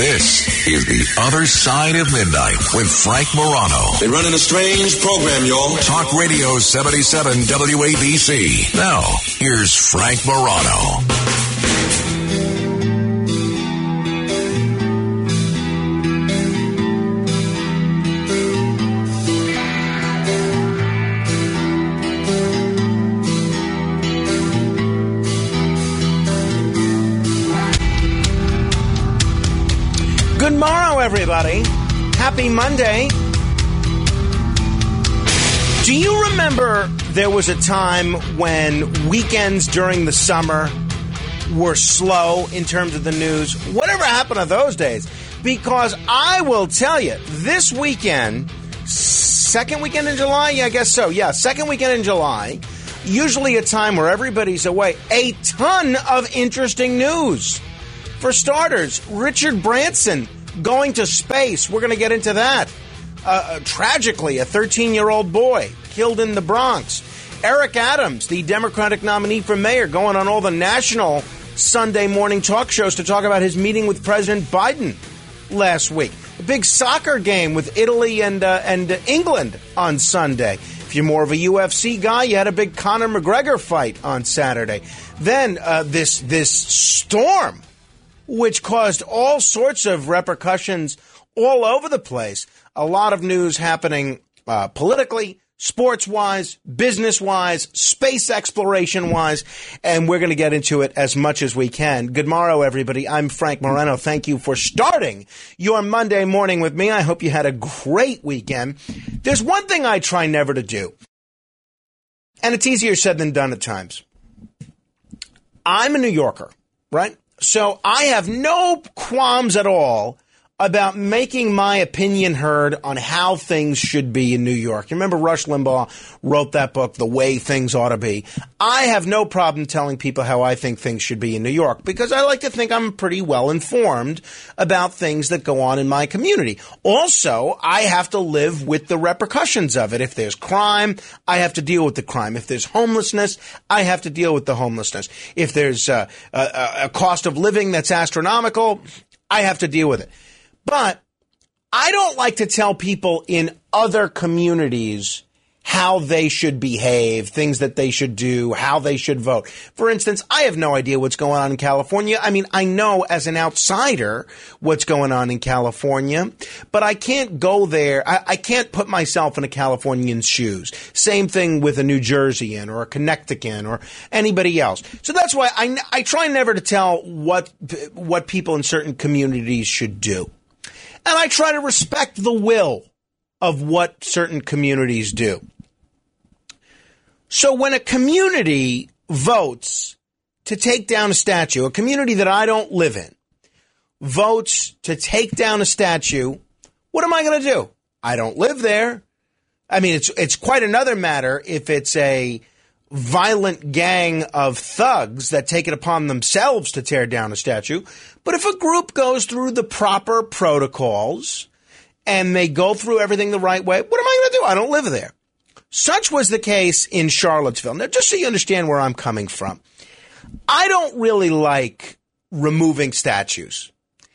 This is The Other Side of Midnight with Frank Morano. They're running a strange program, y'all. Talk Radio 77 WABC. Now, here's Frank Morano. Good morrow, everybody. Happy Monday. Do you remember there was a time when weekends during the summer were slow in terms of the news? Whatever happened to those days? Because I will tell you, this weekend, second weekend in July? Yeah, I guess so. Yeah, second weekend in July, usually a time where everybody's away. A ton of interesting news. For starters, Richard Branson going to space. We're going to get into that. Tragically, a 13-year-old boy killed in the Bronx. Eric Adams, the Democratic nominee for mayor, going on all the national Sunday morning talk shows to talk about his meeting with President Biden last week. A big soccer game with Italy and England on Sunday. If you're more of a UFC guy, you had a big Conor McGregor fight on Saturday. Then this storm, which caused all sorts of repercussions all over the place. A lot of news happening politically, sports-wise, business-wise, space exploration-wise, and we're going to get into it as much as we can. Good morrow, everybody. I'm Frank Morano. Thank you for starting your Monday morning with me. I hope you had a great weekend. There's one thing I try never to do, and it's easier said than done at times. I'm a New Yorker, right? So I have no qualms at all about making my opinion heard on how things should be in New York. You remember Rush Limbaugh wrote that book, The Way Things Ought to Be. I have no problem telling people how I think things should be in New York because I like to think I'm pretty well informed about things that go on in my community. Also, I have to live with the repercussions of it. If there's crime, I have to deal with the crime. If there's homelessness, I have to deal with the homelessness. If there's a cost of living that's astronomical, I have to deal with it. But I don't like to tell people in other communities how they should behave, things that they should do, how they should vote. For instance, I have no idea what's going on in California. I mean, I know as an outsider what's going on in California, but I can't go there. I can't put myself in a Californian's shoes. Same thing with a New Jerseyan or a Connecticut or anybody else. So that's why I try never to tell what people in certain communities should do. And I try to respect the will of what certain communities do. So when a community votes to take down a statue, a community that I don't live in, votes to take down a statue, what am I going to do? I don't live there. I mean, it's quite another matter if it's a violent gang of thugs that take it upon themselves to tear down a statue. But if a group goes through the proper protocols and they go through everything the right way, what am I going to do? I don't live there. Such was the case in Charlottesville. Now, just so you understand where I'm coming from, I don't really like removing statues.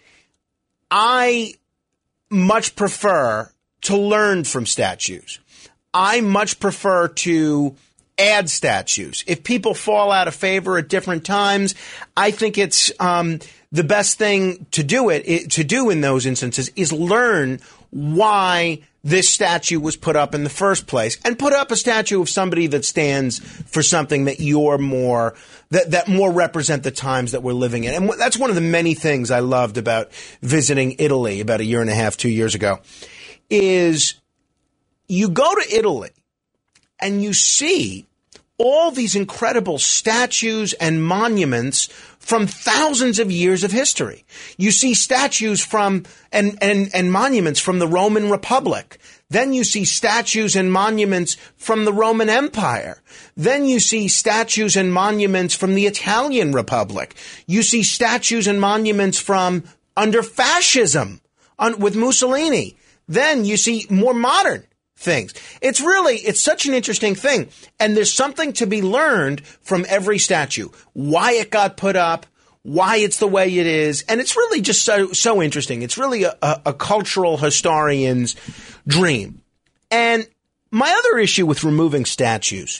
I much prefer to learn from statues. I much prefer to add statues. If people fall out of favor at different times, I think it's the best thing to do in those instances is learn why this statue was put up in the first place and put up a statue of somebody that stands for something that you're more that more represent the times that we're living in. And that's one of the many things I loved about visiting Italy about 1.5 years, 2 years ago, is you go to Italy and you see all these incredible statues and monuments from thousands of years of history. You see statues from and monuments from the Roman Republic. Then you see statues and monuments from the Roman Empire. Then you see statues and monuments from the Italian Republic. You see statues and monuments from under fascism with Mussolini. Then you see more modern things. It's such an interesting thing. And there's something to be learned from every statue. Why it got put up, why it's the way it is. And it's really just so interesting. It's really a cultural historian's dream. And my other issue with removing statues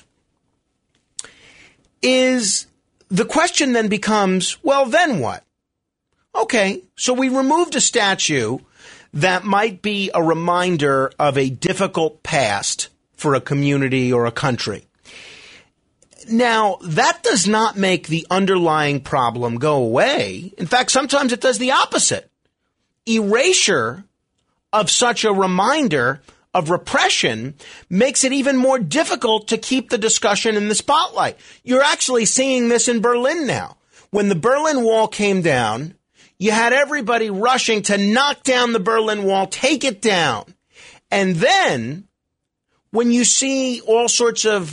is the question then becomes, well, then what? Okay, so we removed a statue that might be a reminder of a difficult past for a community or a country. Now, that does not make the underlying problem go away. In fact, sometimes it does the opposite. Erasure of such a reminder of repression makes it even more difficult to keep the discussion in the spotlight. You're actually seeing this in Berlin now. When the Berlin Wall came down, you had everybody rushing to knock down the Berlin Wall, take it down. And then when you see all sorts of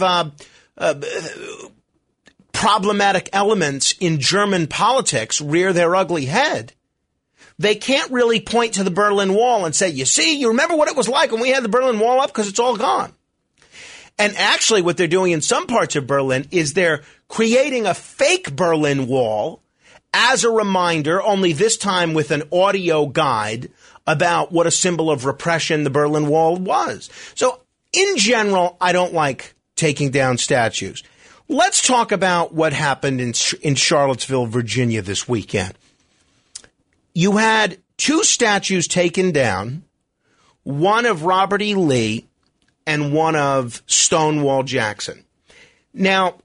problematic elements in German politics rear their ugly head, they can't really point to the Berlin Wall and say, you remember what it was like when we had the Berlin Wall up, because it's all gone. And actually what they're doing in some parts of Berlin is they're creating a fake Berlin Wall as a reminder, only this time with an audio guide about what a symbol of repression the Berlin Wall was. So in general, I don't like taking down statues. Let's talk about what happened in Charlottesville, Virginia this weekend. You had two statues taken down, one of Robert E. Lee and one of Stonewall Jackson. Now,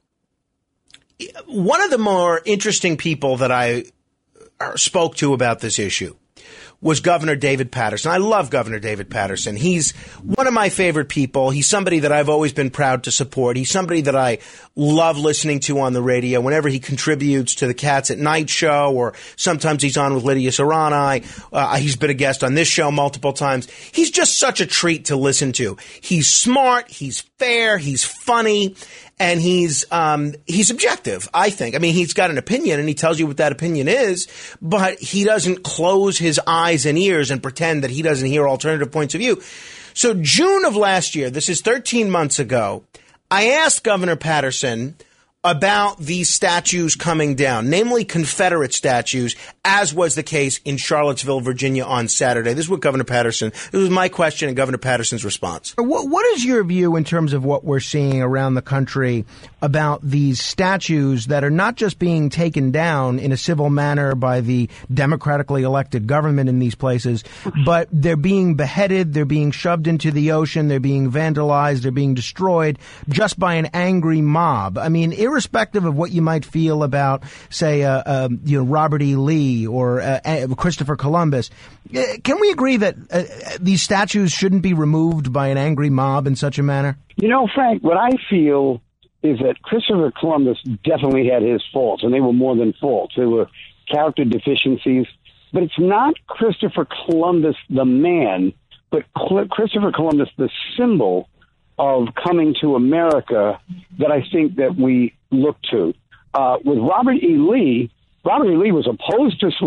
one of the more interesting people that I spoke to about this issue was Governor David Paterson. I love Governor David Paterson. He's one of my favorite people. He's somebody that I've always been proud to support. He's somebody that I love listening to on the radio whenever he contributes to the Cats at Night show, or sometimes he's on with Lydia Serrani. He's been a guest on this show multiple times. He's just such a treat to listen to. He's smart, he's fair, he's funny, and he's objective, I think. I mean, he's got an opinion, and he tells you what that opinion is, but he doesn't close his eyes and ears and pretend that he doesn't hear alternative points of view. So June of last year, this is 13 months ago, I asked Governor Paterson about these statues coming down, namely Confederate statues, as was the case in Charlottesville, Virginia on Saturday. This is what Governor Paterson, it was my question and Governor Paterson's response. What is your view in terms of what we're seeing around the country about these statues that are not just being taken down in a civil manner by the democratically elected government in these places, but they're being beheaded, they're being shoved into the ocean, they're being vandalized, they're being destroyed just by an angry mob? I mean, irrespective of what you might feel about, say, Robert E. Lee or Christopher Columbus, can we agree that these statues shouldn't be removed by an angry mob in such a manner? You know, Frank, what I feel is that Christopher Columbus definitely had his faults, and they were more than faults. They were character deficiencies. But it's not Christopher Columbus the man, but Christopher Columbus the symbol of coming to America that I think that we look to. With Robert E. Lee was opposed to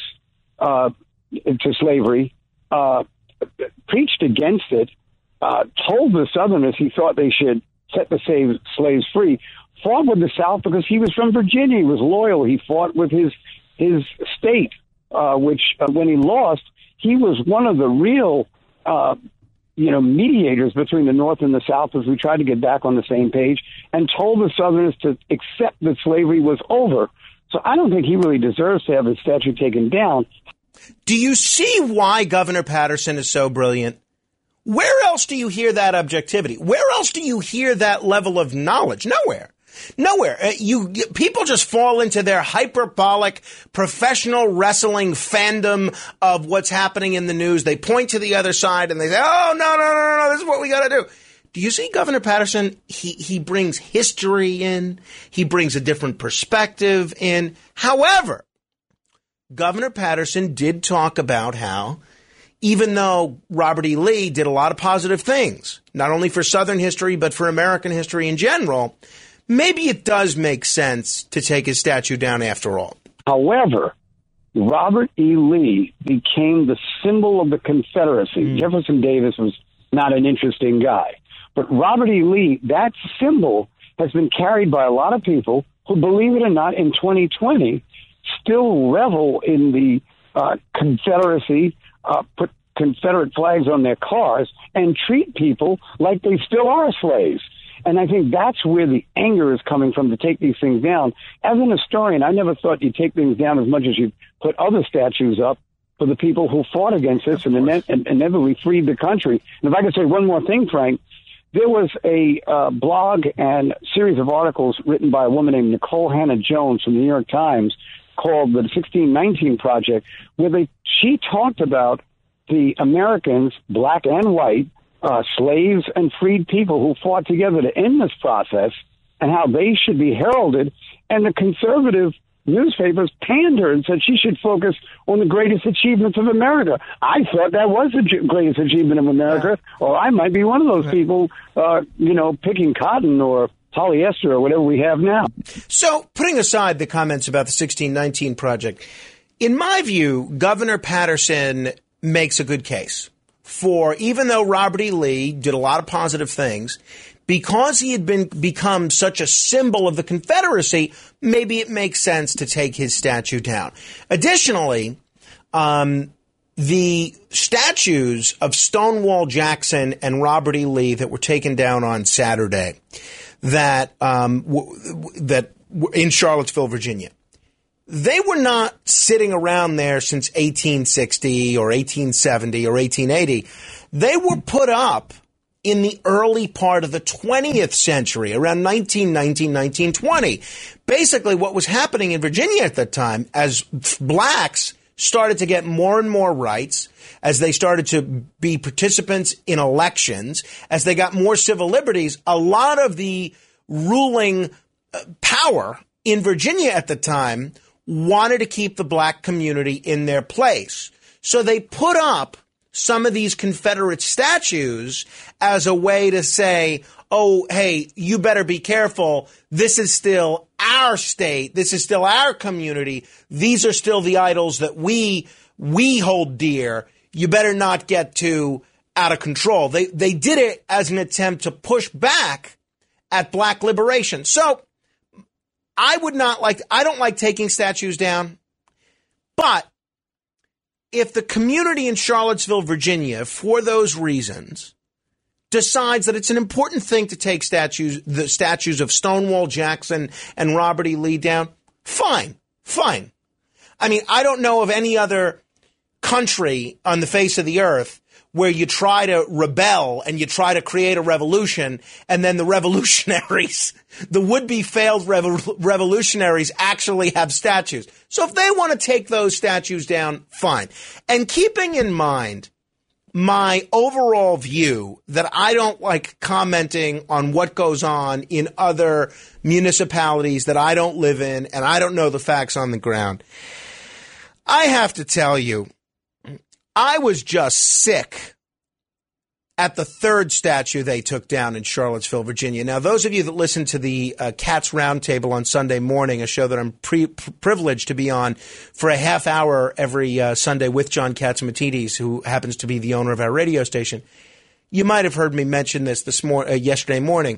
slavery, preached against it, told the Southerners he thought they should set the slaves free, fought with the South because he was from Virginia. He was loyal. He fought with his state, which when he lost, he was one of the real mediators between the North and the South as we tried to get back on the same page, and told the Southerners to accept that slavery was over. So I don't think he really deserves to have his statue taken down. Do you see why Governor Paterson is so brilliant? Where else do you hear that objectivity? Where else do you hear that level of knowledge? Nowhere. People just fall into their hyperbolic professional wrestling fandom of what's happening in the news. They point to the other side and they say, oh, no, this is what we got to do. Do you see Governor Paterson? He brings history in. He brings a different perspective in. However, Governor Paterson did talk about how, even though Robert E. Lee did a lot of positive things, not only for Southern history, but for American history in general, maybe it does make sense to take his statue down after all. However, Robert E. Lee became the symbol of the Confederacy. Jefferson Davis was not an interesting guy. But Robert E. Lee, that symbol has been carried by a lot of people who, believe it or not, in 2020, still revel in the Confederacy, put Confederate flags on their cars, and treat people like they still are slaves. And I think that's where the anger is coming from to take these things down. As an historian, I never thought you'd take things down as much as you put other statues up for the people who fought against this and inevitably freed the country. And if I could say one more thing, Frank, there was a blog and series of articles written by a woman named Nicole Hannah-Jones from the New York Times called the 1619 Project, where she talked about the Americans, black and white, slaves and freed people who fought together to end this process and how they should be heralded. And the conservative newspapers panned her and said she should focus on the greatest achievements of America. I thought that was the greatest achievement of America, or I might be one of those people, picking cotton or polyester or whatever we have now. So putting aside the comments about the 1619 Project, in my view, Governor Patterson makes a good case for, even though Robert E. Lee did a lot of positive things, because he had become such a symbol of the Confederacy, maybe it makes sense to take his statue down. Additionally, the statues of Stonewall Jackson and Robert E. Lee that were taken down on Saturday, that in Charlottesville, Virginia, they were not sitting around there since 1860 or 1870 or 1880. They were put up in the early part of the 20th century, around 1919, 1920. Basically, what was happening in Virginia at that time, as blacks started to get more and more rights, as they started to be participants in elections, as they got more civil liberties, a lot of the ruling power in Virginia at the time wanted to keep the black community in their place. So they put up some of these Confederate statues as a way to say, oh, hey, you better be careful. This is still our state. This is still our community. These are still the idols that we hold dear. You better not get too out of control. They did it as an attempt to push back at black liberation. So I don't like taking statues down, but if the community in Charlottesville, Virginia, for those reasons, decides that it's an important thing to take the statues of Stonewall Jackson and Robert E. Lee down, fine. I mean, I don't know of any other country on the face of the earth where you try to rebel and you try to create a revolution, and then the revolutionaries, the would-be failed revolutionaries, actually have statues. So if they want to take those statues down, fine. And keeping in mind my overall view that I don't like commenting on what goes on in other municipalities that I don't live in and I don't know the facts on the ground, I have to tell you, I was just sick at the third statue they took down in Charlottesville, Virginia. Now, those of you that listen to the Cats Roundtable on Sunday morning, a show that I'm privileged to be on for a half hour every Sunday with John Catsimatidis, who happens to be the owner of our radio station, you might have heard me mention this yesterday morning.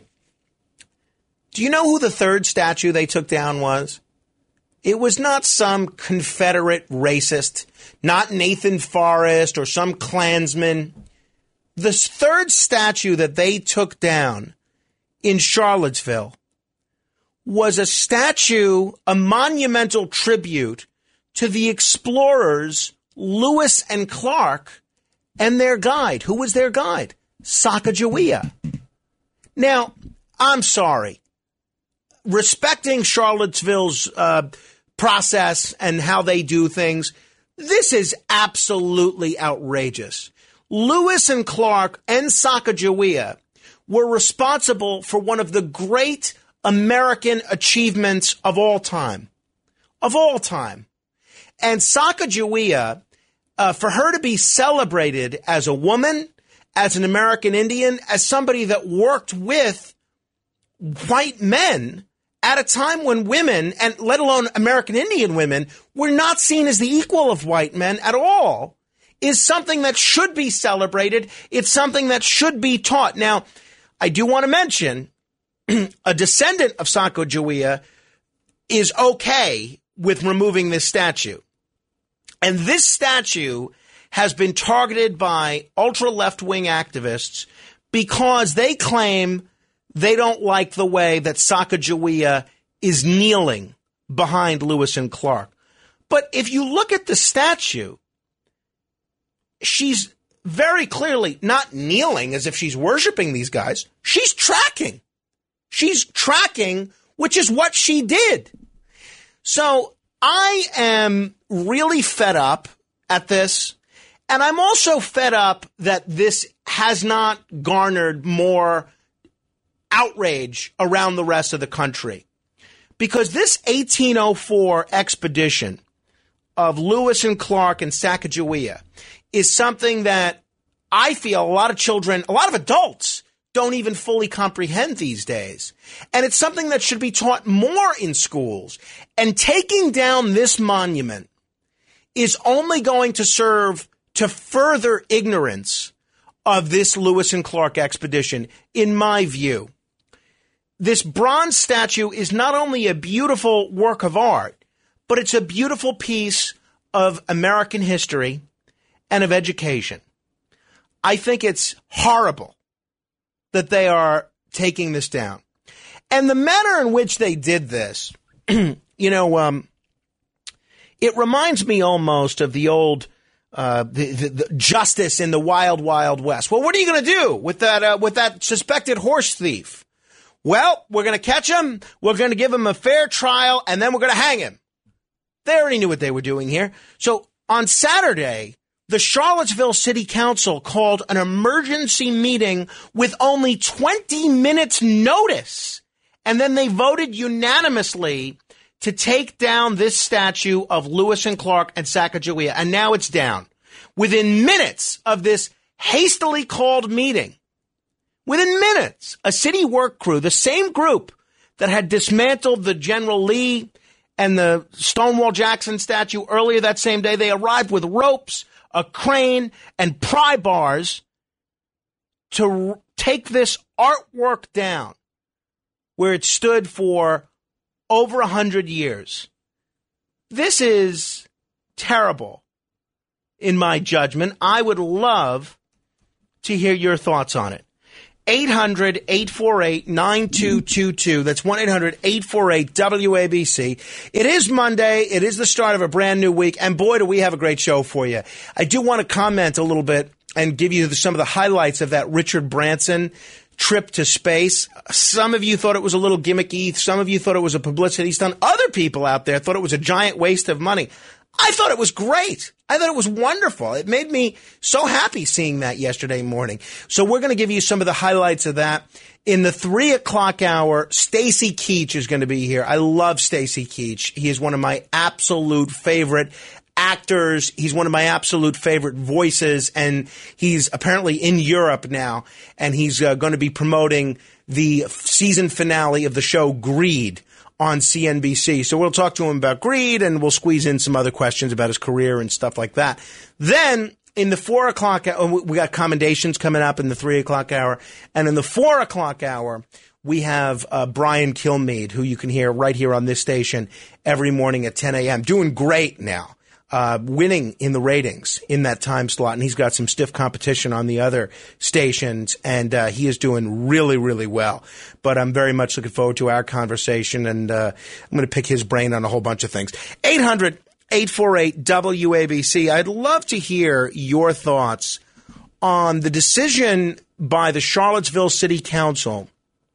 Do you know who the third statue they took down was? It was not some Confederate racist, not Nathan Forrest or some Klansman. The third statue that they took down in Charlottesville was a statue, a monumental tribute to the explorers Lewis and Clark and their guide. Who was their guide? Sacagawea. Now, I'm sorry. Respecting Charlottesville's process and how they do things, this is absolutely outrageous. Lewis and Clark and Sacagawea were responsible for one of the great American achievements of all time. Of all time. And Sacagawea, for her to be celebrated as a woman, as an American Indian, as somebody that worked with white men at a time when women, and let alone American Indian women, were not seen as the equal of white men at all, is something that should be celebrated. It's something that should be taught. Now, I do want to mention a descendant of Sacagawea is okay with removing this statue. And this statue has been targeted by ultra left-wing activists because they claim they don't like the way that Sacagawea is kneeling behind Lewis and Clark. But if you look at the statue, she's very clearly not kneeling as if she's worshiping these guys. She's tracking. She's tracking, which is what she did. So I am really fed up at this. And I'm also fed up that this has not garnered more outrage around the rest of the country. Because this 1804 expedition of Lewis and Clark and Sacagawea is something that I feel a lot of children, a lot of adults don't even fully comprehend these days. And it's something that should be taught more in schools. And taking down this monument is only going to serve to further ignorance of this Lewis and Clark expedition, in my view. This bronze statue is not only a beautiful work of art, but it's a beautiful piece of American history and of education. I think it's horrible that they are taking this down. And the manner in which they did this, it reminds me almost of the old the justice in the Wild Wild West. Well, what are you going to do with that suspected horse thief? Well, we're going to catch him, we're going to give him a fair trial, and then we're going to hang him. They already knew what they were doing here. So on Saturday, the Charlottesville City Council called an emergency meeting with only 20 minutes notice. And then they voted unanimously to take down this statue of Lewis and Clark and Sacagawea. And now it's down. Within minutes of this hastily called meeting, within minutes, a city work crew, the same group that had dismantled the General Lee and the Stonewall Jackson statue earlier that same day, they arrived with ropes, a crane, and pry bars to take this artwork down where it stood for over 100 years. This is terrible, in my judgment. I would love to hear your thoughts on it. 800-848-9222. That's 1-800-848-WABC. It is Monday. It is the start of a brand new week. And boy, do we have a great show for you. I do want to comment a little bit and give you some of the highlights of that Richard Branson trip to space. Some of you thought it was a little gimmicky. Some of you thought it was a publicity stunt. Other people out there thought it was a giant waste of money. I thought it was great. I thought it was wonderful. It made me so happy seeing that yesterday morning. So we're going to give you some of the highlights of that. In the 3 o'clock hour, Stacy Keach is going to be here. I love Stacy Keach. He is one of my absolute favorite actors. He's one of my absolute favorite voices, and he's apparently in Europe now, and he's going to be promoting the season finale of the show Greed on CNBC. So we'll talk to him about Greed, and we'll squeeze in some other questions about his career and stuff like that. Then in the 4 o'clock hour, we got commendations coming up in the 3 o'clock hour, and in the 4 o'clock hour, we have Brian Kilmeade, who you can hear right here on this station every morning at 10 a.m. Doing great now. Winning in the ratings in that time slot, and he's got some stiff competition on the other stations, and he is doing really, really well. But I'm very much looking forward to our conversation, and I'm going to pick his brain on a whole bunch of things. 800-848-WABC. I'd love to hear your thoughts on the decision by the Charlottesville City Council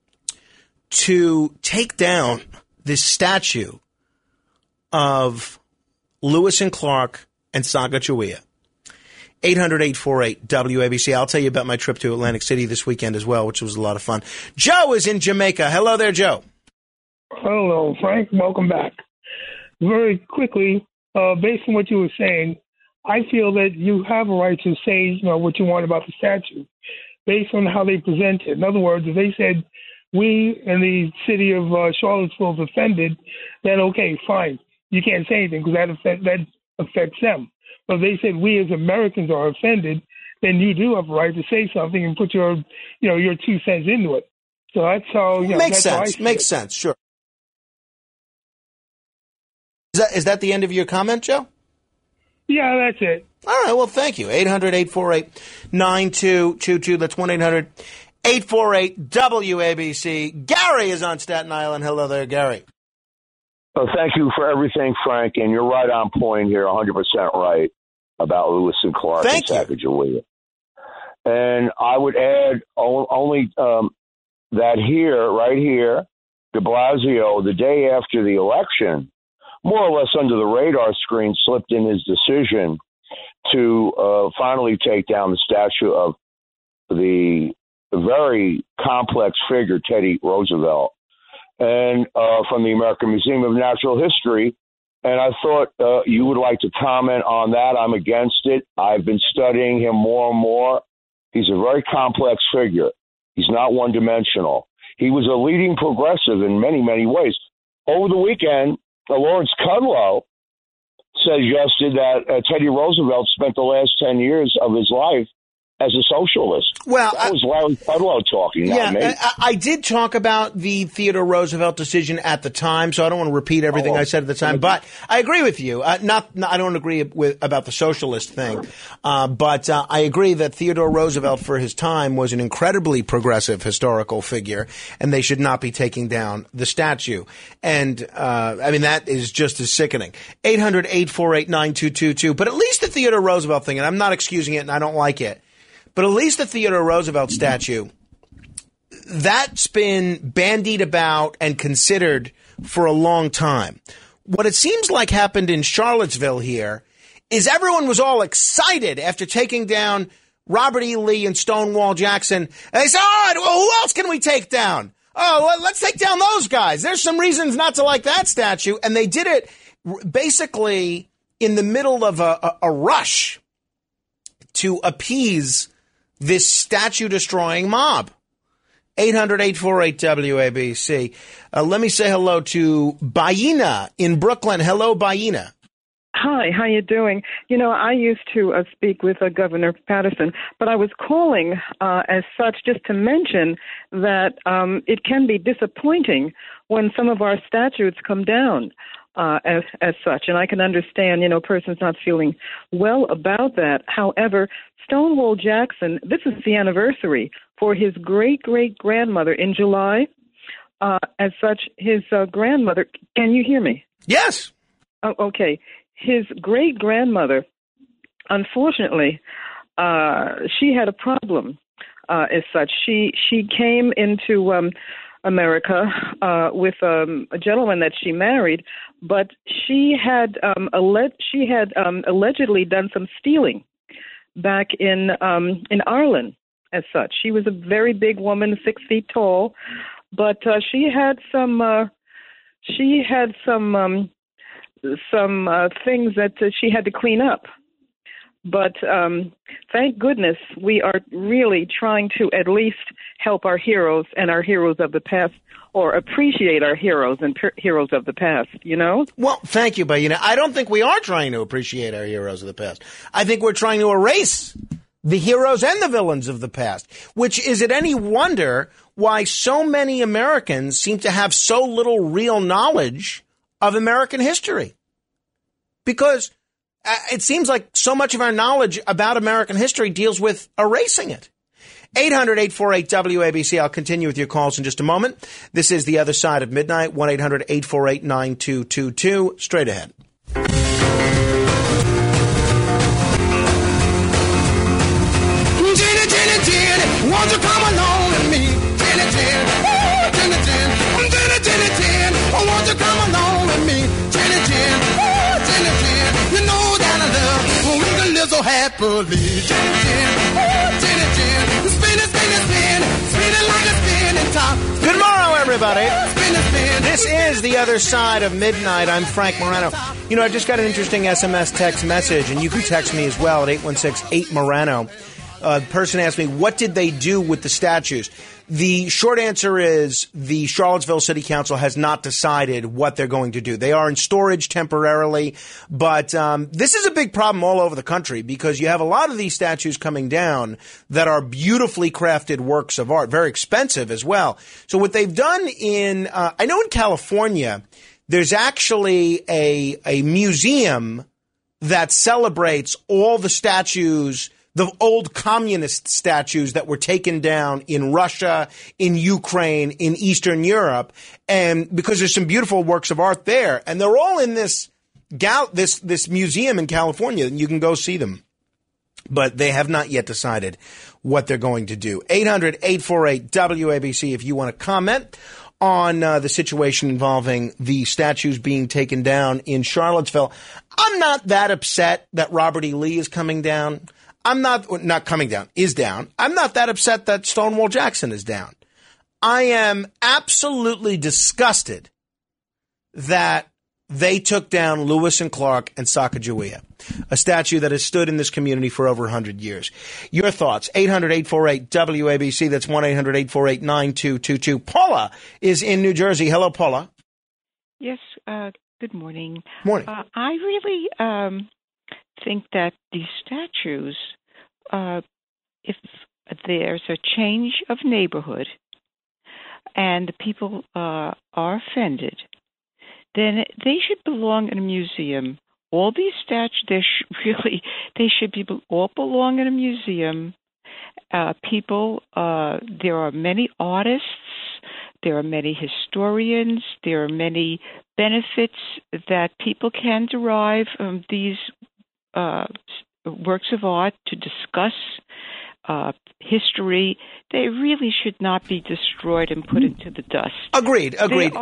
to take down this statue of Lewis and Clark and Sacagawea. 800-848-WABC. I'll tell you about my trip to Atlantic City this weekend as well, which was a lot of fun. Joe is in Jamaica. Hello there, Joe. Hello, Frank. Welcome back. Very quickly, based on what you were saying, I feel that you have a right to say, what you want about the statue based on how they present it. In other words, if they said, we in the city of Charlottesville is offended, then okay, fine. You can't say anything because that affects them. But if they said we as Americans are offended, then you do have a right to say something and put your 2 cents into it. So that's how makes sense. Makes sense. Sure. Is that the end of your comment, Joe? Yeah, that's it. All right, well, thank you. 800-848-9222. That's 1-800-848-WABC. Gary is on Staten Island. Hello there, Gary. Thank you for everything, Frank, and you're right on point here, 100% right about Lewis and Clark and Sacagawea. And I would add only that right here, de Blasio, the day after the election, more or less under the radar screen, slipped in his decision to finally take down the statue of the very complex figure, Teddy Roosevelt, and from the American Museum of Natural History. And I thought you would like to comment on that. I'm against it. I've been studying him more and more. He's a very complex figure. He's not one-dimensional. He was a leading progressive in many, many ways. Over the weekend, Lawrence Kudlow suggested that Teddy Roosevelt spent the last 10 years of his life as a socialist. Well, that was Larry Kudlow talking, not me. I did talk about the Theodore Roosevelt decision at the time, so I don't want to repeat everything I said at the time. But I agree with you. I don't agree about the socialist thing, but I agree that Theodore Roosevelt, for his time, was an incredibly progressive historical figure, and they should not be taking down the statue. And I mean, that is just as sickening. 800-848-9222. But at least the Theodore Roosevelt thing, and I'm not excusing it, and I don't like it. But at least the Theodore Roosevelt statue, that's been bandied about and considered for a long time. What it seems like happened in Charlottesville here is everyone was all excited after taking down Robert E. Lee and Stonewall Jackson. And they said, all right, well, who else can we take down? Oh, let's take down those guys. There's some reasons not to like that statue. And they did it basically in the middle of a rush to appease this statue-destroying mob. 800-848-WABC. Let me say hello to Baina in Brooklyn. Hello, Baina. Hi, how you doing? You know, I used to speak with Governor Patterson, but I was calling as such just to mention that it can be disappointing when some of our statutes come down as such. And I can understand, a person's not feeling well about that. However, Stonewall Jackson, this is the anniversary for his great-great-grandmother in July. As such, his grandmother, can you hear me? Yes. Oh, okay. His great-grandmother, unfortunately, she had a problem as such. She came into America with a gentleman that she married, but she had allegedly done some stealing back in Ireland as such. She was a very big woman, 6 feet tall, but she had some things that she had to clean up. But thank goodness we are really trying to at least help our heroes and our heroes of the past, or appreciate our heroes and heroes of the past, Well, thank you, Baina. I don't think we are trying to appreciate our heroes of the past. I think we're trying to erase the heroes and the villains of the past, which is it any wonder why so many Americans seem to have so little real knowledge of American history. Because it seems like so much of our knowledge about American history deals with erasing it. 800-848-WABC. I'll continue with your calls in just a moment. This is The Other Side of Midnight, 1-800-848-9222. Straight ahead. Jenny, Jenny, Jenny, won't you come along with me? Jenny, Jenny, oh, Jenny, Jenny, Jenny, Jenny, Jenny, oh, won't you come along with me? Jenny, Jenny, oh, Jenny, Jenny, you know that I love when we can live so happily. Jenny, Jenny, oh, Jenny, Jenny, spinning like a spinning top. Good morrow, everybody. This is The Other Side of Midnight. I'm Frank Morano. I just got an interesting SMS text message, and you can text me as well at 816-8-MORANO. The person asked me, what did they do with the statues? The short answer is the Charlottesville City Council has not decided what they're going to do. They are in storage temporarily, but this is a big problem all over the country because you have a lot of these statues coming down that are beautifully crafted works of art, very expensive as well. So what they've done I know in California, there's actually a museum that celebrates all the statues, the old communist statues that were taken down in Russia, in Ukraine, in Eastern Europe. And because there's some beautiful works of art there, and they're all in this museum in California, and you can go see them. But they have not yet decided what they're going to do. 800-848-WABC if you want to comment on the situation involving the statues being taken down in Charlottesville. I'm not that upset that Robert E. Lee is coming down. I'm not coming down, is down. I'm not that upset that Stonewall Jackson is down. I am absolutely disgusted that they took down Lewis and Clark and Sacagawea, a statue that has stood in this community for over 100 years. Your thoughts, 800-848-WABC. That's 1-800-848-9222. Paula is in New Jersey. Hello, Paula. Yes, good morning. Morning. I really think that these statues, if there's a change of neighborhood and the people are offended, then they should belong in a museum. All these statues, they should all belong in a museum. There are many artists, there are many historians, there are many benefits that people can derive from these works of art to discuss history. They really should not be destroyed and put into the dust. Agreed.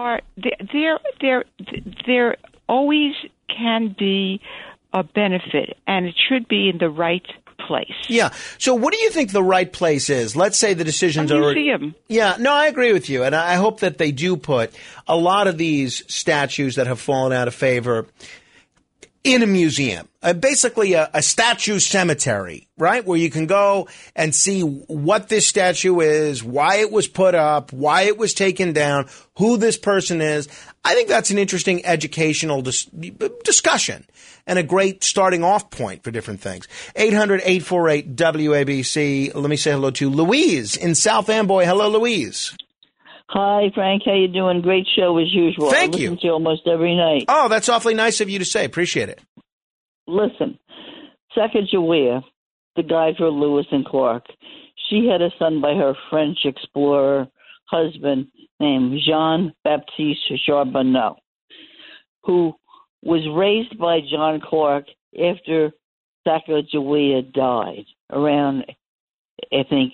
There always can be a benefit, and it should be in the right place. Yeah. So what do you think the right place is? Let's say the decisions are... A museum. Yeah. No, I agree with you. And I hope that they do put a lot of these statues that have fallen out of favor in a museum, basically a statue cemetery, right? Where you can go and see what this statue is, why it was put up, why it was taken down, who this person is. I think that's an interesting educational discussion and a great starting off point for different things. 800-848-WABC. Let me say hello to Louise in South Amboy. Hello, Louise. Hi, Frank. How you doing? Great show as usual. Thank you. I listen to you almost every night. Oh, that's awfully nice of you to say. Appreciate it. Listen, Sacagawea, the guy for Lewis and Clark, she had a son by her French explorer husband named Jean-Baptiste Charbonneau, who was raised by John Clark after Sacagawea died around, I think,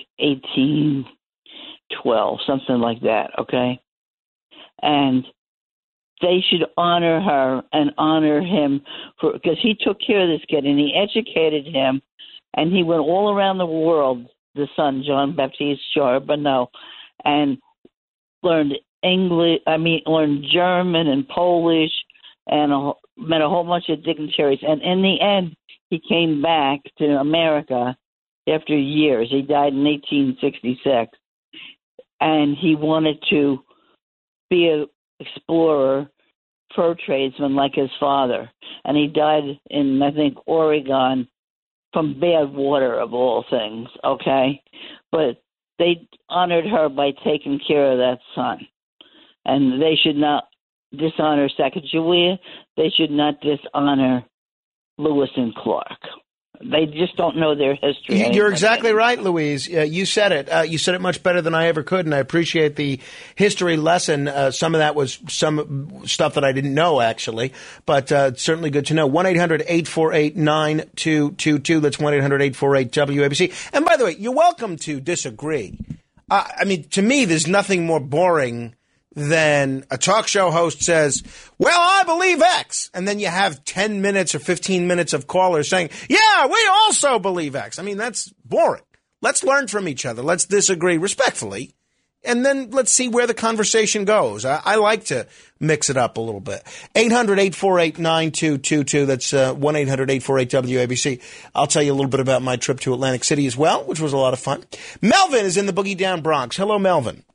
1812, something like that, okay? And they should honor her and honor him because he took care of this kid and he educated him, and he went all around the world, the son, Jean-Baptiste Charbonneau, and learned learned German and Polish and met a whole bunch of dignitaries. And in the end, he came back to America after years. He died in 1866. And he wanted to be an explorer, fur tradesman like his father. And he died in, I think, Oregon from bad water, of all things, okay? But they honored her by taking care of that son. And they should not dishonor Sacagawea. They should not dishonor Lewis and Clark. They just don't know their history. You're exactly right, Louise. You said it. You said it much better than I ever could, and I appreciate the history lesson. Some of that was some stuff that I didn't know, actually, but certainly good to know. 1-800-848-9222. That's 1-800-848-WABC. And by the way, you're welcome to disagree. I mean, to me, there's nothing more boring than a talk show host says, well, I believe X. And then you have 10 minutes or 15 minutes of callers saying, yeah, we also believe X. I mean, that's boring. Let's learn from each other. Let's disagree respectfully. And then let's see where the conversation goes. I like to mix it up a little bit. 800-848-9222. That's 1-800-848-WABC. I'll tell you a little bit about my trip to Atlantic City as well, which was a lot of fun. Melvin is in the Boogie Down Bronx. Hello, Melvin.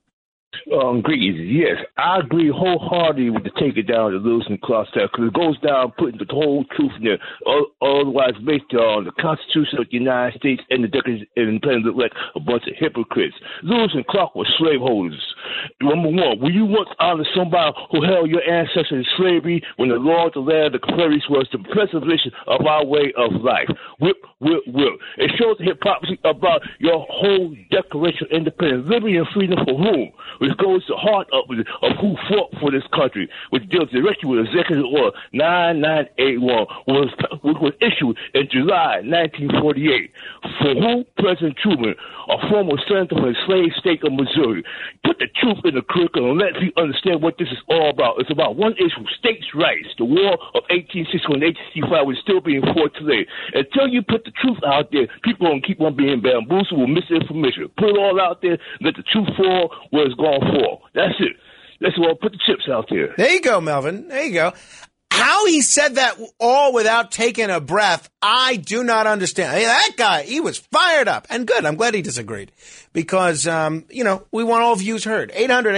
Greetings. Yes, I agree wholeheartedly with the take it down to Lewis and Clark because it goes down putting the whole truth in there. Otherwise, based on the Constitution of the United States and the Declaration, and playing look like a bunch of hypocrites. Lewis and Clark were slaveholders. Number one, will you once honor somebody who held your ancestors in slavery when the law of the land of the Confederacy was the preservation of our way of life? Whip. It shows the hypocrisy about your whole Declaration of Independence, liberty, and freedom for whom? Which goes to the heart of who fought for this country, which deals directly with Executive Order 9981, which was issued in July 1948. For who? President Truman, a former senator from the slave state of Missouri. Put the truth in the curriculum and let people understand what this is all about. It's about one issue, states' rights. The war of 1861 and 1865 is still being fought today. Until you put the truth out there, people are going to keep on being bamboozled with misinformation. Put it all out there, let the truth fall where it's going to fall. That's it. Let's all put the chips out there. There you go, Melvin. There you go. How he said that all without taking a breath, I do not understand. Hey, that guy, he was fired up. And good. I'm glad he disagreed. Because, we want all views heard.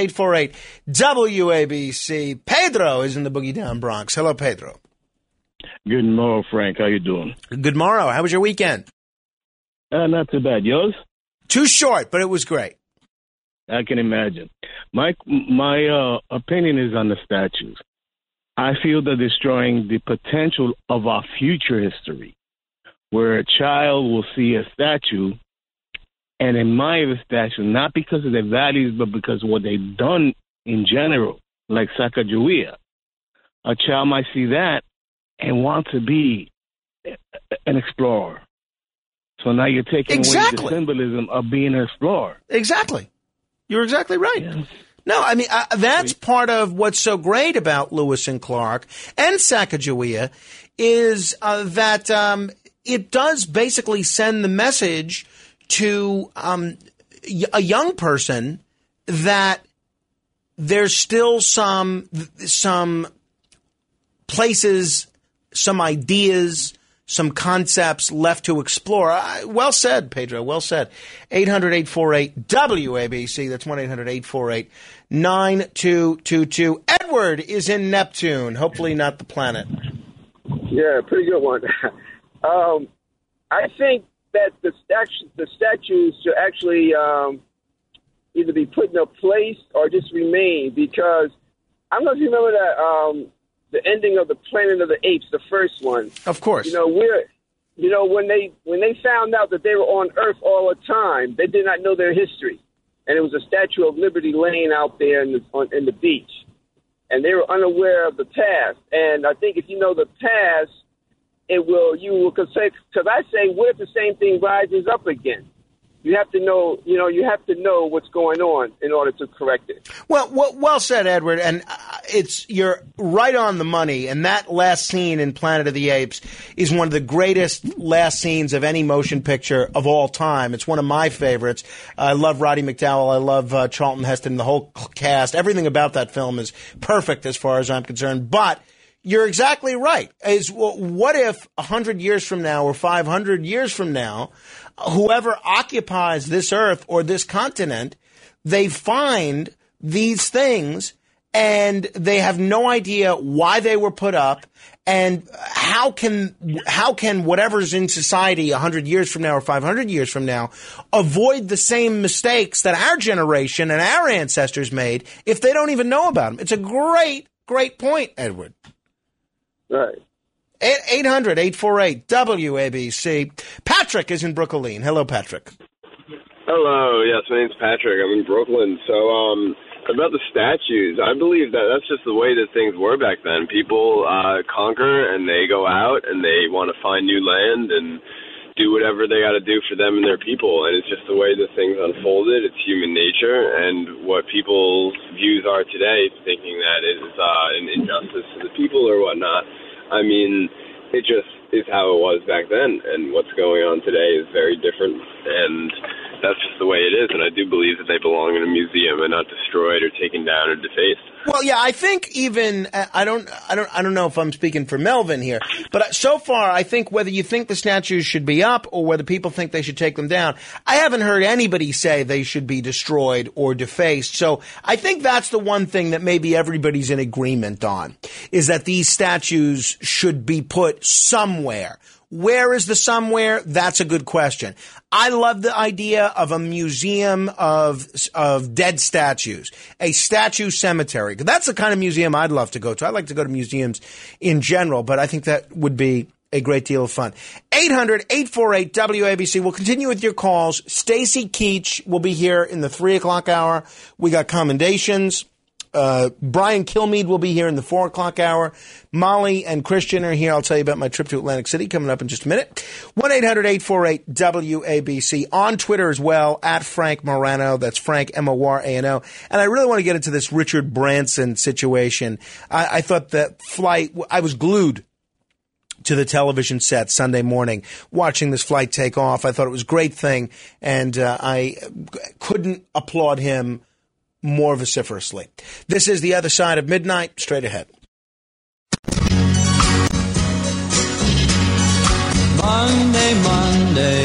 800-848-WABC. Pedro is in the Boogie Down Bronx. Hello, Pedro. Good morning, Frank. How you doing? Good morrow. How was your weekend? Not too bad. Yours? Too short, but it was great. I can imagine. My opinion is on the statues. I feel they're destroying the potential of our future history, where a child will see a statue and admire the statue, not because of their values, but because of what they've done in general, like Sacagawea. A child might see that and want to be an explorer. So now you're taking away the symbolism of being an explorer. Exactly. You're exactly right. Yeah. No, I mean, that's part of what's so great about Lewis and Clark and Sacagawea is that it does basically send the message to a young person that there's still some places, some ideas, some concepts left to explore. Well said, Pedro. Well said. 800-848-WABC. That's 1-800-848-9222. Edward is in Neptune. Hopefully not the planet. Yeah, pretty good one. I think that the statues should actually either be put in a place or just remain, because I don't know if you remember that the ending of the Planet of the Apes, the first one. Of course. When they found out that they were on Earth all the time, they did not know their history, and it was a Statue of Liberty laying out there in the beach, and they were unaware of the past. And I think if you know the past, you will because I say, what if the same thing rises up again? You have to know what's going on in order to correct it. Well said, Edward. And you're right on the money. And that last scene in Planet of the Apes is one of the greatest last scenes of any motion picture of all time. It's one of my favorites. I love Roddy McDowall. I love Charlton Heston, the whole cast. Everything about that film is perfect as far as I'm concerned. But you're exactly right. What if 100 years from now or 500 years from now, whoever occupies this earth or this continent, they find these things and they have no idea why they were put up, and how can whatever's in society 100 years from now or 500 years from now avoid the same mistakes that our generation and our ancestors made if they don't even know about them? It's a great point, Edward. Right. 800-848-WABC. Patrick is in Brooklyn. Hello, Patrick. Hello. Yes, my name's Patrick. I'm in Brooklyn. So, about the statues, I believe that's just the way that things were back then. People conquer and they go out and they want to find new land and do whatever they got to do for them and their people. And it's just the way that things unfolded. It's human nature. And what people's views are today, thinking that is an injustice to the people or whatnot. I mean, it just is how it was back then, and what's going on today is very different. And that's just the way it is, and I do believe that they belong in a museum and not destroyed or taken down or defaced. Well, yeah, I think even I don't know if I'm speaking for Melvin here, but so far I think whether you think the statues should be up or whether people think they should take them down, I haven't heard anybody say they should be destroyed or defaced. So I think that's the one thing that maybe everybody's in agreement on, is that these statues should be put somewhere. Where is the somewhere? That's a good question. I love the idea of a museum of dead statues, a statue cemetery. That's the kind of museum I'd love to go to. I like to go to museums in general, but I think that would be a great deal of fun. 800-848-WABC. We'll continue with your calls. Stacy Keach will be here in the 3 o'clock hour. We got commendations. Brian Kilmeade will be here in the 4 o'clock hour. Molly and Christian are here. I'll tell you about my trip to Atlantic City coming up in just a minute. 1-800-848-WABC. On Twitter as well, at Frank Morano. That's Frank, Morano. And I really want to get into this Richard Branson situation. I thought that flight, I was glued to the television set Sunday morning watching this flight take off. I thought it was a great thing, and I couldn't applaud him more vociferously. This is The Other Side of Midnight. Straight ahead. Monday, Monday,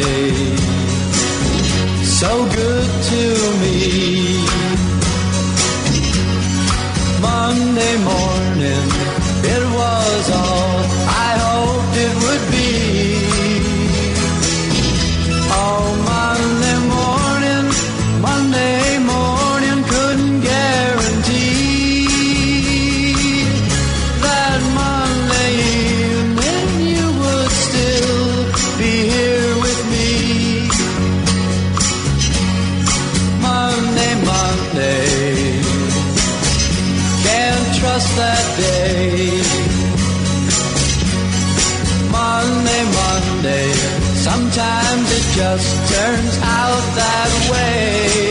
so good to me. Monday morning, it was all I hoped it would be. Oh, Monday morning, couldn't guarantee that Monday evening you would still be here with me. Monday, can't trust that day. Monday, sometimes it just turns out that way.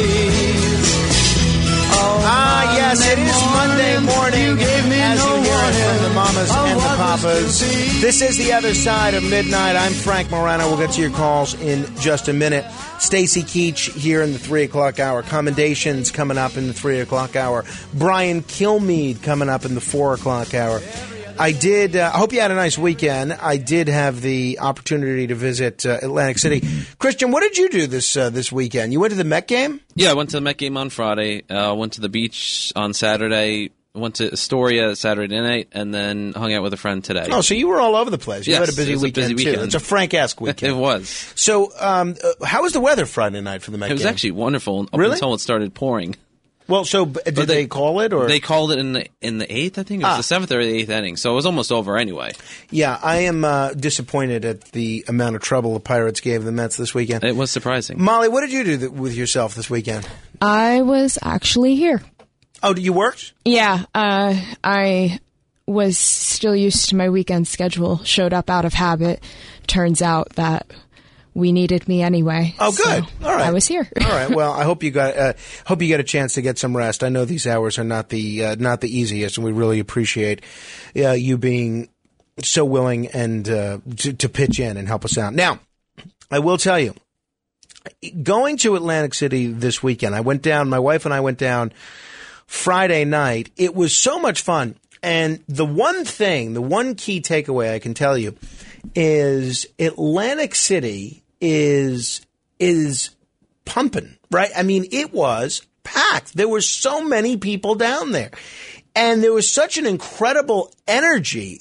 Yes, it is Monday morning, as you hear it from the mamas and the papas. This is The Other Side of Midnight. I'm Frank Morano. We'll get to your calls in just a minute. Stacy Keach here in the 3 o'clock hour. Commendations coming up in the 3 o'clock hour. Brian Kilmeade coming up in the 4 o'clock hour. I hope you had a nice weekend. I did have the opportunity to visit Atlantic City. Christian, what did you do this weekend? You went to the Met game? Yeah, I went to the Met game on Friday. Went to the beach on Saturday. Went to Astoria Saturday night, and then hung out with a friend today. Oh, so you were all over the place. You had a busy weekend, too. It's a Frank-esque weekend. It was. So how was the weather Friday night for the Met game? It was actually wonderful up until it started pouring. Well, so did they call it, or they called it in the eighth? I think it was the seventh or the eighth inning, so it was almost over anyway. Yeah, I am disappointed at the amount of trouble the Pirates gave the Mets this weekend. It was surprising. Molly, what did you do with yourself this weekend? I was actually here. Oh, you worked? Yeah, I was still used to my weekend schedule. Showed up out of habit. Turns out that we needed me anyway. Oh, good. So all right. I was here. All right. Well, I hope you got a chance to get some rest. I know these hours are not the easiest, and we really appreciate you being so willing and to pitch in and help us out. Now, I will tell you, going to Atlantic City this weekend, my wife and I went down Friday night. It was so much fun. And the one key takeaway I can tell you is Atlantic City is pumping, right? I mean, it was packed. There were so many people down there, and there was such an incredible energy.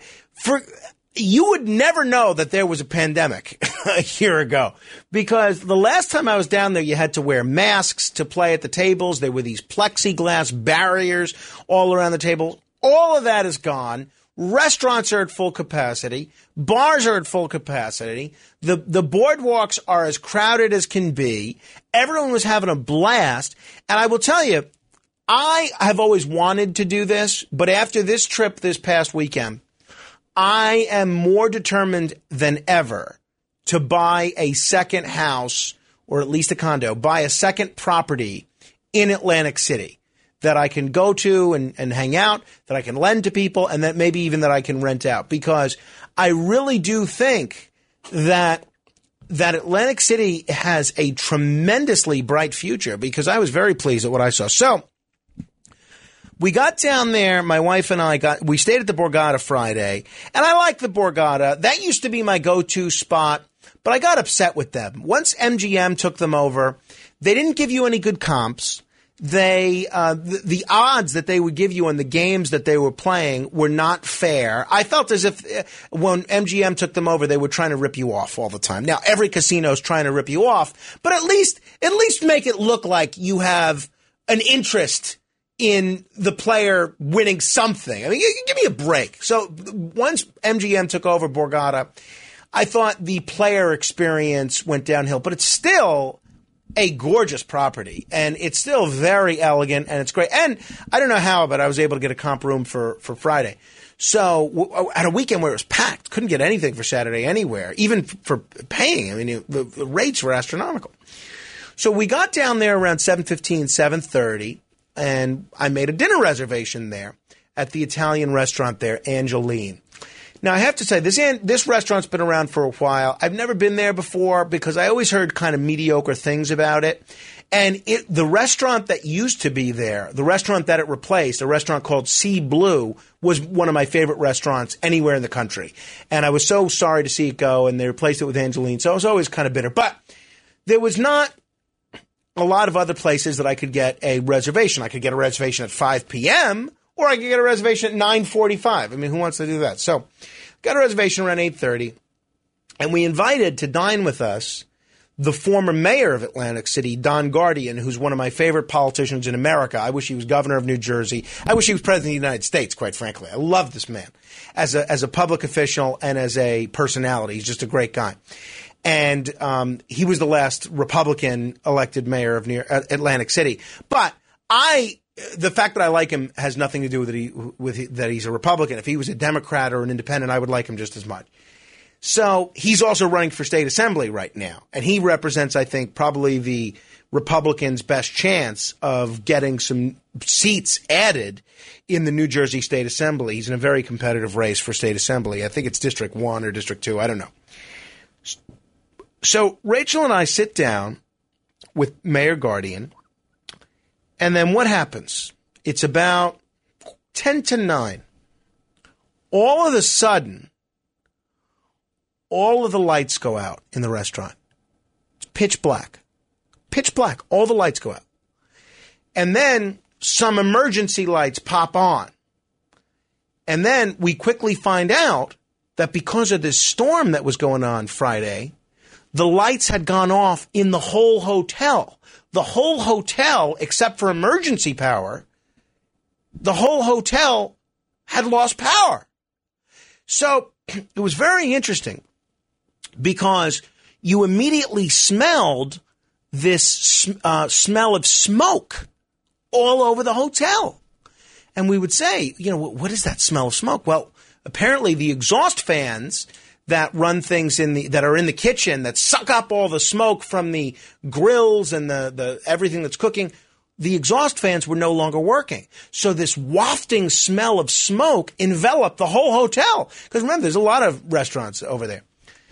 You would never know that there was a pandemic a year ago, because the last time I was down there, you had to wear masks to play at the tables. There were these plexiglass barriers all around the table. All of that is gone. Restaurants are at full capacity. Bars are at full capacity. The boardwalks are as crowded as can be. Everyone was having a blast. And I will tell you, I have always wanted to do this, but after this trip this past weekend, I am more determined than ever to buy a second house, or at least a condo, buy a second property in Atlantic City that I can go to and hang out, that I can lend to people, and that maybe even that I can rent out. Because I really do think that that Atlantic City has a tremendously bright future because I was very pleased at what I saw. So we got down there, my wife and we stayed at the Borgata Friday, and I liked the Borgata. That used to be my go-to spot, but I got upset with them. Once MGM took them over, they didn't give you any good comps. The odds that they would give you on the games that they were playing were not fair. I felt as if when MGM took them over, they were trying to rip you off all the time. Now, every casino is trying to rip you off, but at least make it look like you have an interest in the player winning something. I mean, give me a break. So once MGM took over Borgata, I thought the player experience went downhill, but it's still a gorgeous property, and it's still very elegant, and it's great. And I don't know how, but I was able to get a comp room for Friday. So at a weekend where it was packed, couldn't get anything for Saturday anywhere, even for paying. I mean, the rates were astronomical. So we got down there around 7:15, 7:30, and I made a dinner reservation there at the Italian restaurant there, Angeline. Now, I have to say, this restaurant's been around for a while. I've never been there before because I always heard kind of mediocre things about it. And the restaurant that used to be there, the restaurant that it replaced, a restaurant called Sea Blue, was one of my favorite restaurants anywhere in the country. And I was so sorry to see it go, and they replaced it with Angeline. So I was always kind of bitter. But there was not a lot of other places that I could get a reservation. I could get a reservation at 5 p.m., or I could get a reservation at 9:45. I mean, who wants to do that? So got a reservation around 8:30, and we invited to dine with us the former mayor of Atlantic City, Don Guardian, who's one of my favorite politicians in America. I wish he was governor of New Jersey. I wish he was president of the United States, quite frankly. I love this man as a public official and as a personality. He's just a great guy. And he was the last Republican elected mayor of Atlantic City. But the fact that I like him has nothing to do with that he's a Republican. If he was a Democrat or an independent, I would like him just as much. So he's also running for state assembly right now. And he represents, I think, probably the Republicans' best chance of getting some seats added in the New Jersey State Assembly. He's in a very competitive race for state assembly. I think it's District 1 or District 2. I don't know. So Rachel and I sit down with Mayor Guardian. And then what happens? It's about 10 to 9. All of a sudden, all of the lights go out in the restaurant. It's pitch black. Pitch black. All the lights go out. And then some emergency lights pop on. And then we quickly find out that because of this storm that was going on Friday, the lights had gone off in the whole hotel. The whole hotel, except for emergency power, the whole hotel had lost power. So it was very interesting because you immediately smelled this smell of smoke all over the hotel. And we would say, what is that smell of smoke? Well, apparently the exhaust fans that run things that are in the kitchen that suck up all the smoke from the grills and the everything that's cooking, the exhaust fans were no longer working. So this wafting smell of smoke enveloped the whole hotel. Because remember, there's a lot of restaurants over there.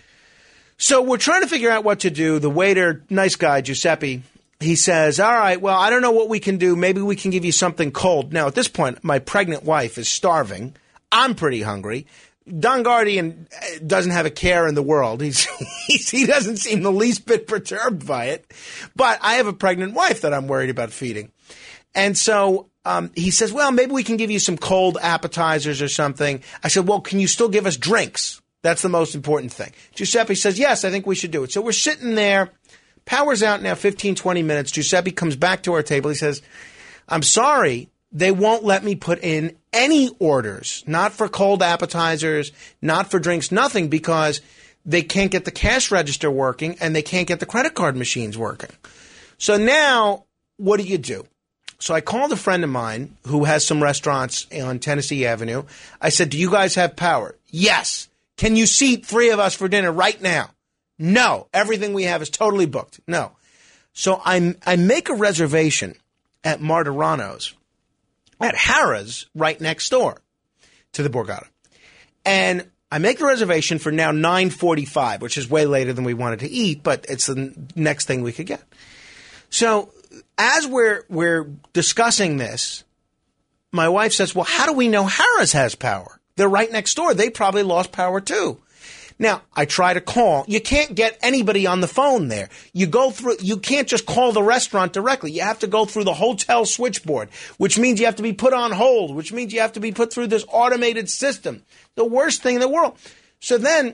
So we're trying to figure out what to do. The waiter, nice guy, Giuseppe, he says, all right, well, I don't know what we can do. Maybe we can give you something cold. Now, at this point, my pregnant wife is starving. I'm pretty hungry. Don Guardian doesn't have a care in the world. He doesn't seem the least bit perturbed by it. But I have a pregnant wife that I'm worried about feeding. And so he says, well, maybe we can give you some cold appetizers or something. I said, well, can you still give us drinks? That's the most important thing. Giuseppe says, yes, I think we should do it. So we're sitting there. Power's out now, 15, 20 minutes. Giuseppe comes back to our table. He says, I'm sorry. They won't let me put in any orders, not for cold appetizers, not for drinks, nothing, because they can't get the cash register working and they can't get the credit card machines working. So now, what do? So I called a friend of mine who has some restaurants on Tennessee Avenue. I said, do you guys have power? Yes. Can you seat 3 of us for dinner right now? No. Everything we have is totally booked. No. So I make a reservation at Martirano's at Harrah's right next door to the Borgata. And I make the reservation for now 9:45, which is way later than we wanted to eat, but it's the next thing we could get. So as we're discussing this, my wife says, well, how do we know Harrah's has power? They're right next door. They probably lost power too. Now, I try to call. You can't get anybody on the phone there. You can't just call the restaurant directly. You have to go through the hotel switchboard, which means you have to be put on hold, which means you have to be put through this automated system. The worst thing in the world. So then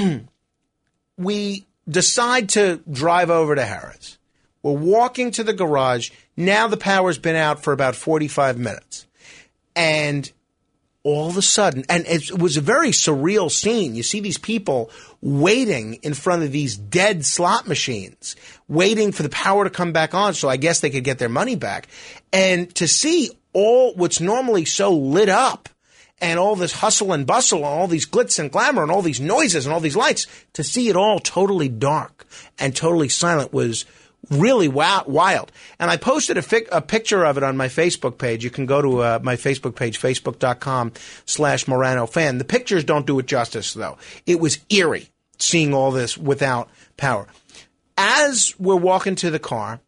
we decide to drive over to Harrah's. We're walking to the garage. Now the power's been out for about 45 minutes. And all of a sudden, and it was a very surreal scene. You see these people waiting in front of these dead slot machines, waiting for the power to come back on so I guess they could get their money back. And to see all what's normally so lit up and all this hustle and bustle and all these glitz and glamour and all these noises and all these lights, to see it all totally dark and totally silent was really wild. And I posted a picture of it on my Facebook page. You can go to my Facebook page, facebook.com/Morano fan. The pictures don't do it justice, though. It was eerie seeing all this without power. As we're walking to the car,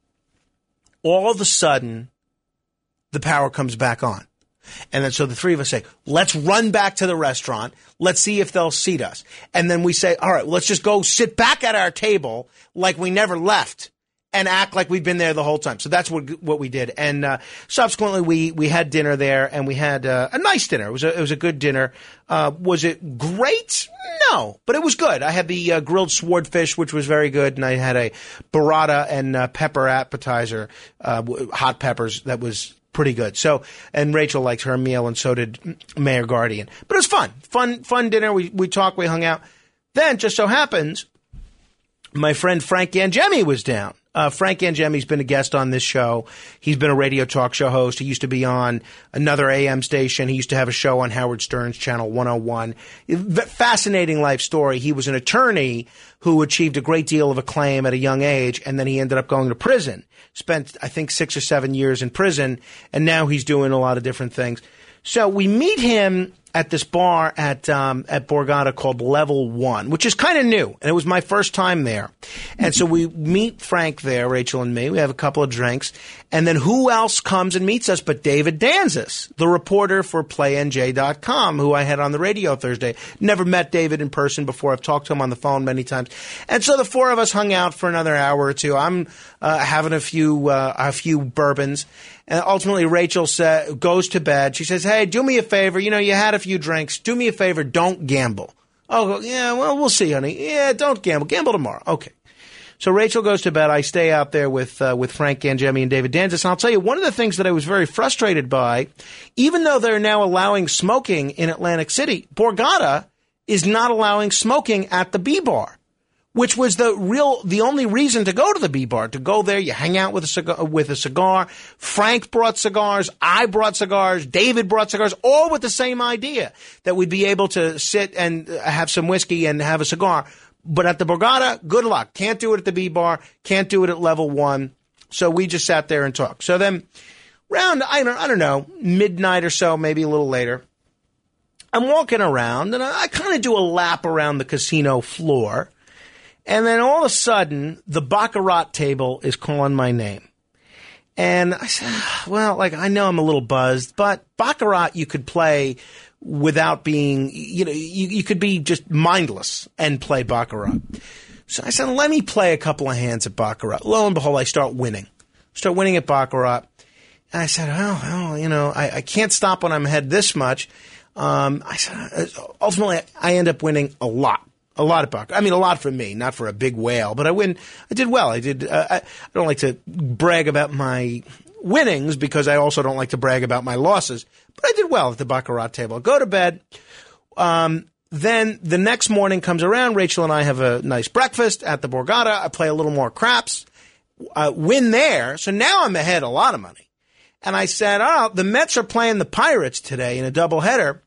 all of a sudden, the power comes back on. And then so the three of us say, let's run back to the restaurant. Let's see if they'll seat us. And then we say, all right, let's just go sit back at our table like we never left and act like we've been there the whole time. So that's what we did. And subsequently, we had dinner there, and we had a nice dinner. It was a good dinner. Was it great? No, but it was good. I had the grilled swordfish, which was very good, and I had a burrata and pepper appetizer, hot peppers, that was pretty good. So, and Rachel liked her meal, and so did Mayor Guardian. But it was fun dinner. We talked, we hung out. Then, just so happens, my friend Frank Angemi was down. Frank Angemi's been a guest on this show. He's been a radio talk show host. He used to be on another AM station. He used to have a show on Howard Stern's Channel 101. Fascinating life story. He was an attorney who achieved a great deal of acclaim at a young age, and then he ended up going to prison. Spent, I think, 6 or 7 years in prison, and now he's doing a lot of different things. So we meet him at this bar at Borgata called Level 1, which is kind of new, and it was my first time there. And so we meet Frank there, Rachel and me. We have a couple of drinks, and then who else comes and meets us but David Danzis, the reporter for PlayNJ.com, who I had on the radio Thursday. Never met David in person before. I've talked to him on the phone many times. And so the four of us hung out for another hour or two. I'm having a few bourbons. And ultimately, Rachel goes to bed. She says, hey, do me a favor. You know, you had a few drinks. Do me a favor. Don't gamble. Oh, yeah, well, we'll see, honey. Yeah, don't gamble. Gamble tomorrow. Okay. So Rachel goes to bed. I stay out there with Frank Angemi and David Danzis. And I'll tell you, one of the things that I was very frustrated by, even though they're now allowing smoking in Atlantic City, Borgata is not allowing smoking at the B-Bar, which was the only reason to go to the B-Bar. To go there, you hang out with a cigar. Frank brought cigars. I brought cigars. David brought cigars, all with the same idea, that we'd be able to sit and have some whiskey and have a cigar. But at the Borgata, good luck. Can't do it at the B-Bar. Can't do it at Level 1. So we just sat there and talked. So then around, I don't know, midnight or so, maybe a little later, I'm walking around, and I kind of do a lap around the casino floor. And then all of a sudden, the Baccarat table is calling my name. And I said, well, I know I'm a little buzzed, but Baccarat you could play without being, you could be just mindless and play Baccarat. So I said, let me play a couple of hands at Baccarat. Lo and behold, I start winning at Baccarat. And I said, I can't stop when I'm ahead this much. I said, ultimately, I end up winning a lot at Baccarat. I mean, a lot for me, not for a big whale, but I did well. I don't like to brag about my winnings because I also don't like to brag about my losses, but I did well at the Baccarat table. I go to bed. Then the next morning comes around. Rachel and I have a nice breakfast at the Borgata. I play a little more craps, win there. So now I'm ahead a lot of money. And I said, the Mets are playing the Pirates today in a doubleheader.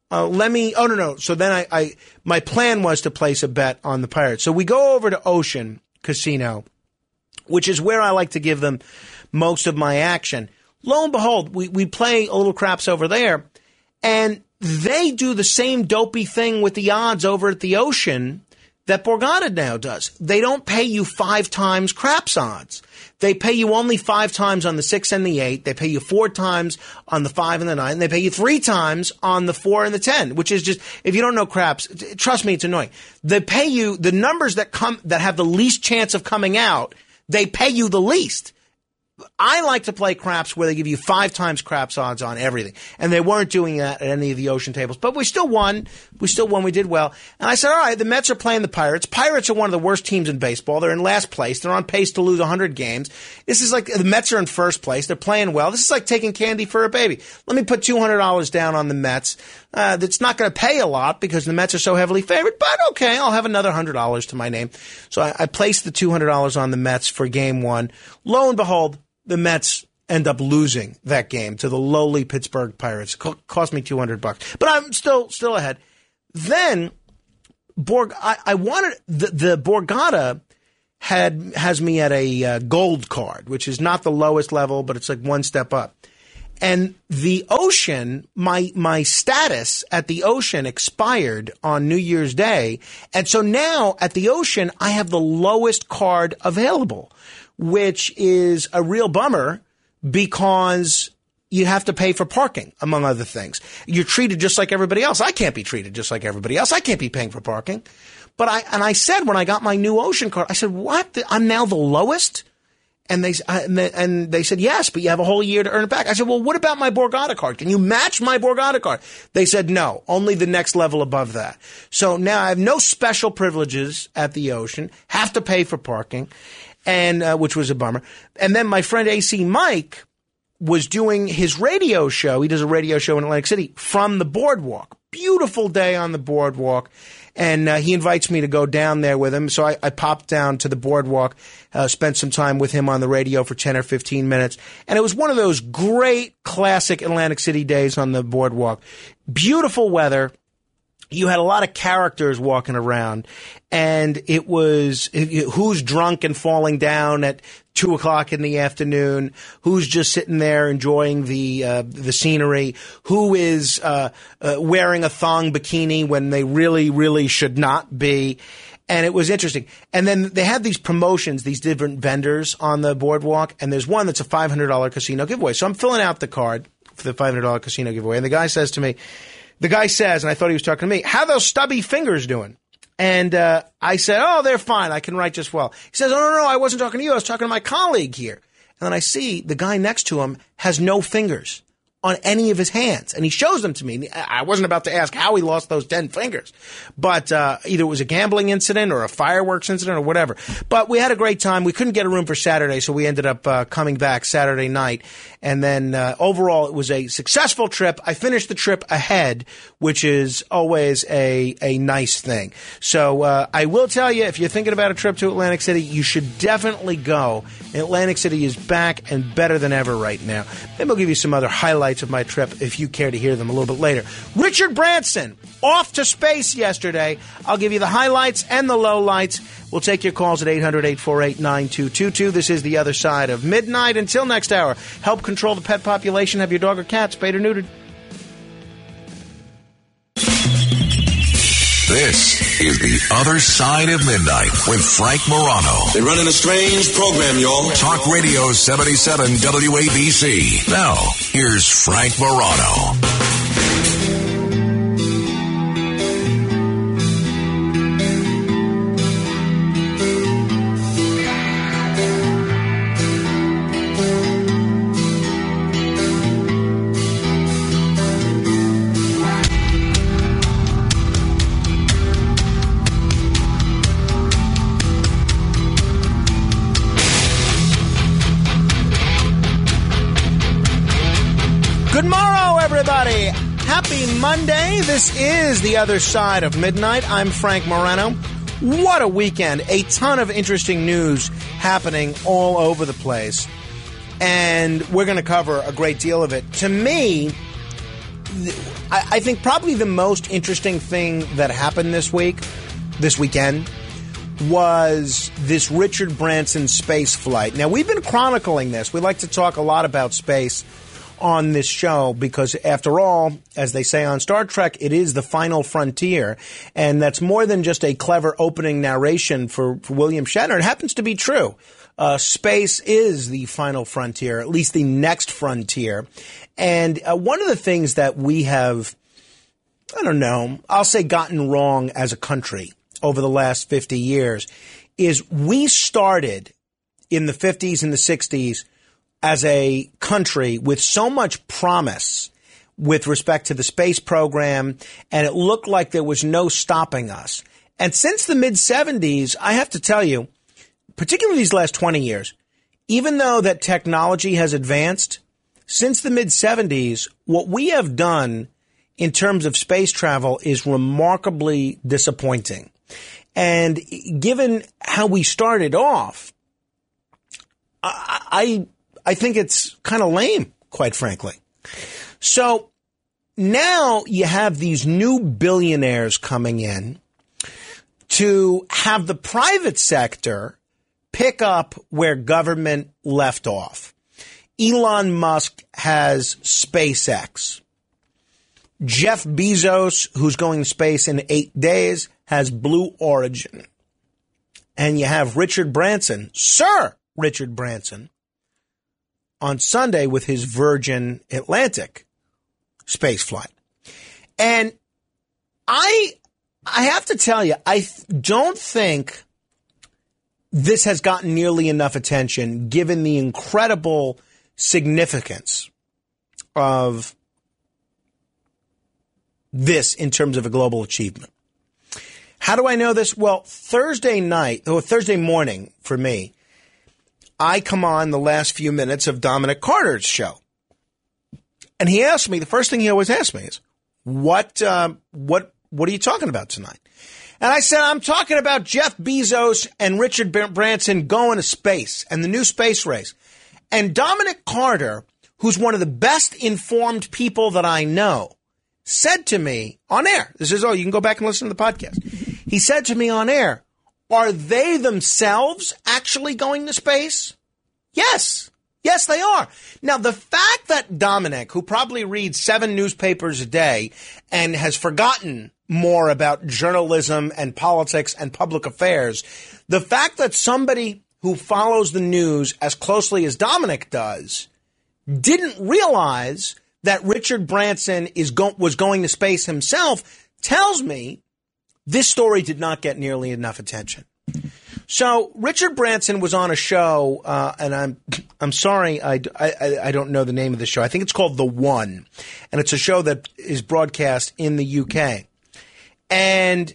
So then my plan was to place a bet on the Pirates. So we go over to Ocean Casino, which is where I like to give them most of my action. Lo and behold, we play a little craps over there, and they do the same dopey thing with the odds over at the Ocean that Borgata now does. They don't pay you 5 times craps odds. They pay you only 5 times on the 6 and the 8. They pay you 4 times on the 5 and the 9. They pay you 3 times on the 4 and the 10, which is just, if you don't know craps, trust me, it's annoying. They pay you the numbers that have the least chance of coming out. They pay you the least. I like to play craps where they give you 5 times craps odds on everything. And they weren't doing that at any of the Ocean tables. But we still won. We did well. And I said, all right, the Mets are playing the Pirates. Pirates are one of the worst teams in baseball. They're in last place. They're on pace to lose 100 games. This is like, the Mets are in first place. They're playing well. This is like taking candy for a baby. Let me put $200 down on the Mets. That's not going to pay a lot because the Mets are so heavily favored. But okay, I'll have another $100 to my name. So I placed the $200 on the Mets for game 1. Lo and behold, the Mets end up losing that game to the lowly Pittsburgh Pirates. It cost me $200, but I'm still ahead. Then I wanted the Borgata has me at a gold card, which is not the lowest level, but it's like one step up. And the Ocean, my status at the Ocean expired on New Year's Day, and so now at the Ocean I have the lowest card available, which is a real bummer because you have to pay for parking, among other things. You're treated just like everybody else. I can't be treated just like everybody else. I can't be paying for parking. But I said when I got my new Ocean card, I said, what? I'm now the lowest? And they said, yes, but you have a whole year to earn it back. I said, well, what about my Borgata card? Can you match my Borgata card? They said, no, only the next level above that. So now I have no special privileges at the Ocean, have to pay for parking. And which was a bummer. And then my friend AC Mike was doing his radio show. He does a radio show in Atlantic City from the boardwalk. Beautiful day on the boardwalk. And he invites me to go down there with him. So I popped down to the boardwalk, spent some time with him on the radio for 10 or 15 minutes. And it was one of those great classic Atlantic City days on the boardwalk. Beautiful weather. You had a lot of characters walking around, and it was who's drunk and falling down at 2:00 in the afternoon, who's just sitting there enjoying the scenery, who is wearing a thong bikini when they really, really should not be. And it was interesting. And then they had these promotions, these different vendors on the boardwalk, and there's one that's a $500 casino giveaway. So I'm filling out the card for the $500 casino giveaway, and the guy says, and I thought he was talking to me, how those stubby fingers doing? And I said, oh, they're fine. I can write just well. He says, oh, no, I wasn't talking to you. I was talking to my colleague here. And then I see the guy next to him has no fingers on any of his hands. And he shows them to me. I wasn't about to ask how he lost those 10 fingers. But either it was a gambling incident or a fireworks incident or whatever. But we had a great time. We couldn't get a room for Saturday, so we ended up coming back Saturday night. And then overall, it was a successful trip. I finished the trip ahead, which is always a nice thing. So I will tell you, if you're thinking about a trip to Atlantic City, you should definitely go. Atlantic City is back and better than ever right now. Maybe I'll give you some other highlights of my trip if you care to hear them a little bit later. Richard Branson, off to space yesterday. I'll give you the highlights and the lowlights. We'll take your calls at 800-848-9222. This is The Other Side of Midnight. Until next hour, help control the pet population. Have your dog or cat spayed or neutered. This is The Other Side of Midnight with Frank Morano. They're running a strange program, y'all. Talk Radio 77 WABC. Now, here's Frank Morano. Happy Monday. This is The Other Side of Midnight. I'm Frank Morano. What a weekend. A ton of interesting news happening all over the place. And we're going to cover a great deal of it. To me, I think probably the most interesting thing that happened this weekend, was this Richard Branson space flight. Now, we've been chronicling this. We like to talk a lot about space on this show because, after all, as they say on Star Trek, it is the final frontier. And that's more than just a clever opening narration for William Shatner. It happens to be true. Space is the final frontier, at least the next frontier. And one of the things that we have, I don't know, I'll say gotten wrong as a country over the last 50 years is we started in the 50s and the 60s as a country with so much promise with respect to the space program, and it looked like there was no stopping us. And since the mid-70s, I have to tell you, particularly these last 20 years, even though that technology has advanced, since the mid-70s, what we have done in terms of space travel is remarkably disappointing. And given how we started off, I think it's kind of lame, quite frankly. So now you have these new billionaires coming in to have the private sector pick up where government left off. Elon Musk has SpaceX. Jeff Bezos, who's going to space in 8 days, has Blue Origin. And you have Richard Branson, Sir Richard Branson, on Sunday with his Virgin Atlantic space flight. And I have to tell you, I don't think this has gotten nearly enough attention given the incredible significance of this in terms of a global achievement. How do I know this? Well, Thursday morning for me, I come on the last few minutes of Dominic Carter's show. And he asked me, the first thing he always asks me is, what are you talking about tonight? And I said, I'm talking about Jeff Bezos and Richard Branson going to space and the new space race. And Dominic Carter, who's one of the best informed people that I know, said to me on air, you can go back and listen to the podcast. He said to me on air, are they themselves actually going to space? Yes. Yes, they are. Now, the fact that Dominic, who probably reads 7 newspapers a day and has forgotten more about journalism and politics and public affairs, the fact that somebody who follows the news as closely as Dominic does didn't realize that Richard Branson was going to space himself tells me this story did not get nearly enough attention. So Richard Branson was on a show, and I'm sorry, I don't know the name of the show. I think it's called The One, and it's a show that is broadcast in the UK. And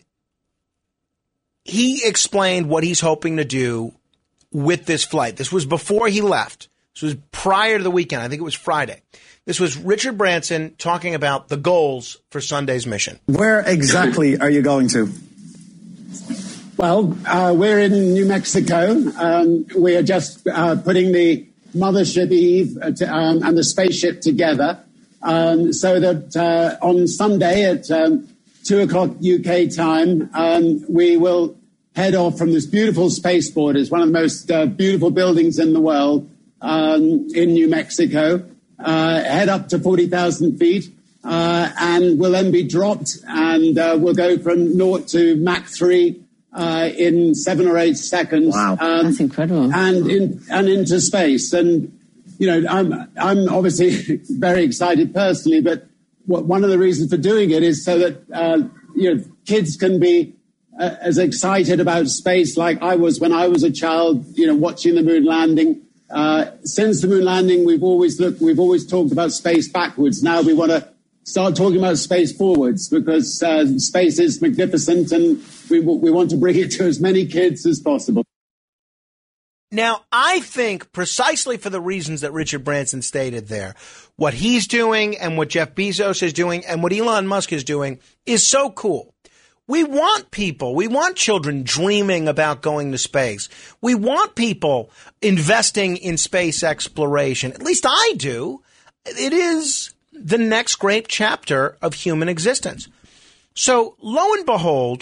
he explained what he's hoping to do with this flight. This was before he left. This was prior to the weekend. I think it was Friday. This was Richard Branson talking about the goals for Sunday's mission. Where exactly are you going to? Well, we're in New Mexico. We are just putting the Mothership Eve and the spaceship together so that on Sunday at 2 o'clock UK time, we will head off from this beautiful spaceport. It's one of the most beautiful buildings in the world in New Mexico. Head up to 40,000 feet, and we'll then be dropped, and we'll go from 0 to Mach 3 in 7 or 8 seconds. Wow, that's incredible. And into space. And I'm obviously very excited personally, but one of the reasons for doing it is so that kids can be as excited about space like I was when I was a child. Watching the moon landing. Since the moon landing, we've always talked about space backwards. Now we want to start talking about space forwards because space is magnificent and we want to bring it to as many kids as possible. Now, I think precisely for the reasons that Richard Branson stated there, what he's doing and what Jeff Bezos is doing and what Elon Musk is doing is so cool. We want children dreaming about going to space. We want people investing in space exploration. At least I do. It is the next great chapter of human existence. So lo and behold,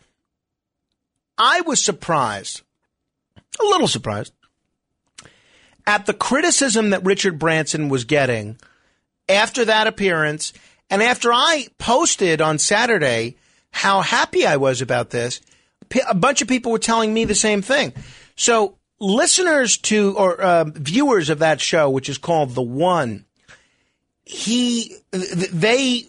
I was surprised, a little surprised, at the criticism that Richard Branson was getting after that appearance, and after I posted on Saturday how happy I was about this, a bunch of people were telling me the same thing. So listeners to or viewers of that show, which is called The One, they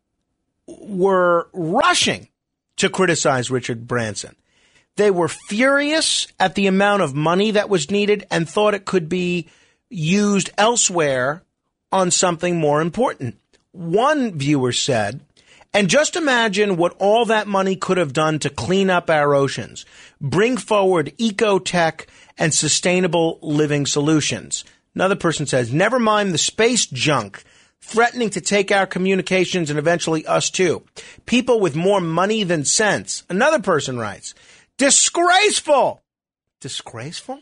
were rushing to criticize Richard Branson. They were furious at the amount of money that was needed and thought it could be used elsewhere on something more important. One viewer said, and just imagine what all that money could have done to clean up our oceans, bring forward eco-tech and sustainable living solutions. Another person says, never mind the space junk threatening to take our communications and eventually us too. People with more money than sense. Another person writes, disgraceful. Disgraceful?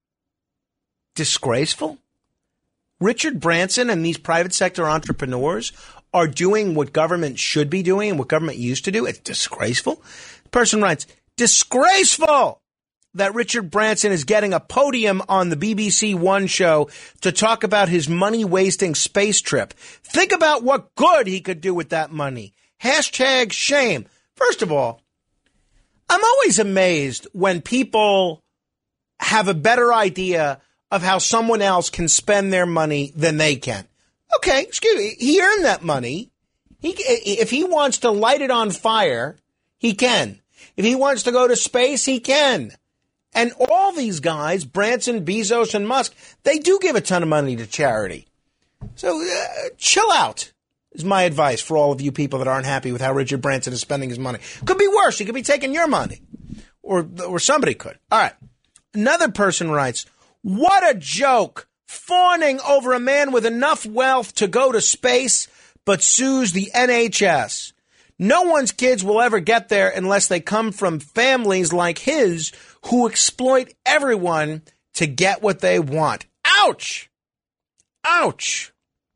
Disgraceful? Richard Branson and these private sector entrepreneurs are doing what government should be doing and what government used to do. It's disgraceful. The person writes, disgraceful that Richard Branson is getting a podium on the BBC One show to talk about his money-wasting space trip. Think about what good he could do with that money. Hashtag shame. First of all, I'm always amazed when people have a better idea of how someone else can spend their money than they can. Okay, excuse me. He earned that money. If he wants to light it on fire, he can. If he wants to go to space, he can. And all these guys, Branson, Bezos, and Musk, they do give a ton of money to charity. So chill out is my advice for all of you people that aren't happy with how Richard Branson is spending his money. Could be worse. He could be taking your money. Or somebody could. All right. Another person writes, what a joke. Fawning over a man with enough wealth to go to space, but sues the NHS. No one's kids will ever get there unless they come from families like his who exploit everyone to get what they want. Ouch! Ouch!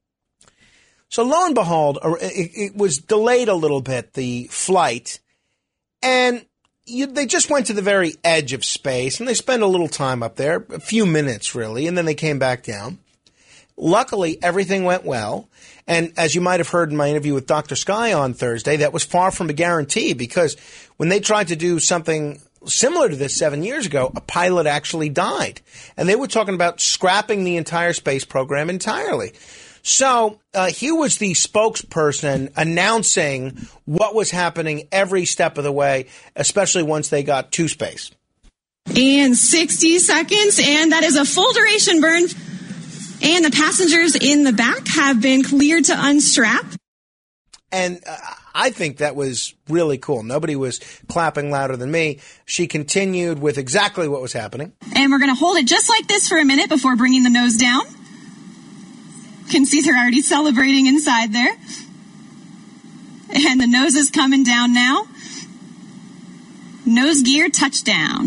So lo and behold, it was delayed a little bit, the flight, and they just went to the very edge of space, and they spent a little time up there, a few minutes really, and then they came back down. Luckily, everything went well. And as you might have heard in my interview with Dr. Sky on Thursday, that was far from a guarantee, because when they tried to do something similar to this 7 years ago, a pilot actually died. And they were talking about scrapping the entire space program entirely. So here was the spokesperson announcing what was happening every step of the way, especially once they got to space. And 60 seconds, and that is a full duration burn. And the passengers in the back have been cleared to unstrap. And I think that was really cool. Nobody was clapping louder than me. She continued with exactly what was happening. And we're going to hold it just like this for a minute before bringing the nose down. You can see they're already celebrating inside there. And the nose is coming down now. Nose gear touchdown.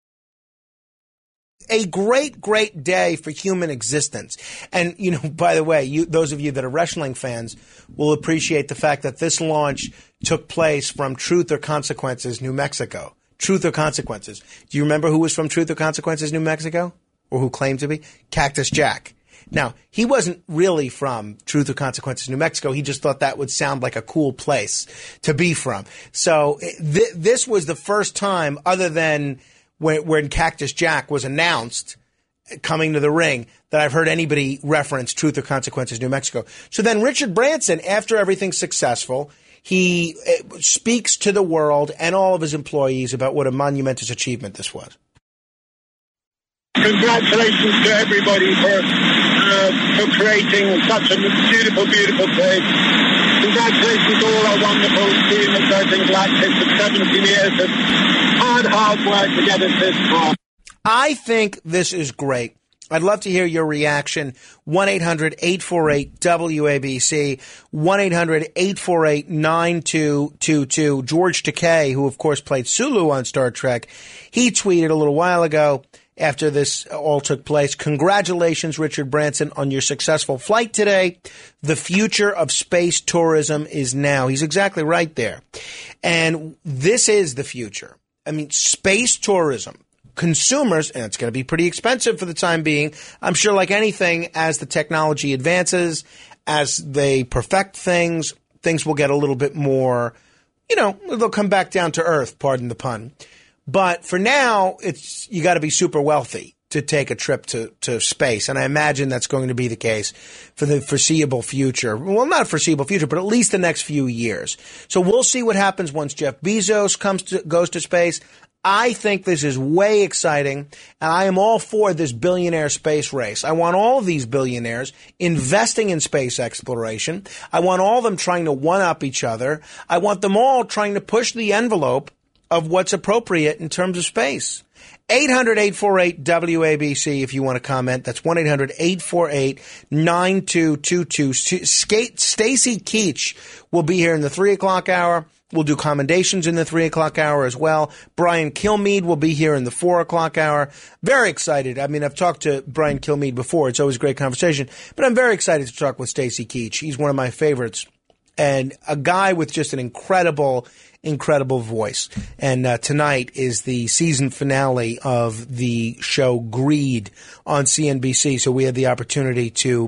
A great, great day for human existence. And, you know, by the way, those of you that are wrestling fans will appreciate the fact that this launch took place from Truth or Consequences, New Mexico. Truth or Consequences. Do you remember who was from Truth or Consequences, New Mexico? Or who claimed to be? Cactus Jack. Now, he wasn't really from Truth or Consequences, New Mexico. He just thought that would sound like a cool place to be from. So this was the first time, other than when Cactus Jack was announced coming to the ring, that I've heard anybody reference Truth or Consequences, New Mexico. So then Richard Branson, after everything's successful, he speaks to the world and all of his employees about what a monumentous achievement this was. Congratulations to everybody for creating such a beautiful, beautiful place. Congratulations to all our wonderful team at Virgin Galactic for 17 years of hard work to get us this far. I think this is great. I'd love to hear your reaction. 1-800-848-WABC, 1-800-848-9222. George Takei, who of course played Sulu on Star Trek, he tweeted a little while ago after this all took place, congratulations, Richard Branson, on your successful flight today. The future of space tourism is now. He's exactly right there. And this is the future. I mean, space tourism. Consumers, and it's going to be pretty expensive for the time being, I'm sure, like anything, as the technology advances, as they perfect things, things will get a little bit more, they'll come back down to earth, pardon the pun. But for now, you got to be super wealthy to take a trip to space. And I imagine that's going to be the case for the foreseeable future. Well, not foreseeable future, but at least the next few years. So we'll see what happens once Jeff Bezos goes to space. I think this is way exciting, and I am all for this billionaire space race. I want all of these billionaires investing in space exploration. I want all of them trying to one-up each other. I want them all trying to push the envelope of what's appropriate in terms of space. 800-848-WABC if you want to comment. That's 1-800-848-9222. Stacy Keach will be here in the 3 o'clock hour. We'll do commendations in the 3 o'clock hour as well. Brian Kilmeade will be here in the 4 o'clock hour. Very excited. I mean, I've talked to Brian Kilmeade before. It's always a great conversation. But I'm very excited to talk with Stacy Keach. He's one of my favorites and a guy with just an incredible voice. And tonight is the season finale of the show Greed on CNBC. So we had the opportunity to,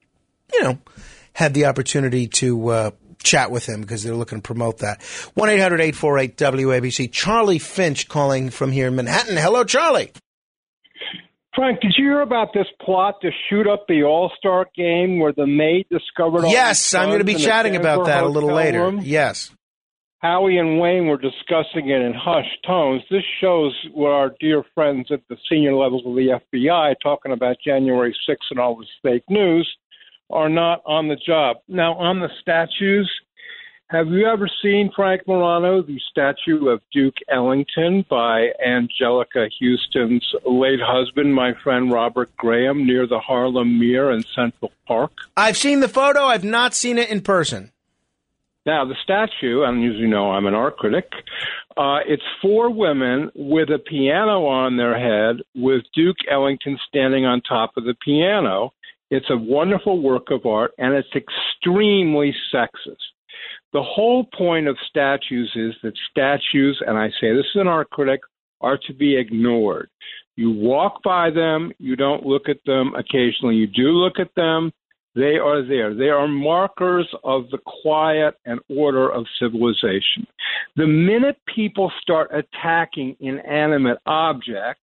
chat with him because they're looking to promote that. 1-800-848-WABC. Charlie Finch calling from here in Manhattan. Hello, Charlie. Frank, did you hear about this plot to shoot up the All-Star game where the maid discovered all Yes, I'm going to be chatting about that a little later. Room? Yes. Howie and Wayne were discussing it in hushed tones. This shows what our dear friends at the senior levels of the FBI, talking about January 6th and all this fake news, are not on the job. Now, on the statues, have you ever seen, Frank Morano, the statue of Duke Ellington by Angelica Houston's late husband, my friend Robert Graham, near the Harlem Mere in Central Park? I've seen the photo. I've not seen it in person. Now, the statue, and as you know, I'm an art critic, it's 4 women with a piano on their head with Duke Ellington standing on top of the piano. It's a wonderful work of art, and it's extremely sexist. The whole point of statues is that statues, and I say this as an art critic, are to be ignored. You walk by them, you don't look at them. Occasionally you do look at them. They are there. They are markers of the quiet and order of civilization. The minute people start attacking inanimate objects,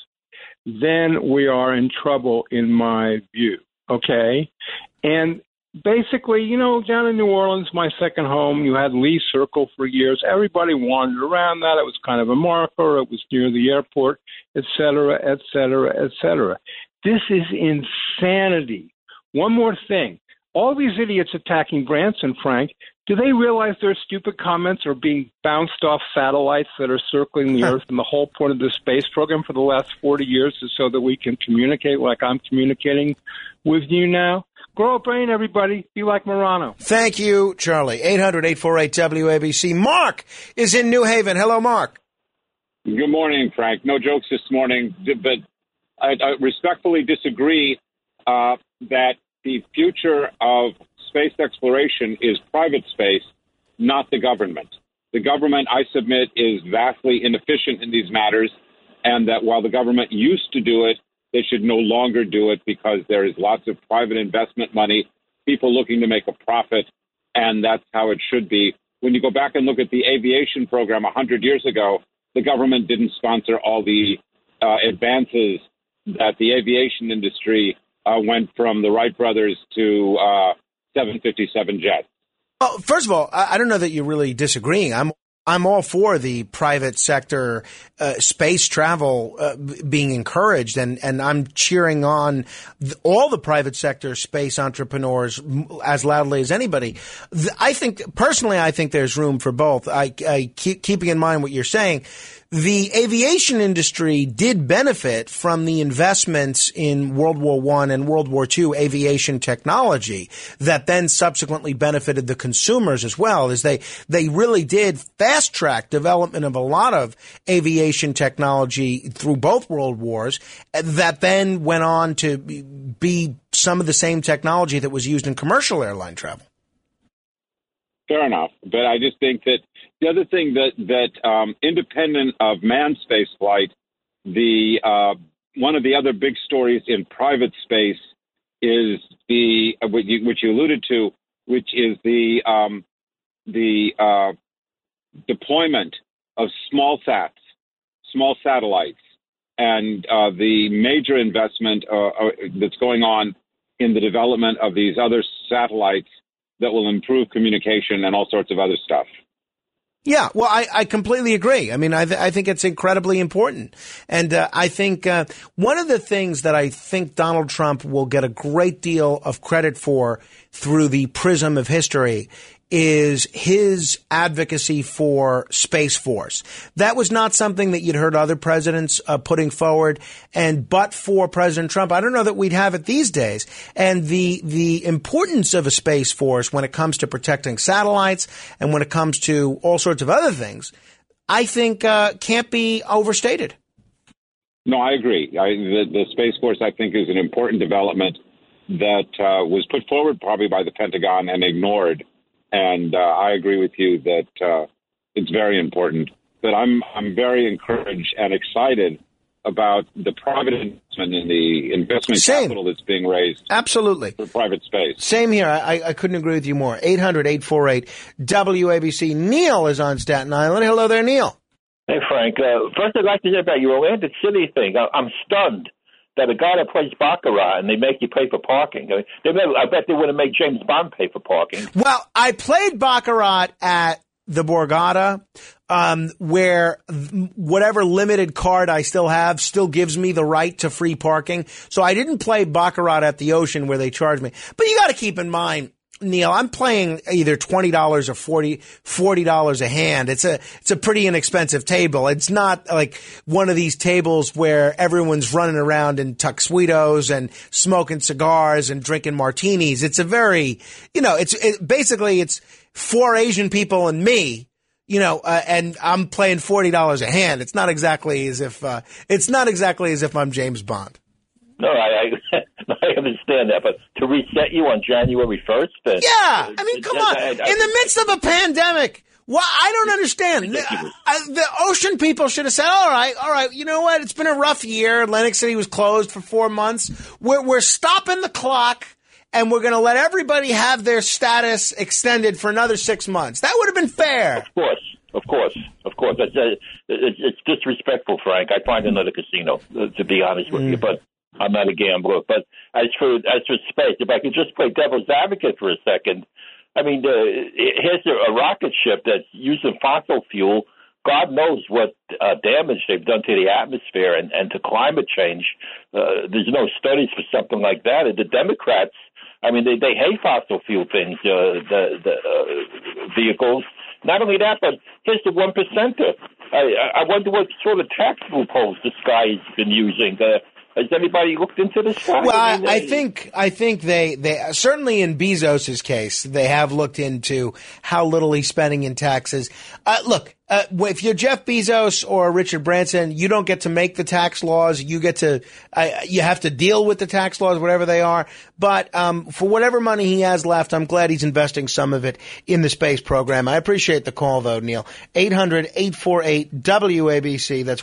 then we are in trouble, in my view. Okay? And basically, down in New Orleans, my second home, you had Lee Circle for years. Everybody wandered around that. It was kind of a marker. It was near the airport, et cetera, et cetera, et cetera. This is insanity. One more thing. All these idiots attacking Branson, Frank, do they realize their stupid comments are being bounced off satellites that are circling the Earth, and the whole point of the space program for the last 40 years is so that we can communicate like I'm communicating with you now? Grow a brain, everybody. Be like Morano. Thank you, Charlie. 800-848-WABC. Mark is in New Haven. Hello, Mark. Good morning, Frank. No jokes this morning, but I respectfully disagree that the future of space exploration is private space, not the government. The government, I submit, is vastly inefficient in these matters, and that while the government used to do it, they should no longer do it because there is lots of private investment money, people looking to make a profit, and that's how it should be. When you go back and look at the aviation program 100 years ago, the government didn't sponsor all the advances that the aviation industry went from the Wright brothers to 757 jets. Well, first of all, I don't know that you're really disagreeing. I'm all for the private sector space travel being encouraged, and I'm cheering on all the private sector space entrepreneurs as loudly as anybody. I think there's room for both. Keeping in mind what you're saying, the aviation industry did benefit from the investments in World War I and World War II aviation technology that then subsequently benefited the consumers as well, as they really did fast-track development of a lot of aviation technology through both world wars that then went on to be some of the same technology that was used in commercial airline travel. Fair enough. But I just think that the other thing that independent of manned space flight, one of the other big stories in private space is which you alluded to, which is the deployment of small satellites, and the major investment that's going on in the development of these other satellites that will improve communication and all sorts of other stuff. Yeah, well, I completely agree. I mean, I think it's incredibly important. And I think one of the things that I think Donald Trump will get a great deal of credit for through the prism of history is his advocacy for Space Force. That was not something that you'd heard other presidents putting forward. But for President Trump, I don't know that we'd have it these days. And the importance of a Space Force when it comes to protecting satellites and when it comes to all sorts of other things, I think can't be overstated. No, I agree. The Space Force, I think, is an important development that was put forward probably by the Pentagon and ignored. And I agree with you that it's very important. But I'm very encouraged and excited about the private investment in the investment capital that's being raised. Absolutely. For private space. Same here. I couldn't agree with you more. 800-848-WABC. Neil is on Staten Island. Hello there, Neil. Hey, Frank. First, I'd like to hear about your Atlantic City thing. I'm stunned that a guy that plays Baccarat and they make you pay for parking. I bet they wouldn't make James Bond pay for parking. Well, I played Baccarat at the Borgata, where whatever limited card I still have still gives me the right to free parking. So I didn't play Baccarat at the Ocean where they charge me. But you got to keep in mind, Neil, I'm playing either $20 or $40 a hand. It's a pretty inexpensive table. It's not like one of these tables where everyone's running around in tuxedos and smoking cigars and drinking martinis. It's a very, basically it's 4 Asian people and me, and I'm playing $40 a hand. It's not exactly as if I'm James Bond. No, I understand that, but to reset you on January 1st? Yeah, I mean, come on. In the midst of a pandemic, I don't understand. The Ocean people should have said, all right, you know what? It's been a rough year. Atlantic City was closed for 4 months. We're stopping the clock, and we're going to let everybody have their status extended for another 6 months. That would have been fair. Of course. It's disrespectful, Frank. I find another casino, to be honest with you, but I'm not a gambler. But as for space, if I could just play devil's advocate for a second, I mean, here's a rocket ship that's using fossil fuel. God knows what damage they've done to the atmosphere and to climate change. There's no studies for something like that. And the Democrats, I mean, they hate fossil fuel things, the vehicles. Not only that, but here's the 1%er. I wonder what sort of tax loopholes this guy's been using. Has anybody looked into this guy? Well, I think they certainly in Bezos's case, they have looked into how little he's spending in taxes. Look, if you're Jeff Bezos or Richard Branson, you don't get to make the tax laws. You get to, you have to deal with the tax laws, whatever they are. But for whatever money he has left, I'm glad he's investing some of it in the space program. I appreciate the call, though, Neil. 800-848-WABC. That's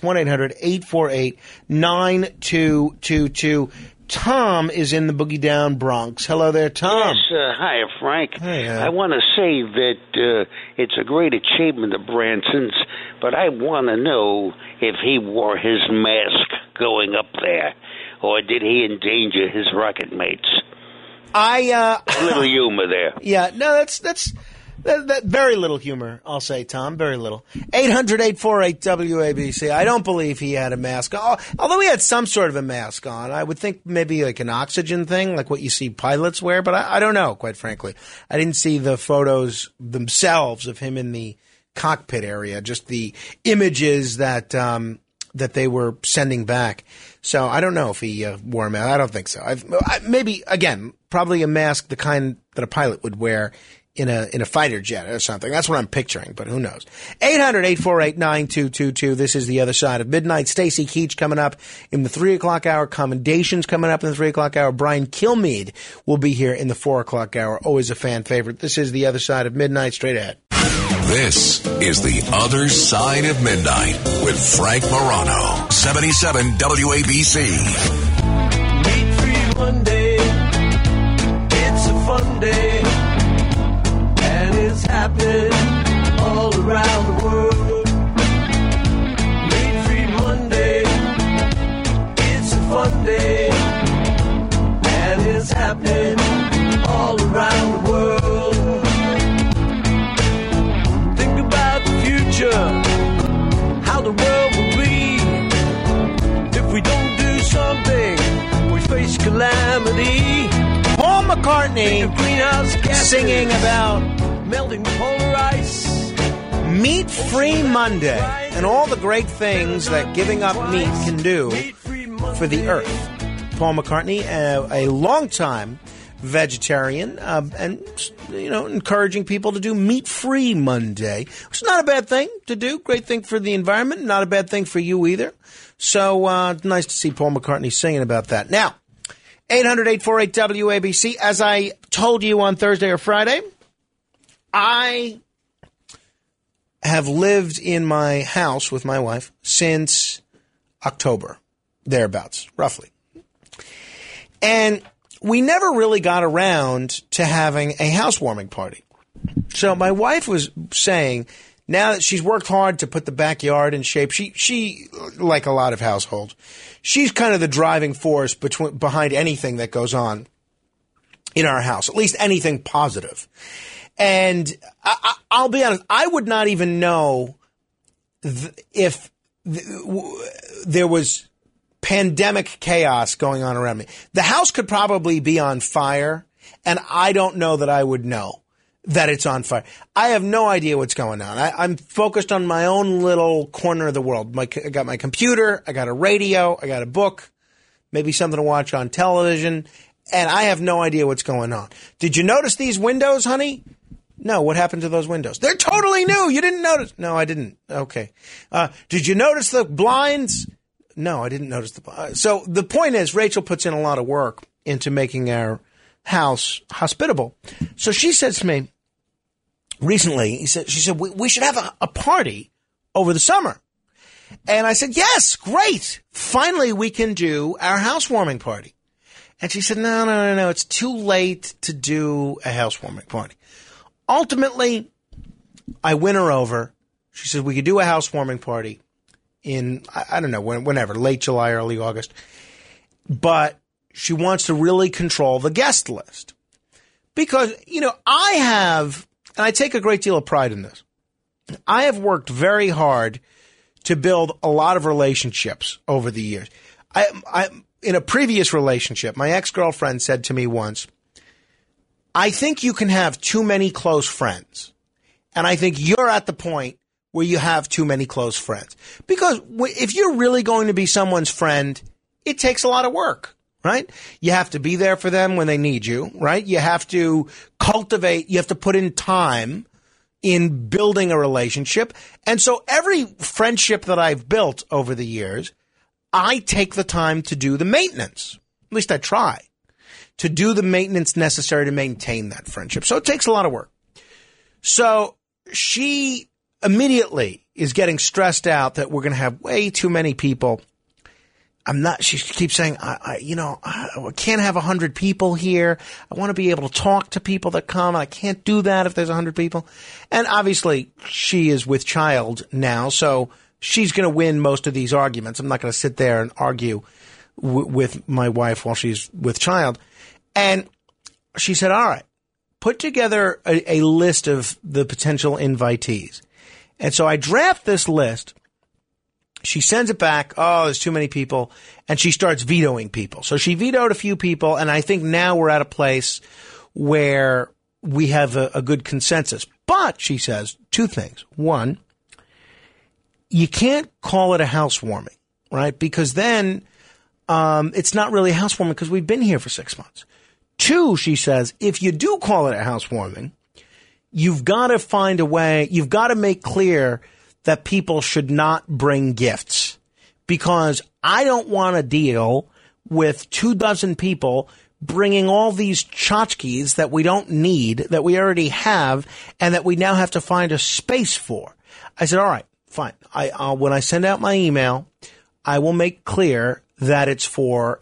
1-800-848-9222. Tom is in the Boogie Down Bronx. Hello there, Tom. Yes, hi, Frank. Hey, I want to say that it's a great achievement of Branson's, but I want to know if he wore his mask going up there, or did he endanger his rocket mates? A little humor there. Yeah, no, that's very little humor, I'll say, Tom. Very little. 800-848-WABC. I don't believe he had a mask on. Although he had some sort of a mask on. I would think maybe like an oxygen thing, like what you see pilots wear. But I don't know, quite frankly. I didn't see the photos themselves of him in the cockpit area, just the images that they were sending back. So I don't know if he wore a mask. I don't think so. Maybe, again, probably a mask the kind that a pilot would wear in a fighter jet or something. That's what I'm picturing, but who knows? 800-848-9222. This is The Other Side of Midnight. Stacey Keach coming up in the 3 o'clock hour. Commendations coming up in the 3 o'clock hour. Brian Kilmeade will be here in the 4 o'clock hour. Always a fan favorite. This is The Other Side of Midnight. Straight ahead. This is The Other Side of Midnight with Frank Morano. 77 WABC. Meet free one day. happening all around the world. Meat Free Monday, it's a fun day, and it's happening all around the world. Think about the future, how the world will be. If we don't do something, we face calamity. Paul McCartney singing about melting polar ice. Meat Free Monday and all the great things that giving up meat can do for the earth. Paul McCartney, a longtime vegetarian, and encouraging people to do Meat Free Monday. It's not a bad thing to do. Great thing for the environment. Not a bad thing for you either. So nice to see Paul McCartney singing about that. Now, 800-848-WABC. As I told you on Thursday or Friday, I have lived in my house with my wife since October, thereabouts, roughly. And we never really got around to having a housewarming party. So my wife was saying, now that she's worked hard to put the backyard in shape, she like a lot of households, she's kind of the driving force behind anything that goes on in our house, at least anything positive. And I'll be honest, I would not even know if there was pandemic chaos going on around me. The house could probably be on fire, and I don't know that I would know that it's on fire. I have no idea what's going on. I'm focused on my own little corner of the world. I got my computer, I got a radio, I got a book, maybe something to watch on television, and I have no idea what's going on. Did you notice these windows, honey? No, what happened to those windows? They're totally new. You didn't notice? No, I didn't. Okay. Did you notice the blinds? No, I didn't notice the blinds. So the point is, Rachel puts in a lot of work into making our house hospitable. So she says to me recently, she said, we should have a party over the summer. And I said, yes, great. Finally, we can do our housewarming party. And she said, no, it's too late to do a housewarming party. Ultimately, I win her over. She said we could do a housewarming party in, I don't know, whenever, late July, early August. But she wants to really control the guest list. Because, I have, and I take a great deal of pride in this, I have worked very hard to build a lot of relationships over the years. I in a previous relationship, my ex-girlfriend said to me once, I think you can have too many close friends. And I think you're at the point where you have too many close friends. Because if you're really going to be someone's friend, it takes a lot of work, right? You have to be there for them when they need you, right? You have to cultivate, you have to put in time in building a relationship. And so every friendship that I've built over the years, I take the time to do the maintenance. At least I try to do the maintenance necessary to maintain that friendship. So it takes a lot of work. So she immediately is getting stressed out that we're going to have way too many people. She keeps saying, I can't have 100 people here. I want to be able to talk to people that come. I can't do that if there's 100 people. And obviously she is with child now, so she's going to win most of these arguments. I'm not going to sit there and argue with my wife while she's with child. And she said, all right, put together a list of the potential invitees. And so I draft this list. She sends it back. Oh, there's too many people. And she starts vetoing people. So she vetoed a few people. And I think now we're at a place where we have a good consensus. But she says two things. One, you can't call it a housewarming, right? Because then it's not really a housewarming because we've been here for 6 months. Two, she says, if you do call it a housewarming, you've got to find a way, you've got to make clear that people should not bring gifts. Because I don't want to deal with 24 people bringing all these tchotchkes that we don't need, that we already have, and that we now have to find a space for. I said, all right, fine. When I send out my email, I will make clear that it's for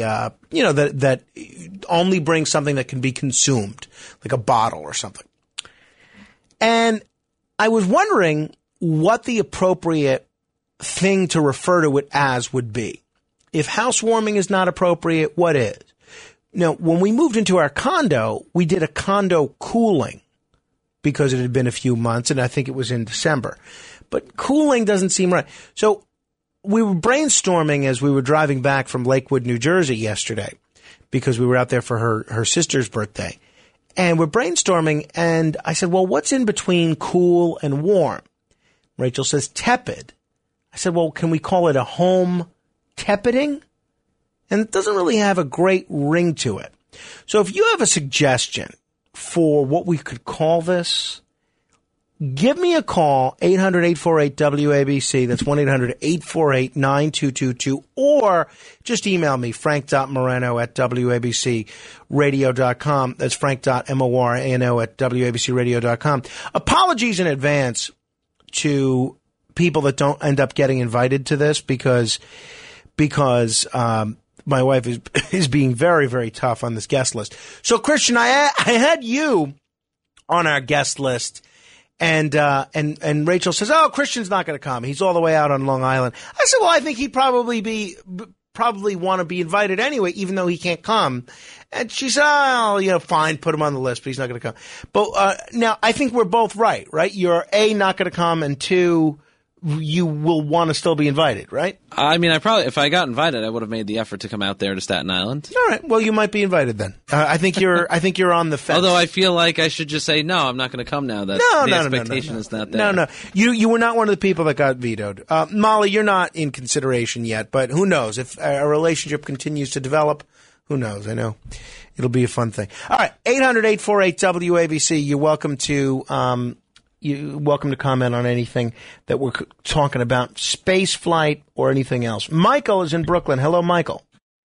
that only brings something that can be consumed, like a bottle or something. And I was wondering what the appropriate thing to refer to it as would be. If housewarming is not appropriate, what is? Now, when we moved into our condo, we did a condo cooling because it had been a few months, and I think it was in December. But cooling doesn't seem right. So we were brainstorming as we were driving back from Lakewood, New Jersey yesterday, because we were out there for her sister's birthday. And we're brainstorming, and I said, well, what's in between cool and warm? Rachel says tepid. I said, well, can we call it a home tepiding? And it doesn't really have a great ring to it. So if you have a suggestion for what we could call this, give me a call, 800-848-WABC. That's 1-800-848-9222. Or just email me, frank.morano@wabcradio.com. That's frank.morano@wabcradio.com. Apologies in advance to people that don't end up getting invited to this because my wife is being very, very tough on this guest list. So, Christian, I had you on our guest list, and Rachel says, "Oh, Christian's not going to come. He's all the way out on Long Island." I said, "Well, I think he'd probably want to be invited anyway, even though he can't come." And she said, "Oh, fine, put him on the list, but he's not going to come." But now I think we're both right? You're A, not going to come, and two, you will want to still be invited, right? I mean, if I got invited, I would have made the effort to come out there to Staten Island. All right. Well, you might be invited then. I think you're on the fence. Although I feel like I should just say, no, I'm not going to come now. That the expectation is not there. No. You were not one of the people that got vetoed. Molly, you're not in consideration yet, but who knows? If a relationship continues to develop, who knows? I know. It'll be a fun thing. All right. 800-848-WABC. You're welcome to comment on anything that we're talking about, space flight or anything else. Michael is in Brooklyn. Hello, Michael.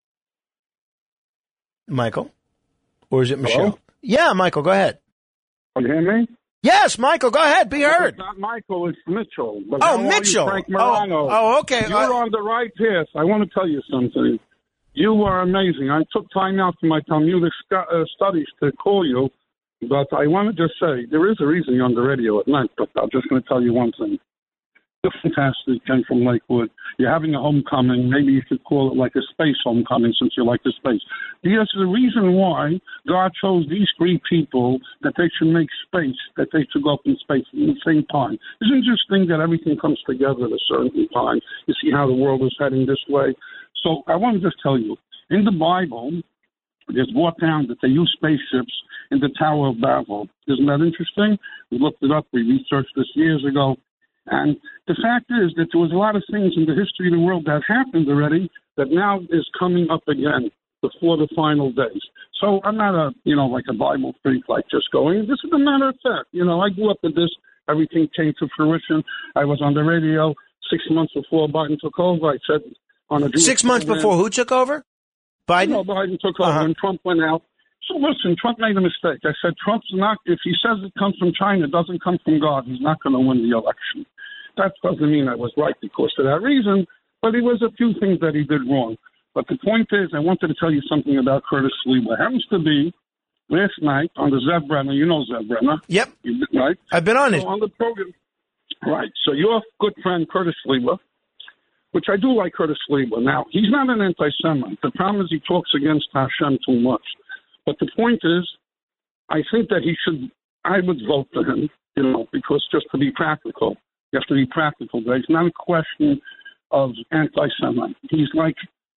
Michael? Or is it Michelle? Hello? Yeah, Michael, go ahead. Can you hear me? Yes, Michael, go ahead. Be heard. It's not Michael, it's Mitchell. But Mitchell. Frank Morano. Oh, okay. You're on the right path. I want to tell you something. You are amazing. I took time out from my Talmudic studies to call you. But I want to just say, there is a reason you're on the radio at night, but I'm just going to tell you one thing. You're fantastic, came from Lakewood. You're having a homecoming. Maybe you could call it like a space homecoming since you like the space. There's a reason why God chose these three people that they should make space, that they should go up in space at the same time. Isn't it interesting that everything comes together at a certain time? You see how the world is heading this way? So I want to just tell you, in the Bible, there's brought down that they use spaceships in the Tower of Babel. Isn't that interesting? We looked it up. We researched this years ago. And the fact is that there was a lot of things in the history of the world that happened already that now is coming up again before the final days. So I'm not like a Bible freak, like just going. This is a matter of fact. I grew up with this. Everything came to fruition. I was on the radio 6 months before Biden took over. I said on a 6 months before who took over? Biden? No, Biden took over and Trump went out. So listen, Trump made a mistake. I said Trump's not, if he says it comes from China, it doesn't come from God, he's not going to win the election. That doesn't mean I was right because of that reason, but there was a few things that he did wrong. But the point is, I wanted to tell you something about Curtis Sliwa. It happens to be last night on the Zev Brenner. You know Zev Brenner. Yep. Right? I've been on it. On the program. Right. So your good friend Curtis Sliwa, which I do like Curtis Sliwa. Now, he's not an anti-Semite. The problem is he talks against Hashem too much. But the point is, I think that I would vote for him, because just to be practical, you have to be practical. But it's not a question of anti-Semite. He's like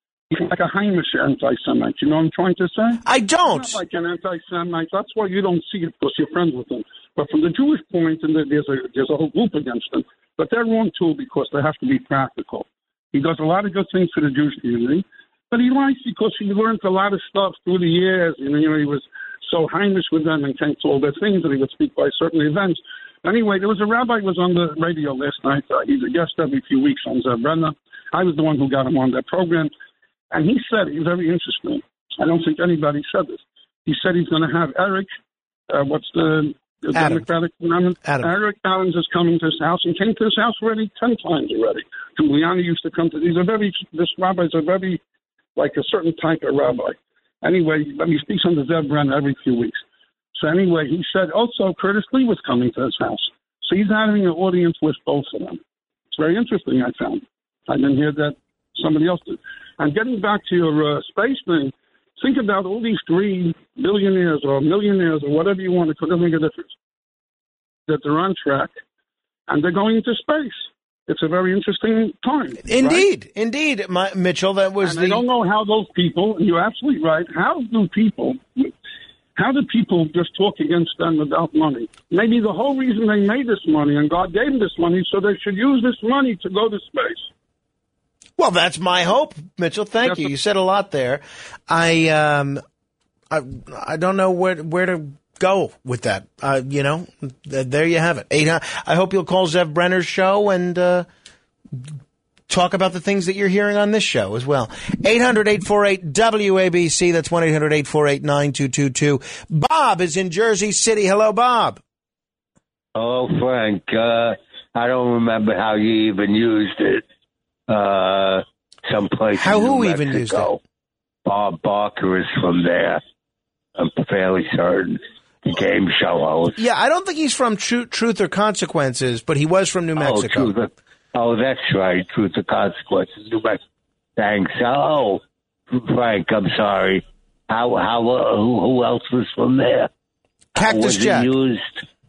a Heimish anti-Semite. You know what I'm trying to say? I don't. He's not like an anti-Semite. That's why you don't see it because you're friends with him. But from the Jewish point, and there's a whole group against him. But they're wrong too because they have to be practical. He does a lot of good things for the Jewish community. But he likes because he learned a lot of stuff through the years. He was so Heimish with them and came to all their things, and he would speak by certain events. Anyway, there was a rabbi who was on the radio last night. He's a guest every few weeks on Zev Brenner. I was the one who got him on that program. And he said, he was very interesting. I don't think anybody said this. He said he's going to have Eric, what's the Democratic nominee? Eric Adams is coming to his house and came to his house already 10 times already. Giuliani used to come to, this rabbi's a very, like a certain type of rabbi. Anyway, he speaks on the Zev Brenner every few weeks. So anyway, he said also Curtis Lee was coming to his house. So he's having an audience with both of them. It's very interesting, I found. I didn't hear that somebody else did. And getting back to your space thing, think about all these 3 billionaires or millionaires or whatever you want to call it, doesn't make a difference, that they're on track and they're going into space. It's a very interesting time. Indeed. Right? Indeed, Mitchell, that was I don't know how those people, and you're absolutely right, how do people just talk against them about money? Maybe the whole reason they made this money and God gave them this money so they should use this money to go to space. Well, that's my hope, Mitchell. Thank you. You said a lot there. I don't know where to go with that. There you have it. I hope you'll call Zev Brenner's show and talk about the things that you're hearing on this show as well. 800-848-WABC. That's 1-800-848-9222. Bob is in Jersey City. Hello, Bob. Oh, Frank, I don't remember how you even used it. Someplace who even used it? Bob Barker is from there. I'm fairly certain. The game show host. Yeah, I don't think he's from Truth or Consequences, but he was from New Mexico. That's right. Truth or Consequences, New Mexico. Thanks. Oh, Frank, I'm sorry. Who else was from there? Cactus Jack. Used?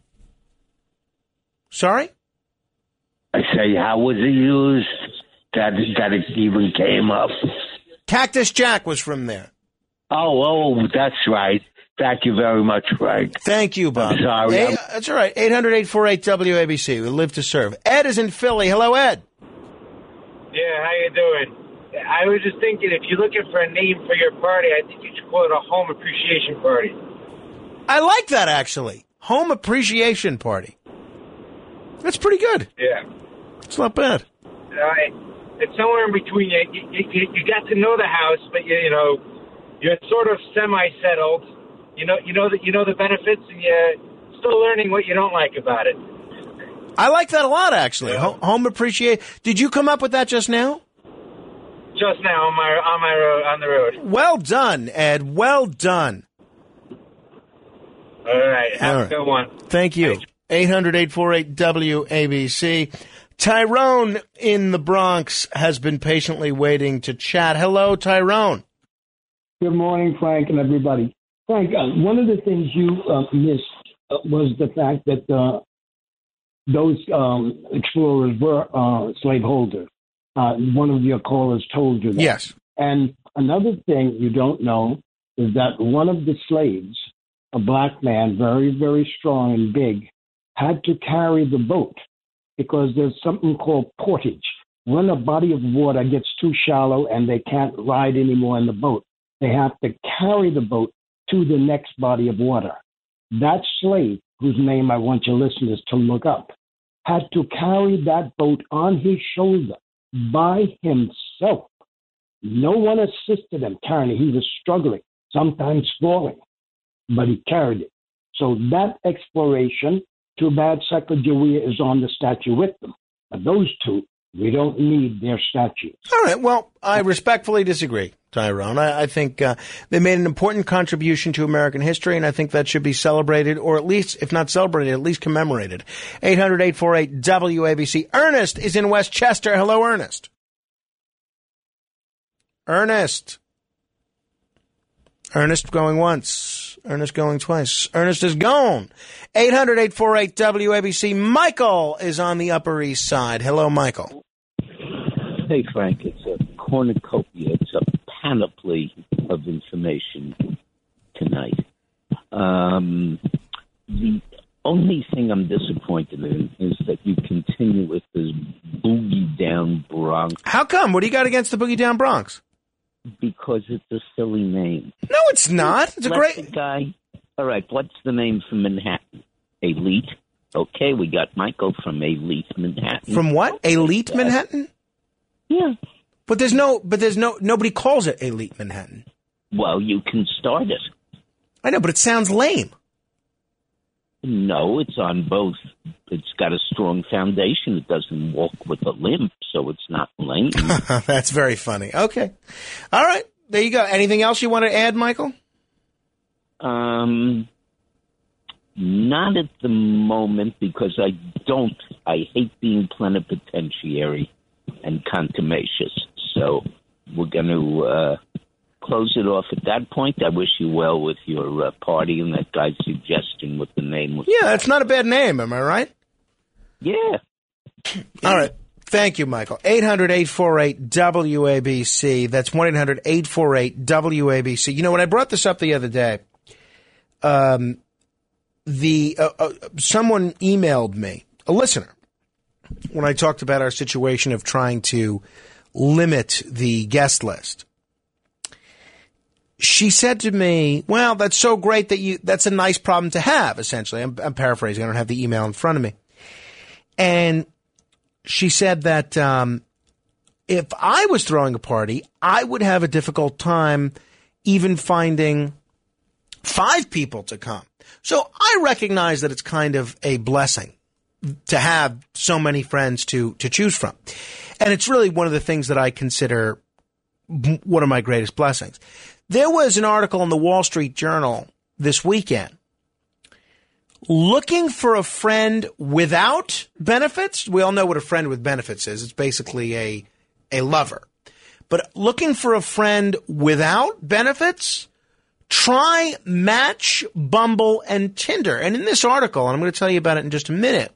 Sorry? I say, how was it used? That it even came up. Cactus Jack was from there. Oh, that's right. Thank you very much, Frank. Thank you, Bob. I'm sorry. That's all right. 800-848-WABC. We live to serve. Ed is in Philly. Hello, Ed. Yeah, how you doing? I was just thinking, if you're looking for a name for your party, I think you should call it a home appreciation party. I like that, actually. Home appreciation party. That's pretty good. Yeah. It's not bad. It's somewhere in between. You got to know the house, but you're sort of semi-settled. You know the benefits, and you're still learning what you don't like about it. I like that a lot, actually. Yeah. Home appreciate. Did you come up with that just now? Just now on the road. Well done, Ed. Well done. All right. Have a good one. Thank you. 800-848-WABC. Tyrone in the Bronx has been patiently waiting to chat. Hello, Tyrone. Good morning, Frank, and everybody. Frank, one of the things you missed was the fact that those explorers were slaveholders. One of your callers told you that. Yes. And another thing you don't know is that one of the slaves, a black man, very, very strong and big, had to carry the boat because there's something called portage. When a body of water gets too shallow and they can't ride anymore in the boat, they have to carry the boat to the next body of water. That slave, whose name I want your listeners to look up, had to carry that boat on his shoulder by himself. No one assisted him carrying it. He was struggling, sometimes falling, but he carried it. So that exploration, too bad Sacagawea is on the statue with them. But those two, we don't need their statues. All right. Well, I respectfully disagree, Tyrone. I think they made an important contribution to American history, and I think that should be celebrated, or at least, if not celebrated, at least commemorated. 800-848-WABC. Ernest is in Westchester. Hello, Ernest. Ernest going once. Ernest going twice. Ernest is gone. 800-848-WABC. Michael is on the Upper East Side. Hello, Michael. Hey, Frank. It's a cornucopia. It's a panoply of information tonight. The only thing I'm disappointed in is that you continue with this Boogie Down Bronx. How come? What do you got against the Boogie Down Bronx? Because it's a silly name. No, it's not. It's a great guy. All right, what's the name from Manhattan? Elite. Okay, we got Michael from Elite Manhattan. From what? Elite Manhattan? Yeah. But nobody calls it Elite Manhattan. Well, you can start it. I know, but it sounds lame. No, it's on both. It's got a strong foundation. It doesn't walk with a limp, so it's not lame. That's very funny. Okay. All right. There you go. Anything else you want to add, Michael? Not at the moment, because I hate being plenipotentiary and contumacious. So we're going to close it off at that point. I wish you well with your party and that guy's suggestion what the name was. Yeah, that's not a bad name. Am I right? Yeah. All right. Thank you, Michael. 800-848-WABC. That's 1-800-848-WABC. You know, when I brought this up the other day, someone emailed me, a listener, when I talked about our situation of trying to limit the guest list. She said to me, well, that's so great that's a nice problem to have, essentially. I'm paraphrasing. I don't have the email in front of me. And she said that if I was throwing a party, I would have a difficult time even finding 5 people to come. So I recognize that it's kind of a blessing to have so many friends to choose from. And it's really one of the things that I consider one of my greatest blessings. There was an article in the Wall Street Journal this weekend looking for a friend without benefits. We all know what a friend with benefits is. It's basically a lover. But looking for a friend without benefits, try Match, Bumble, and Tinder. And in this article, and I'm going to tell you about it in just a minute,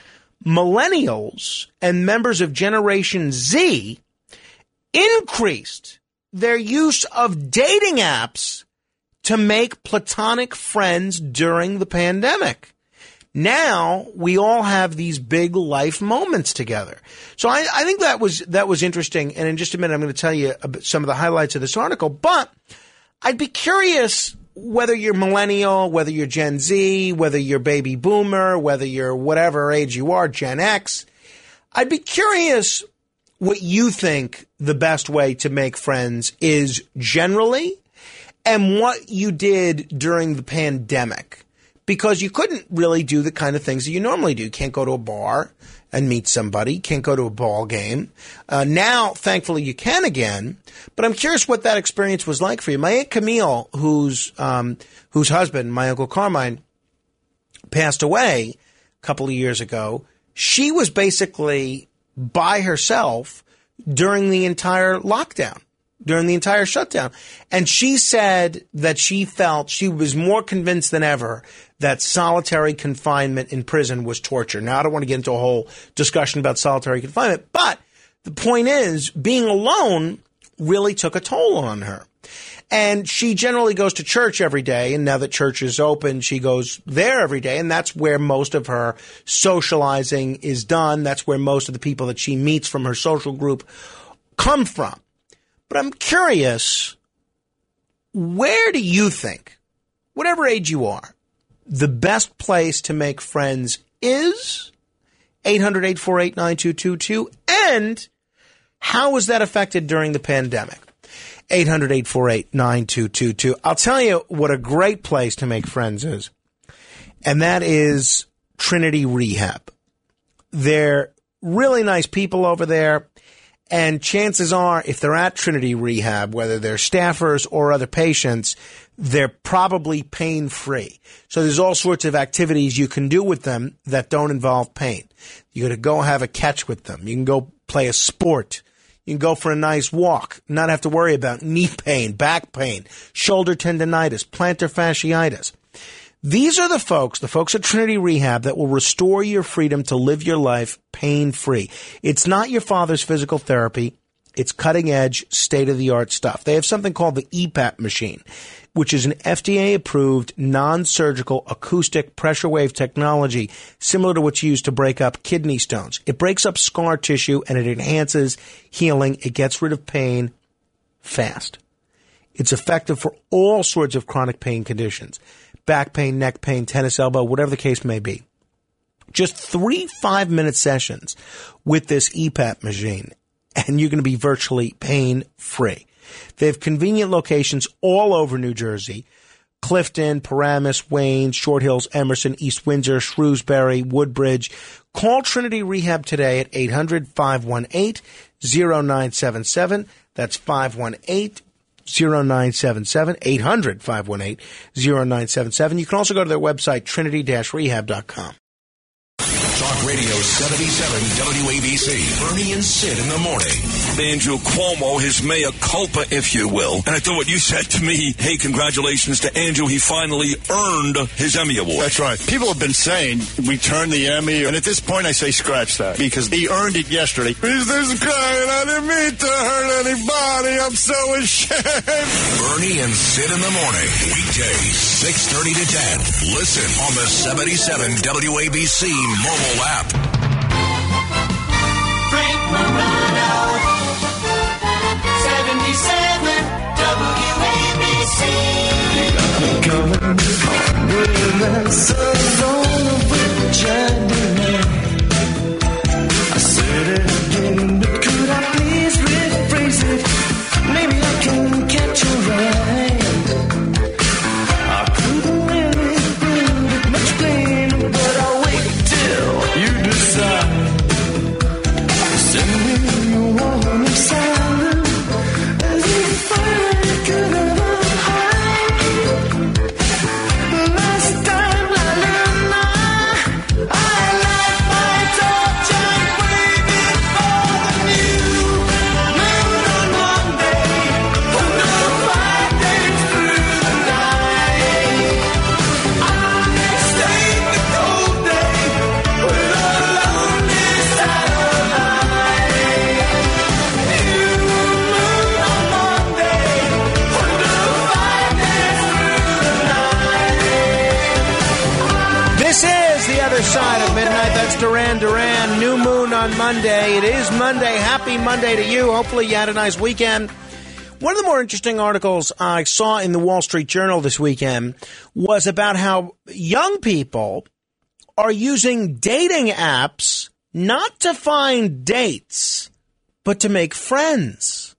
millennials and members of Generation Z increased their use of dating apps to make platonic friends during the pandemic. Now we all have these big life moments together. So I think that was interesting. And in just a minute, I'm going to tell you some of the highlights of this article. But I'd be curious whether you're millennial, whether you're Gen Z, whether you're baby boomer, whether you're whatever age you are, Gen X. I'd be curious what you think the best way to make friends is generally, and what you did during the pandemic, because you couldn't really do the kind of things that you normally do. You can't go to a bar and meet somebody. You can't go to a ball game. Now, thankfully, you can again. But I'm curious what that experience was like for you. My Aunt Camille, whose husband, my Uncle Carmine, passed away a couple of years ago, she was basically by herself during the entire lockdown, during the entire shutdown. And she said that she felt she was more convinced than ever that solitary confinement in prison was torture. Now, I don't want to get into a whole discussion about solitary confinement, but the point is being alone really took a toll on her. And she generally goes to church every day. And now that church is open, she goes there every day. And that's where most of her socializing is done. That's where most of the people that she meets from her social group come from. But I'm curious, where do you think, whatever age you are, the best place to make friends is? 800-848-9222. And how was that affected during the pandemic? 800-848-9222. I'll tell you what a great place to make friends is, and that is Trinity Rehab. They're really nice people over there, and chances are if they're at Trinity Rehab, whether they're staffers or other patients, they're probably pain-free. So there's all sorts of activities you can do with them that don't involve pain. You're going to go have a catch with them. You can go play a sport. You can go for a nice walk, not have to worry about knee pain, back pain, shoulder tendonitis, plantar fasciitis. These are the folks at Trinity Rehab, that will restore your freedom to live your life pain-free. It's not your father's physical therapy. It's cutting-edge, state-of-the-art stuff. They have something called the EPAP machine, which is an FDA-approved, non-surgical, acoustic pressure wave technology similar to what's used to break up kidney stones. It breaks up scar tissue, and it enhances healing. It gets rid of pain fast. It's effective for all sorts of chronic pain conditions. Back pain, neck pain, tennis elbow, whatever the case may be. Just 3 5-minute sessions with this EPAP machine, and you're going to be virtually pain-free. They have convenient locations all over New Jersey: Clifton, Paramus, Wayne, Short Hills, Emerson, East Windsor, Shrewsbury, Woodbridge. Call Trinity Rehab today at 800-518-0977. That's 518 0977, 800-518-0977. You can also go to their website, trinity-rehab.com. Talk Radio 77 WABC. Bernie and Sid in the morning. Andrew Cuomo, his mea culpa, if you will. And I thought what you said to me, hey, congratulations to Andrew. He finally earned his Emmy Award. That's right. People have been saying, return the Emmy. And at this point, I say scratch that. Because he earned it yesterday. He's this crying. I didn't mean to hurt anybody. I'm so ashamed. Bernie and Sid in the morning. Weekdays, 6:30 to 10. Listen on the 77 WABC mobile app. Frank Morano, 77 WABC. I said it again, but could I please rephrase it? Maybe I can catch a ride. I couldn't really put it much plainer, but I'll wait till you decide. Send me your warm silence as if I could ever hide. Last time I learned I like my touch and waited for the new moon on Monday. For the 5 days through the night, I stayed the cold day with a lonely satellite. New moon on Monday. For the 5 days through the night. This is The Other Side of Midnight. That's Duran Duran. New moon on Monday. It is Monday. Happy Monday to you. Hopefully you had a nice weekend. One of the more interesting articles I saw in the Wall Street Journal this weekend was about how young people are using dating apps not to find dates, but to make friends.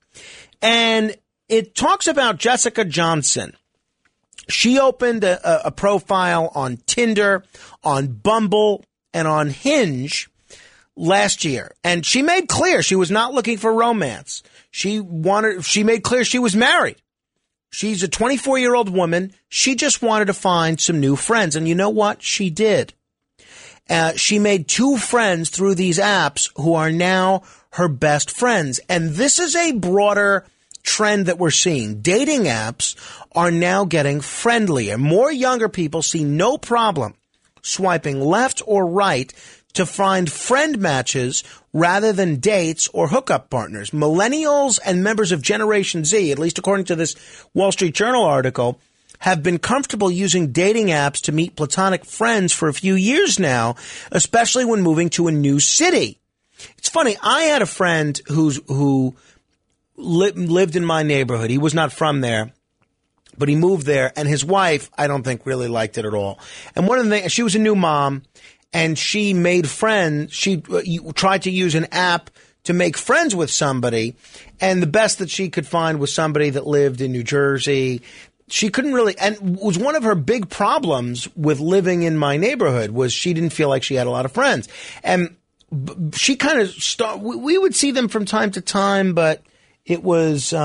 And it talks about Jessica Johnson. She opened a profile on Tinder, on Bumble, and on Hinge last year. And she made clear she was not looking for romance. She made clear she was married. She's a 24-year-old woman. She just wanted to find some new friends. And you know what? She did. She made 2 friends through these apps who are now her best friends. And this is a broader trend that we're seeing. Dating apps are now getting friendlier. More younger people see no problem swiping left or right to find friend matches rather than dates or hookup partners. Millennials and members of Generation Z, at least according to this Wall Street Journal article, have been comfortable using dating apps to meet platonic friends for a few years now, especially when moving to a new city. It's funny. I had a friend who lived in my neighborhood. He was not from there, but he moved there, and his wife, I don't think, really liked it at all. And one of the things, she was a new mom, and she made friends. She tried to use an app to make friends with somebody, and the best that she could find was somebody that lived in New Jersey. She couldn't really, and was one of her big problems with living in my neighborhood was she didn't feel like she had a lot of friends. And she kind of we would see them from time to time, but it was,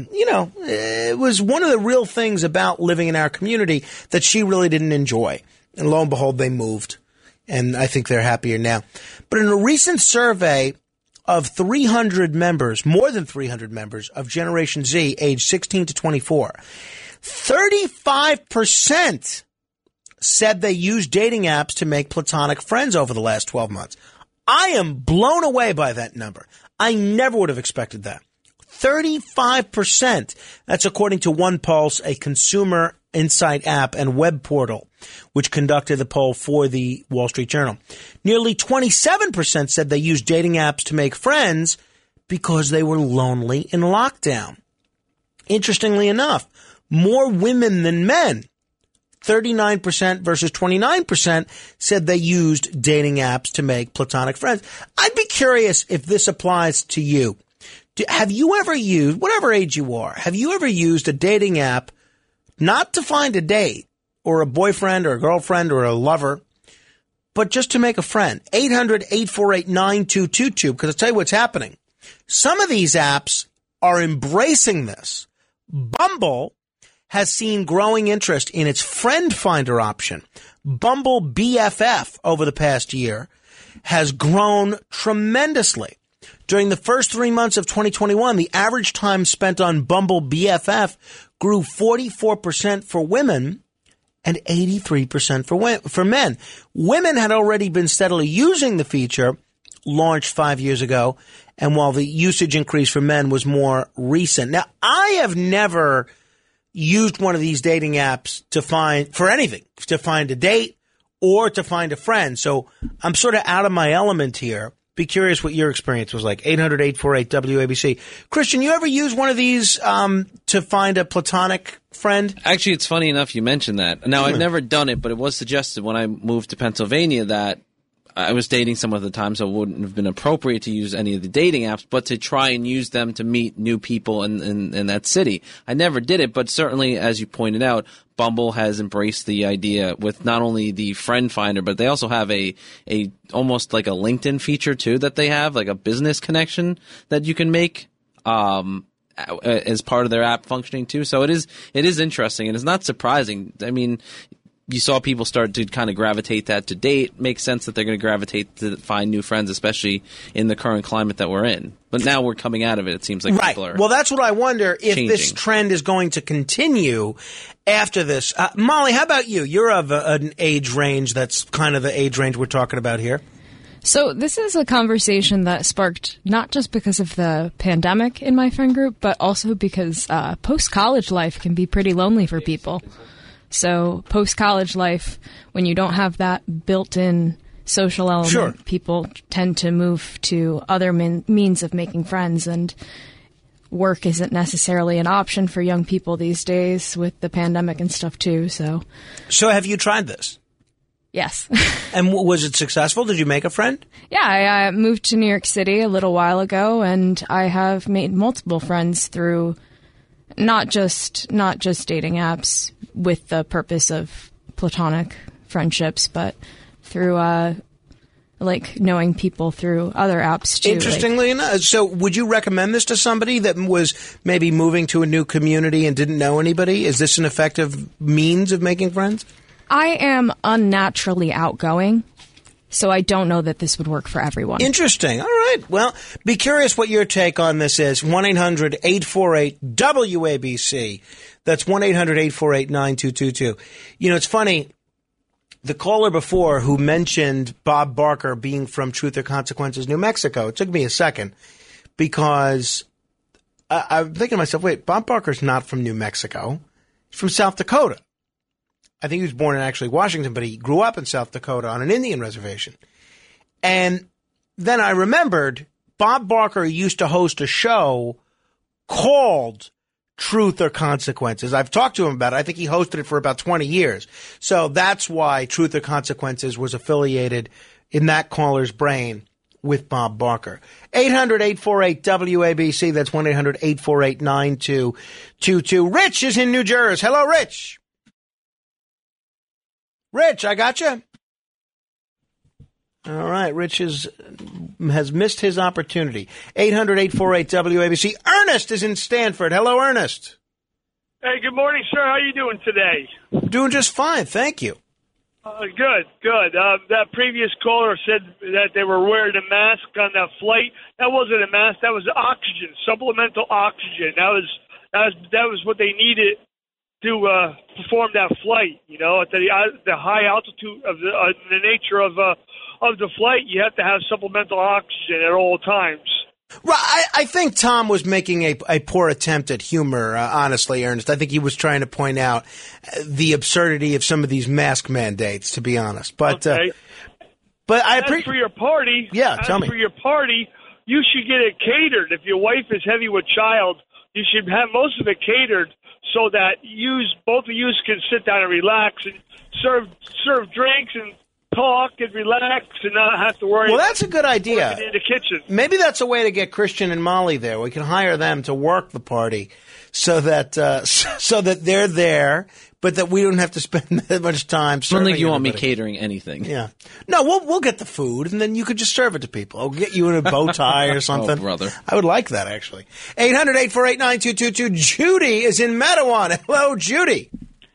it was one of the real things about living in our community that she really didn't enjoy. And lo and behold, they moved. And I think they're happier now. But in a recent survey of 300 members, more than 300 members of Generation Z, age 16 to 24, 35% said they used dating apps to make platonic friends over the last 12 months. I am blown away by that number. I never would have expected that. 35%. That's according to OnePulse, a consumer insight app and web portal, which conducted the poll for the Wall Street Journal. Nearly 27% said they used dating apps to make friends because they were lonely in lockdown. Interestingly enough, more women than men, 39% versus 29%, said they used dating apps to make platonic friends. I'd be curious if this applies to you. Have you ever used, whatever age you are, have you ever used a dating app not to find a date or a boyfriend or a girlfriend or a lover, but just to make a friend? 800-848-9222, because I'll tell you what's happening. Some of these apps are embracing this. Bumble has seen growing interest in its friend finder option. Bumble BFF over the past year has grown tremendously. During the first 3 months of 2021, the average time spent on Bumble BFF grew 44% for women and 83% for men. Women had already been steadily using the feature, launched 5 years ago, and while the usage increase for men was more recent. Now, I have never used one of these dating apps to find a date or to find a friend. So I'm sort of out of my element here. Be curious what your experience was like. 800-848-WABC. Christian, you ever use one of these to find a platonic friend? Actually, it's funny enough you mentioned that. Now, I've never done it, but it was suggested when I moved to Pennsylvania that I was dating someone at the time, so it wouldn't have been appropriate to use any of the dating apps, but to try and use them to meet new people in that city. I never did it, but certainly, as you pointed out, Bumble has embraced the idea with not only the friend finder, but they also have a almost like a LinkedIn feature too that they have, like a business connection that you can make as part of their app functioning too. So it is interesting, and it's not surprising. I mean, you saw people start to kind of gravitate that to date. Makes sense that they're going to gravitate to find new friends, especially in the current climate that we're in. But now we're coming out of it. It seems like people are Well, that's what I wonder if changing. this trend is going to continue after this. Molly, how about you? You're of an age range that's kind of the age range we're talking about here. So this is a conversation that sparked not just because of the pandemic in my friend group, but also because post-college life can be pretty lonely for people. So post-college life, when you don't have that built-in social element, people tend to move to other means of making friends, and work isn't necessarily an option for young people these days with the pandemic and stuff too. So have you tried this? Yes. And was it successful? Did you make a friend? Yeah, I moved to New York City a little while ago, and I have made multiple friends through not just dating apps with the purpose of platonic friendships, but through like knowing people through other apps too. Interestingly enough, so would you recommend this to somebody that was maybe moving to a new community and didn't know anybody? Is this an effective means of making friends? I am unnaturally outgoing, so I don't know that this would work for everyone. Interesting. All right. Well, be curious what your take on this is. 1-800-848-WABC. That's 1-800-848-9222. You know, it's funny. The caller before who mentioned Bob Barker being from Truth or Consequences, New Mexico, it took me a second because I'm thinking to myself, wait, Bob Barker's not from New Mexico. He's from South Dakota. I think he was born in actually Washington, but he grew up in South Dakota on an Indian reservation. And then I remembered Bob Barker used to host a show called Truth or Consequences. I've talked to him about it. I think he hosted it for about 20 years. So that's why Truth or Consequences was affiliated in that caller's brain with Bob Barker. 800-848-WABC. That's 1-800-848-9222. Rich is in New Jersey. Hello, Rich. Rich, I got you. All right, Rich has missed his opportunity. 800-848-WABC. Ernest is in Stanford. Hello, Ernest. Hey, good morning, sir. How are you doing today? Doing just fine, thank you. Good. That previous caller said that they were wearing a mask on that flight. That wasn't a mask. That was oxygen, supplemental oxygen. That was what they needed to perform that flight. You know, at the high altitude of the nature of the flight, you have to have supplemental oxygen at all times. Right, I think Tom was making a poor attempt at humor, honestly, Ernest. I think he was trying to point out the absurdity of some of these mask mandates, to be honest. But okay. But I appreciate for your party. Yeah, tell me. For your party, you should get it catered. If your wife is heavy with child, you should have most of it catered so that both of you can sit down and relax and serve drinks and talk and relax and not have to worry. Well, that's a good idea. Working in the kitchen. Maybe that's a way to get Christian and Molly there. We can hire them to work the party so that they're there, but that we don't have to spend that much time I don't serving think you want me everybody. catering anything. Yeah. No, we'll get the food, and then you could just serve it to people. I'll get you in a bow tie or something. Oh, brother. I would like that, actually. 800-848-9222. Judy is in Matawan. Hello, Judy.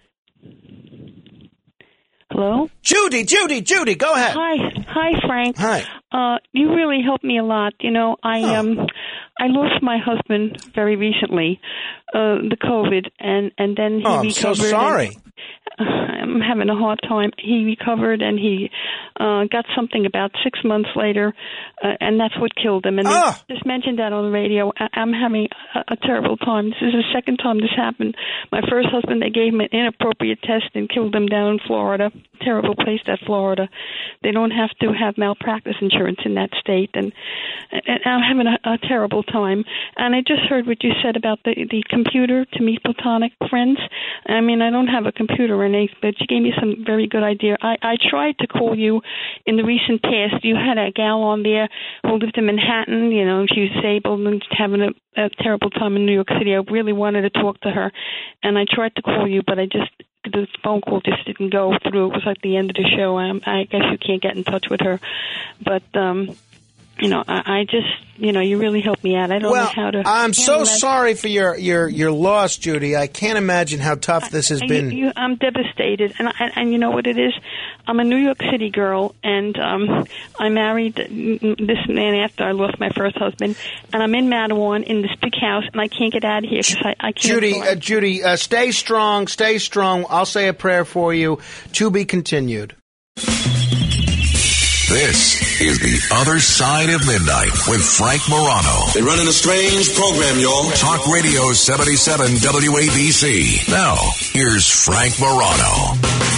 Hello? Judy, go ahead. Hi, Frank. Hi. You really helped me a lot. You know, I lost my husband very recently, the COVID, and then he recovered. I'm so sorry. I'm having a hard time. He recovered, and he got something about 6 months later, and that's what killed him. And they just mentioned that on the radio. I'm having a terrible time. This is the second time this happened. My first husband, they gave him an inappropriate test and killed him down in Florida. Terrible place, that Florida. They don't have to have malpractice insurance in that state, and I'm having a terrible time. And I just heard what you said about the computer to meet platonic friends. I mean, I don't have a computer or anything, but you gave me some very good idea. I tried to call you in the recent past. You had a gal on there who lived in Manhattan. You know, she was disabled and having a terrible time in New York City. I really wanted to talk to her, and I tried to call you, but the phone call just didn't go through. It was like the end of the show. I guess you can't get in touch with her. But, you know, I just, you know, you really helped me out. I don't know how to. I'm so sorry for your loss, Judy. I can't imagine how tough this has been. I'm devastated. And you know what it is? I'm a New York City girl, and I married this man after I lost my first husband. And I'm in Matawan in this big house, and I can't get out of here because I can't. Judy, stay strong, stay strong. I'll say a prayer for you. To be continued. This is The Other Side of Midnight with Frank Morano. They're running a strange program, y'all. Talk Radio 77 WABC. Now, here's Frank Morano.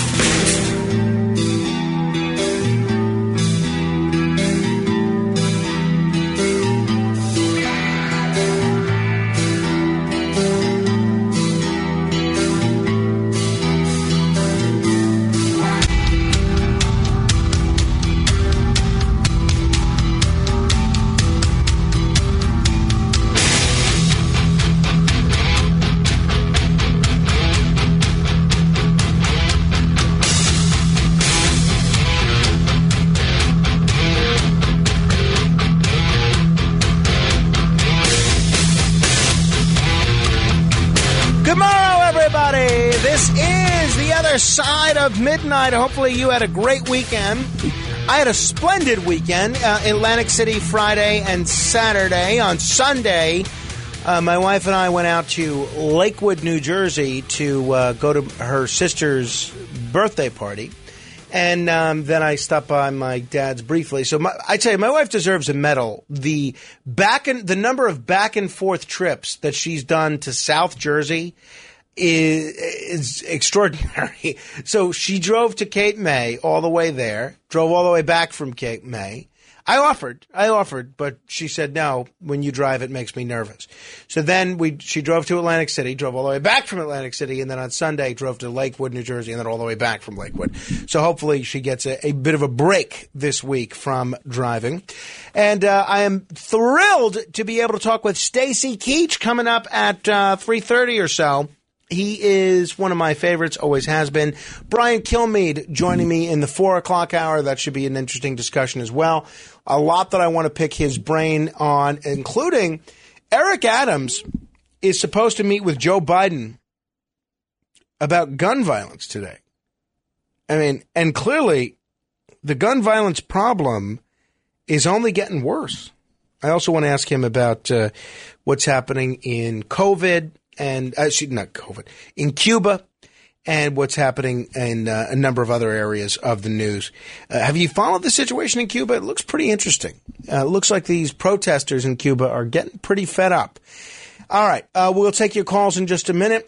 Side of midnight. Hopefully you had a great weekend. I had a splendid weekend. Atlantic City Friday and Saturday. On Sunday, my wife and I went out to Lakewood, New Jersey to go to her sister's birthday party. And then I stopped by my dad's briefly. So I tell you, my wife deserves a medal. The number of back and forth trips that she's done to South Jersey is extraordinary. So she drove to Cape May all the way there, drove all the way back from Cape May. I offered, but she said, no, when you drive, it makes me nervous. So then she drove to Atlantic City, drove all the way back from Atlantic City, and then on Sunday drove to Lakewood, New Jersey, and then all the way back from Lakewood. So hopefully she gets a bit of a break this week from driving. And I am thrilled to be able to talk with Stacy Keach coming up at 3:30 or so. He is one of my favorites, always has been. Brian Kilmeade joining me in the 4 o'clock hour. That should be an interesting discussion as well. A lot that I want to pick his brain on, including Eric Adams is supposed to meet with Joe Biden about gun violence today. I mean, and clearly the gun violence problem is only getting worse. I also want to ask him about what's happening in COVID. And not COVID, in Cuba, and what's happening in a number of other areas of the news. Have you followed the situation in Cuba? It looks pretty interesting. It looks like these protesters in Cuba are getting pretty fed up. All right, we'll take your calls in just a minute.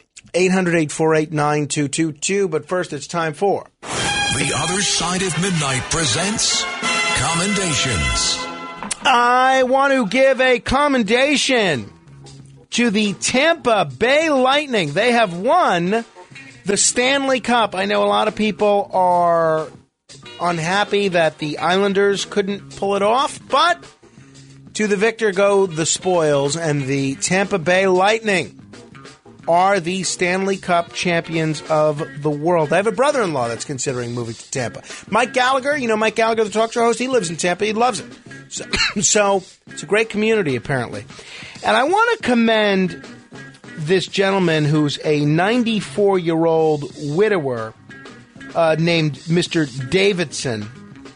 800-848-9222. But first, it's time for The Other Side of Midnight presents Commendations. I want to give a commendation to the Tampa Bay Lightning. They have won the Stanley Cup. I know a lot of people are unhappy that the Islanders couldn't pull it off, but to the victor go the spoils, and the Tampa Bay Lightning are the Stanley Cup champions of the world. I have a brother-in-law that's considering moving to Tampa. Mike Gallagher, Mike Gallagher, the talk show host, he lives in Tampa. He loves it. So it's a great community, apparently. And I want to commend this gentleman who's a 94-year-old widower named Mr. Davidson,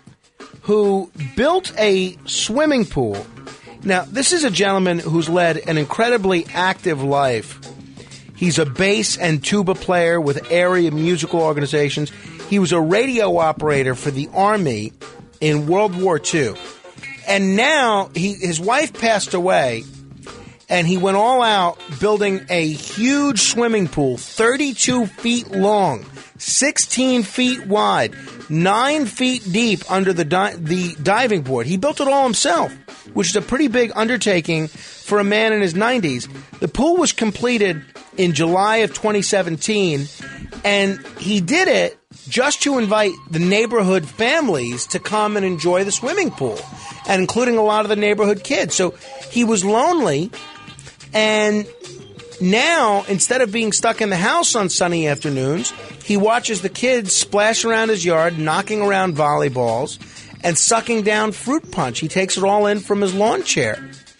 who built a swimming pool. Now, this is a gentleman who's led an incredibly active life. He's a bass and tuba player with area musical organizations. He was a radio operator for the Army in World War II. And now his wife passed away, and he went all out building a huge swimming pool, 32 feet long, 16 feet wide, 9 feet deep under the diving board. He built it all himself, which is a pretty big undertaking for a man in his 90s. The pool was completed in July of 2017, and he did it just to invite the neighborhood families to come and enjoy the swimming pool, and including a lot of the neighborhood kids. So he was lonely, and now, instead of being stuck in the house on sunny afternoons, he watches the kids splash around his yard, knocking around volleyballs, and sucking down fruit punch. He takes it all in from his lawn chair.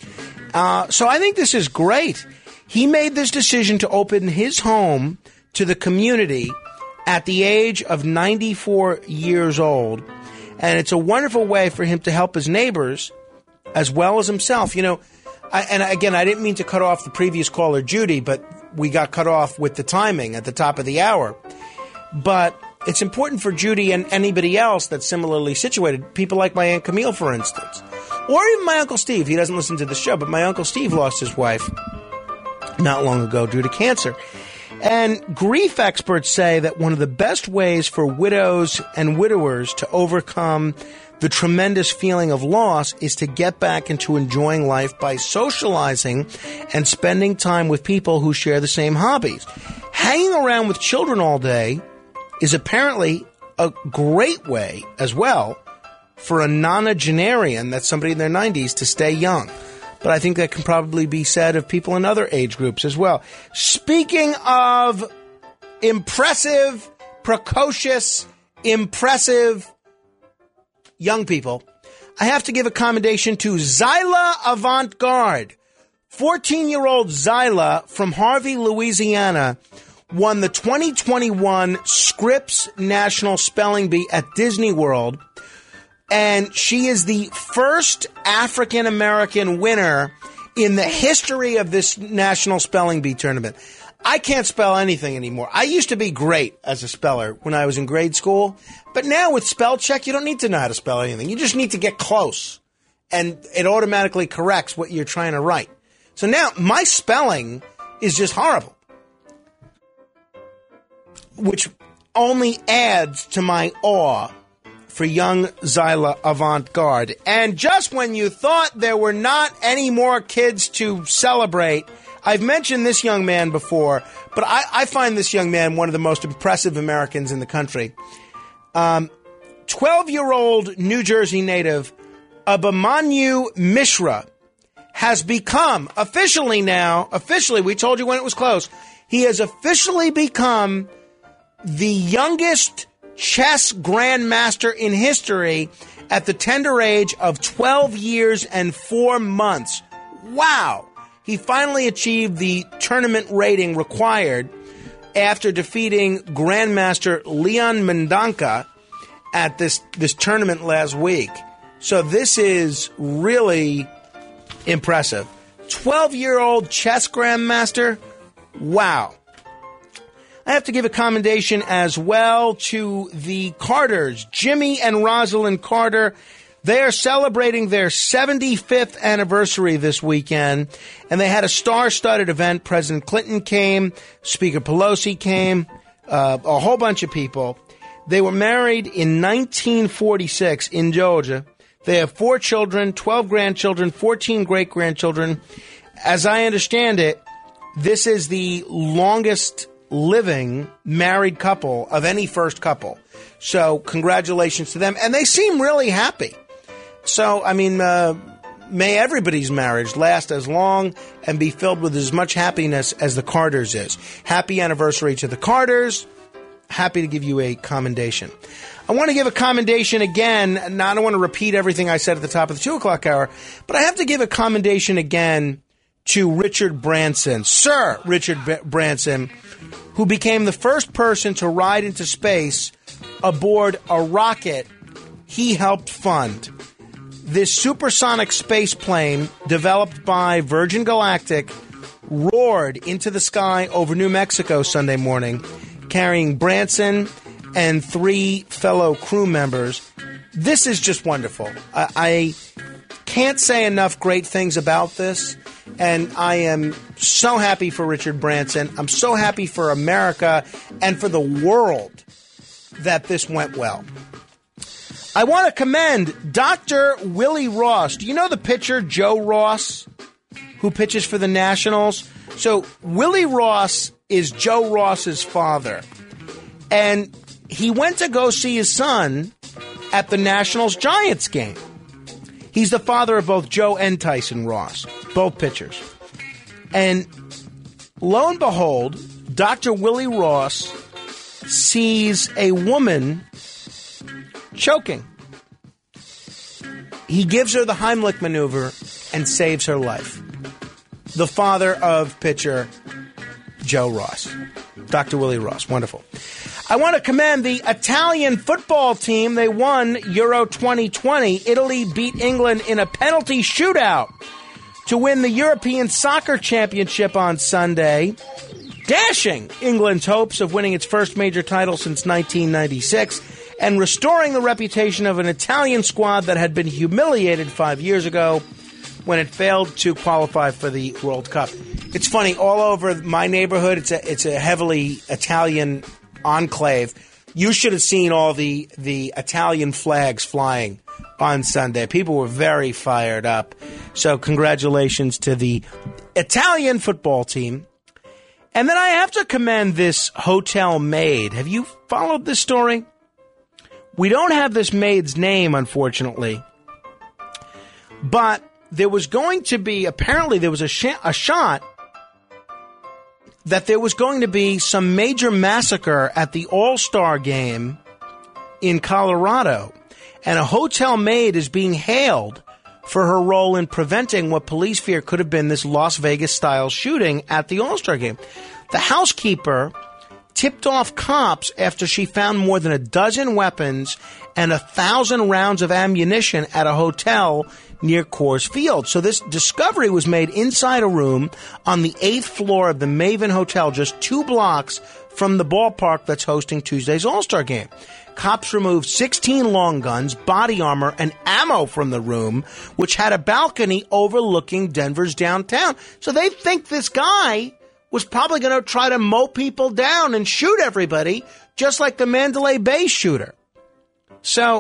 So I think this is great. He made this decision to open his home to the community at the age of 94 years old. And it's a wonderful way for him to help his neighbors as well as himself. And again, I didn't mean to cut off the previous caller, Judy, but we got cut off with the timing at the top of the hour. But it's important for Judy and anybody else that's similarly situated, people like my Aunt Camille, for instance, or even my Uncle Steve. He doesn't listen to the show, but my Uncle Steve lost his wife not long ago due to cancer. And grief experts say that one of the best ways for widows and widowers to overcome the tremendous feeling of loss is to get back into enjoying life by socializing and spending time with people who share the same hobbies. Hanging around with children all day is apparently a great way as well for a nonagenarian, that's somebody in their 90s, to stay young. But I think that can probably be said of people in other age groups as well. Speaking of impressive, precocious, impressive young people, I have to give a commendation to Zyla Avant-Garde. 14-year-old Zyla from Harvey, Louisiana, won the 2021 Scripps National Spelling Bee at Disney World. And she is the first African-American winner in the history of this National Spelling Bee tournament. I can't spell anything anymore. I used to be great as a speller when I was in grade school. But now with spell check, you don't need to know how to spell anything. You just need to get close. And it automatically corrects what you're trying to write. So now my spelling is just horrible, which only adds to my awe for young Zyla Avant-Garde. And just when you thought there were not any more kids to celebrate, I've mentioned this young man before, but I find this young man one of the most impressive Americans in the country. 12-year-old New Jersey native Abhimanyu Mishra has become, officially, we told you when it was close, he has officially become the youngest chess grandmaster in history at the tender age of 12 years and 4 months. Wow! He finally achieved the tournament rating required after defeating Grandmaster Leon Mendanka at this tournament last week. So this is really impressive. 12-year-old chess grandmaster? Wow. I have to give a commendation as well to the Carters, Jimmy and Rosalind Carter. They are celebrating their 75th anniversary this weekend, and they had a star-studded event. President Clinton came, Speaker Pelosi came, a whole bunch of people. They were married in 1946 in Georgia. They have 4 children, 12 grandchildren, 14 great-grandchildren. As I understand it, this is the longest living married couple of any first couple. So congratulations to them. And they seem really happy. So, I mean, may everybody's marriage last as long and be filled with as much happiness as the Carters is. Happy anniversary to the Carters. Happy to give you a commendation. I want to give a commendation again. Now, I don't want to repeat everything I said at the top of the 2 o'clock hour, but I have to give a commendation again to Richard Branson. Sir Richard Branson, who became the first person to ride into space aboard a rocket he helped fund. This supersonic space plane, developed by Virgin Galactic, roared into the sky over New Mexico Sunday morning, carrying Branson and 3 fellow crew members. This is just wonderful. I can't say enough great things about this, and I am so happy for Richard Branson. I'm so happy for America and for the world that this went well. I want to commend Dr. Willie Ross. Do you know the pitcher Joe Ross, who pitches for the Nationals? So Willie Ross is Joe Ross's father. And he went to go see his son at the Nationals-Giants game. He's the father of both Joe and Tyson Ross, both pitchers. And lo and behold, Dr. Willie Ross sees a woman choking. He gives her the Heimlich maneuver and saves her life. The father of pitcher Joe Ross. Dr. Willie Ross. Wonderful. I want to commend the Italian football team. They won Euro 2020. Italy beat England in a penalty shootout to win the European Soccer Championship on Sunday, dashing England's hopes of winning its first major title since 1996 and restoring the reputation of an Italian squad that had been humiliated 5 years ago when it failed to qualify for the World Cup. It's funny, all over my neighborhood, it's a heavily Italian enclave. You should have seen all the Italian flags flying on Sunday. People were very fired up. So congratulations to the Italian football team. And then I have to commend this hotel maid. Have you followed this story? We don't have this maid's name, unfortunately. But there was going to be, apparently there was a shot that there was going to be some major massacre at the All-Star game in Colorado. And a hotel maid is being hailed for her role in preventing what police fear could have been this Las Vegas-style shooting at the All-Star game. The housekeeper tipped off cops after she found more than a dozen weapons and 1,000 rounds of ammunition at a hotel near Coors Field. So this discovery was made inside a room on the 8th floor of the Maven Hotel, just 2 blocks from the ballpark that's hosting Tuesday's All-Star game. Cops removed 16 long guns, body armor, and ammo from the room, which had a balcony overlooking Denver's downtown. So they think this guy was probably going to try to mow people down and shoot everybody, just like the Mandalay Bay shooter. So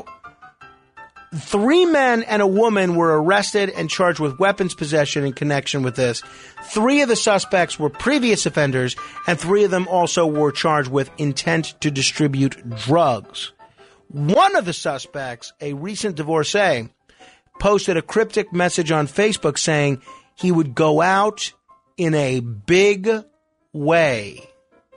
3 men and a woman were arrested and charged with weapons possession in connection with this. 3 of the suspects were previous offenders, and 3 of them also were charged with intent to distribute drugs. One of the suspects, a recent divorcee, posted a cryptic message on Facebook saying he would go out in a big way.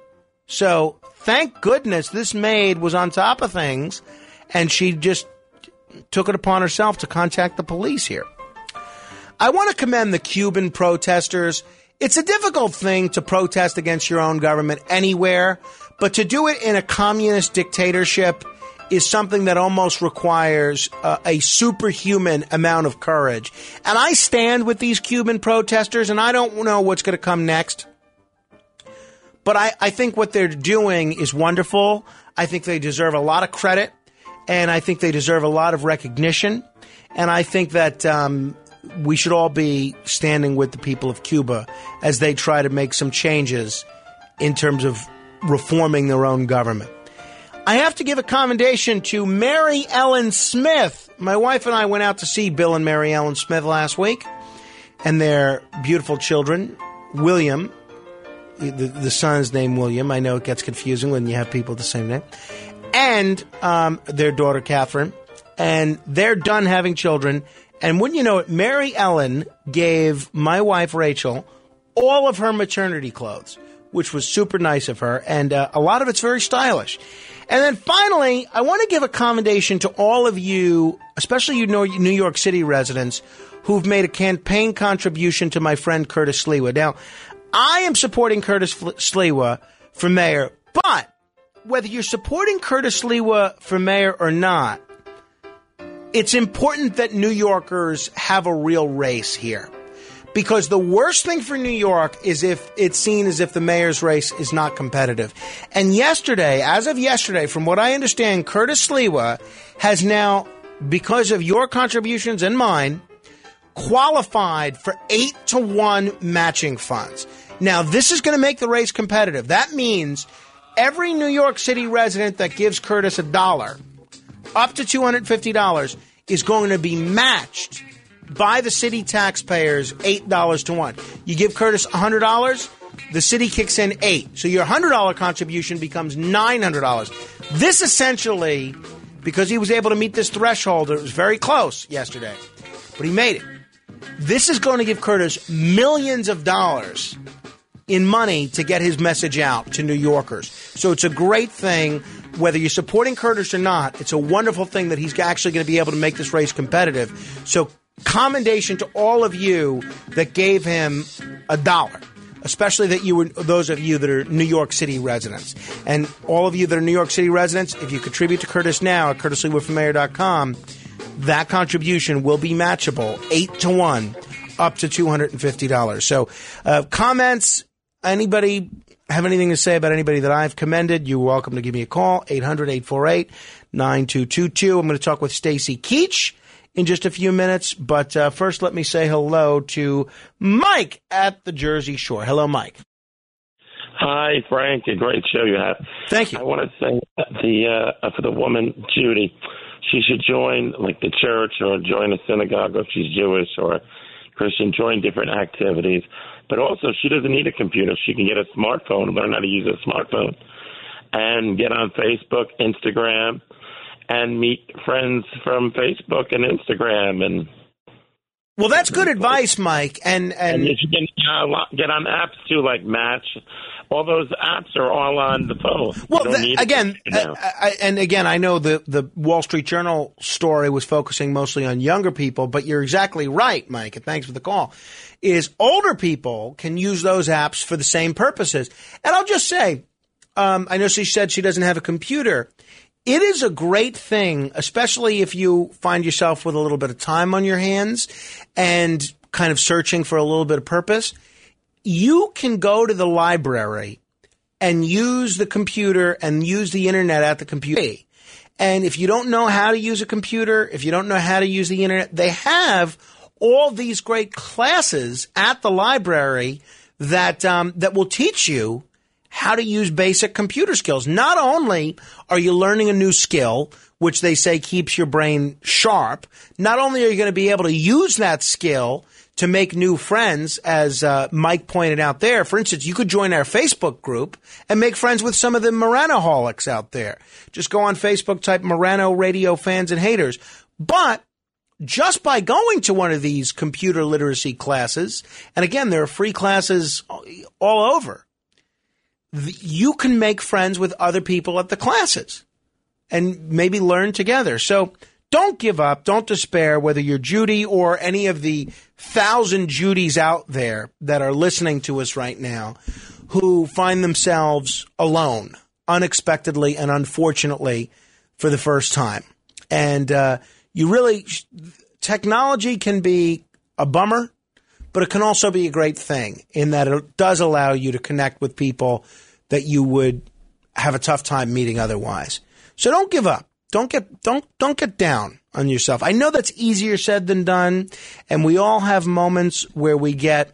So thank goodness this maid was on top of things, and she just took it upon herself to contact the police here. I want to commend the Cuban protesters. It's a difficult thing to protest against your own government anywhere, but to do it in a communist dictatorship is something that almost requires a superhuman amount of courage. And I stand with these Cuban protesters, and I don't know what's going to come next. But I think what they're doing is wonderful. I think they deserve a lot of credit, and I think they deserve a lot of recognition. And I think that we should all be standing with the people of Cuba as they try to make some changes in terms of reforming their own government. I have to give a commendation to Mary Ellen Smith. My wife and I went out to see Bill and Mary Ellen Smith last week and their beautiful children, William, the son's named William. I know it gets confusing when you have people with the same name. And their daughter, Catherine. And they're done having children. And wouldn't you know it, Mary Ellen gave my wife, Rachel, all of her maternity clothes, which was super nice of her. And a lot of it's very stylish. And then finally, I want to give a commendation to all of you, especially you New York City residents, who've made a campaign contribution to my friend Curtis Sliwa. Now, I am supporting Curtis Sliwa for mayor, but whether you're supporting Curtis Sliwa for mayor or not, it's important that New Yorkers have a real race here. Because the worst thing for New York is if it's seen as if the mayor's race is not competitive. And yesterday, as of yesterday, from what I understand, Curtis Sliwa has now, because of your contributions and mine, qualified for 8-to-1 matching funds. Now, this is going to make the race competitive. That means every New York City resident that gives Curtis $1, up to $250, is going to be matched by the city taxpayers $8 to 1. You give Curtis $100, the city kicks in $8. So your $100 contribution becomes $900. This essentially, because he was able to meet this threshold, it was very close yesterday, but he made it. This is going to give Curtis millions of dollars in money to get his message out to New Yorkers. So it's a great thing. Whether you're supporting Curtis or not, it's a wonderful thing that he's actually going to be able to make this race competitive. So commendation to all of you that gave him $1, especially that you were those of you that are New York City residents. And all of you that are New York City residents, if you contribute to Curtis now at CurtisLeeWoodForMayor.com, that contribution will be matchable 8-to-1 up to $250. So comments, anybody have anything to say about anybody that I've commended, you're welcome to give me a call, 800-848-9222. I'm going to talk with Stacy Keach in just a few minutes, but first let me say hello to Mike at the Jersey Shore. Hello, Mike. Hi, Frank. A great show you have. Thank you. I want to say for the woman, Judy, she should join like the church or join a synagogue if she's Jewish or Christian, join different activities. But also, she doesn't need a computer. She can get a smartphone, learn how to use a smartphone, and get on Facebook, Instagram, and meet friends from Facebook and Instagram. And well, that's good advice, Mike. And you can get on apps too, like Match. All those apps are all on the phone. Well, I know the Wall Street Journal story was focusing mostly on younger people, but you're exactly right, Mike, and thanks for the call, is older people can use those apps for the same purposes. And I'll just say, I know she said she doesn't have a computer. It is a great thing, especially if you find yourself with a little bit of time on your hands and kind of searching for a little bit of purpose. You can go to the library and use the computer and use the internet at the computer. And if you don't know how to use a computer, if you don't know how to use the internet, they have all these great classes at the library that that will teach you how to use basic computer skills. Not only are you learning a new skill, which they say keeps your brain sharp, not only are you going to be able to use that skill to make new friends, as Mike pointed out there. For instance, you could join our Facebook group and make friends with some of the Moranoholics out there. Just go on Facebook, type Morano Radio Fans and Haters. But just by going to one of these computer literacy classes, and again, there are free classes all over, you can make friends with other people at the classes and maybe learn together. So don't give up. Don't despair, whether you're Judy or any of the 1,000 Judys out there that are listening to us right now who find themselves alone, unexpectedly and unfortunately for the first time. And technology can be a bummer, but it can also be a great thing in that it does allow you to connect with people that you would have a tough time meeting otherwise. So don't give up. Don't get down on yourself. I know that's easier said than done, and we all have moments where we get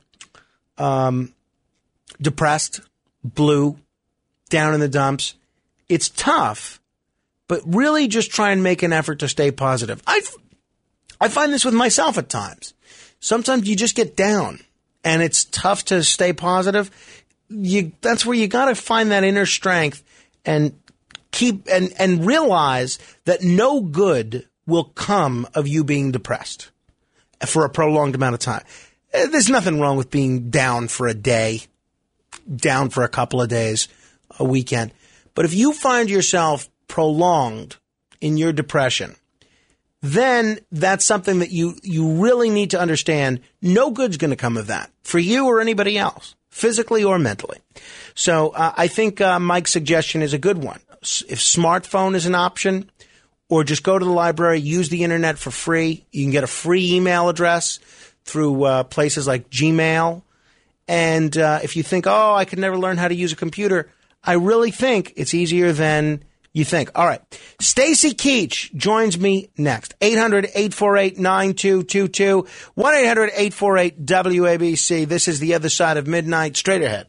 depressed, blue, down in the dumps. It's tough, but really just try and make an effort to stay positive. I find this with myself at times. Sometimes you just get down, and it's tough to stay positive. that's where you got to find that inner strength and keep and realize that no good will come of you being depressed for a prolonged amount of time. There's nothing wrong with being down for a day, down for a couple of days, a weekend. But if you find yourself prolonged in your depression, then that's something that you really need to understand. No good's going to come of that for you or anybody else, physically or mentally. So I think Mike's suggestion is a good one. If smartphone is an option, or just go to the library, use the internet for free. You can get a free email address through places like Gmail. And if you think, I could never learn how to use a computer, I really think it's easier than you think. All right. Stacy Keach joins me next. 800-848-9222. 1-800-848-WABC. This is The Other Side of Midnight. Straight ahead.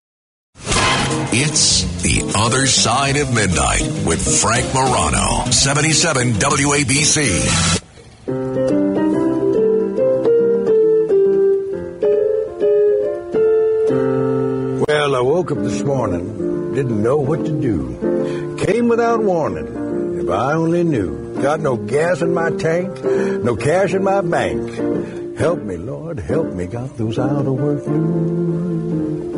It's The Other Side of Midnight with Frank Morano. 77 WABC. Well, I woke up this morning, didn't know what to do. Came without warning. If I only knew. Got no gas in my tank, no cash in my bank. Help me, Lord, help me. Got those out of work blues.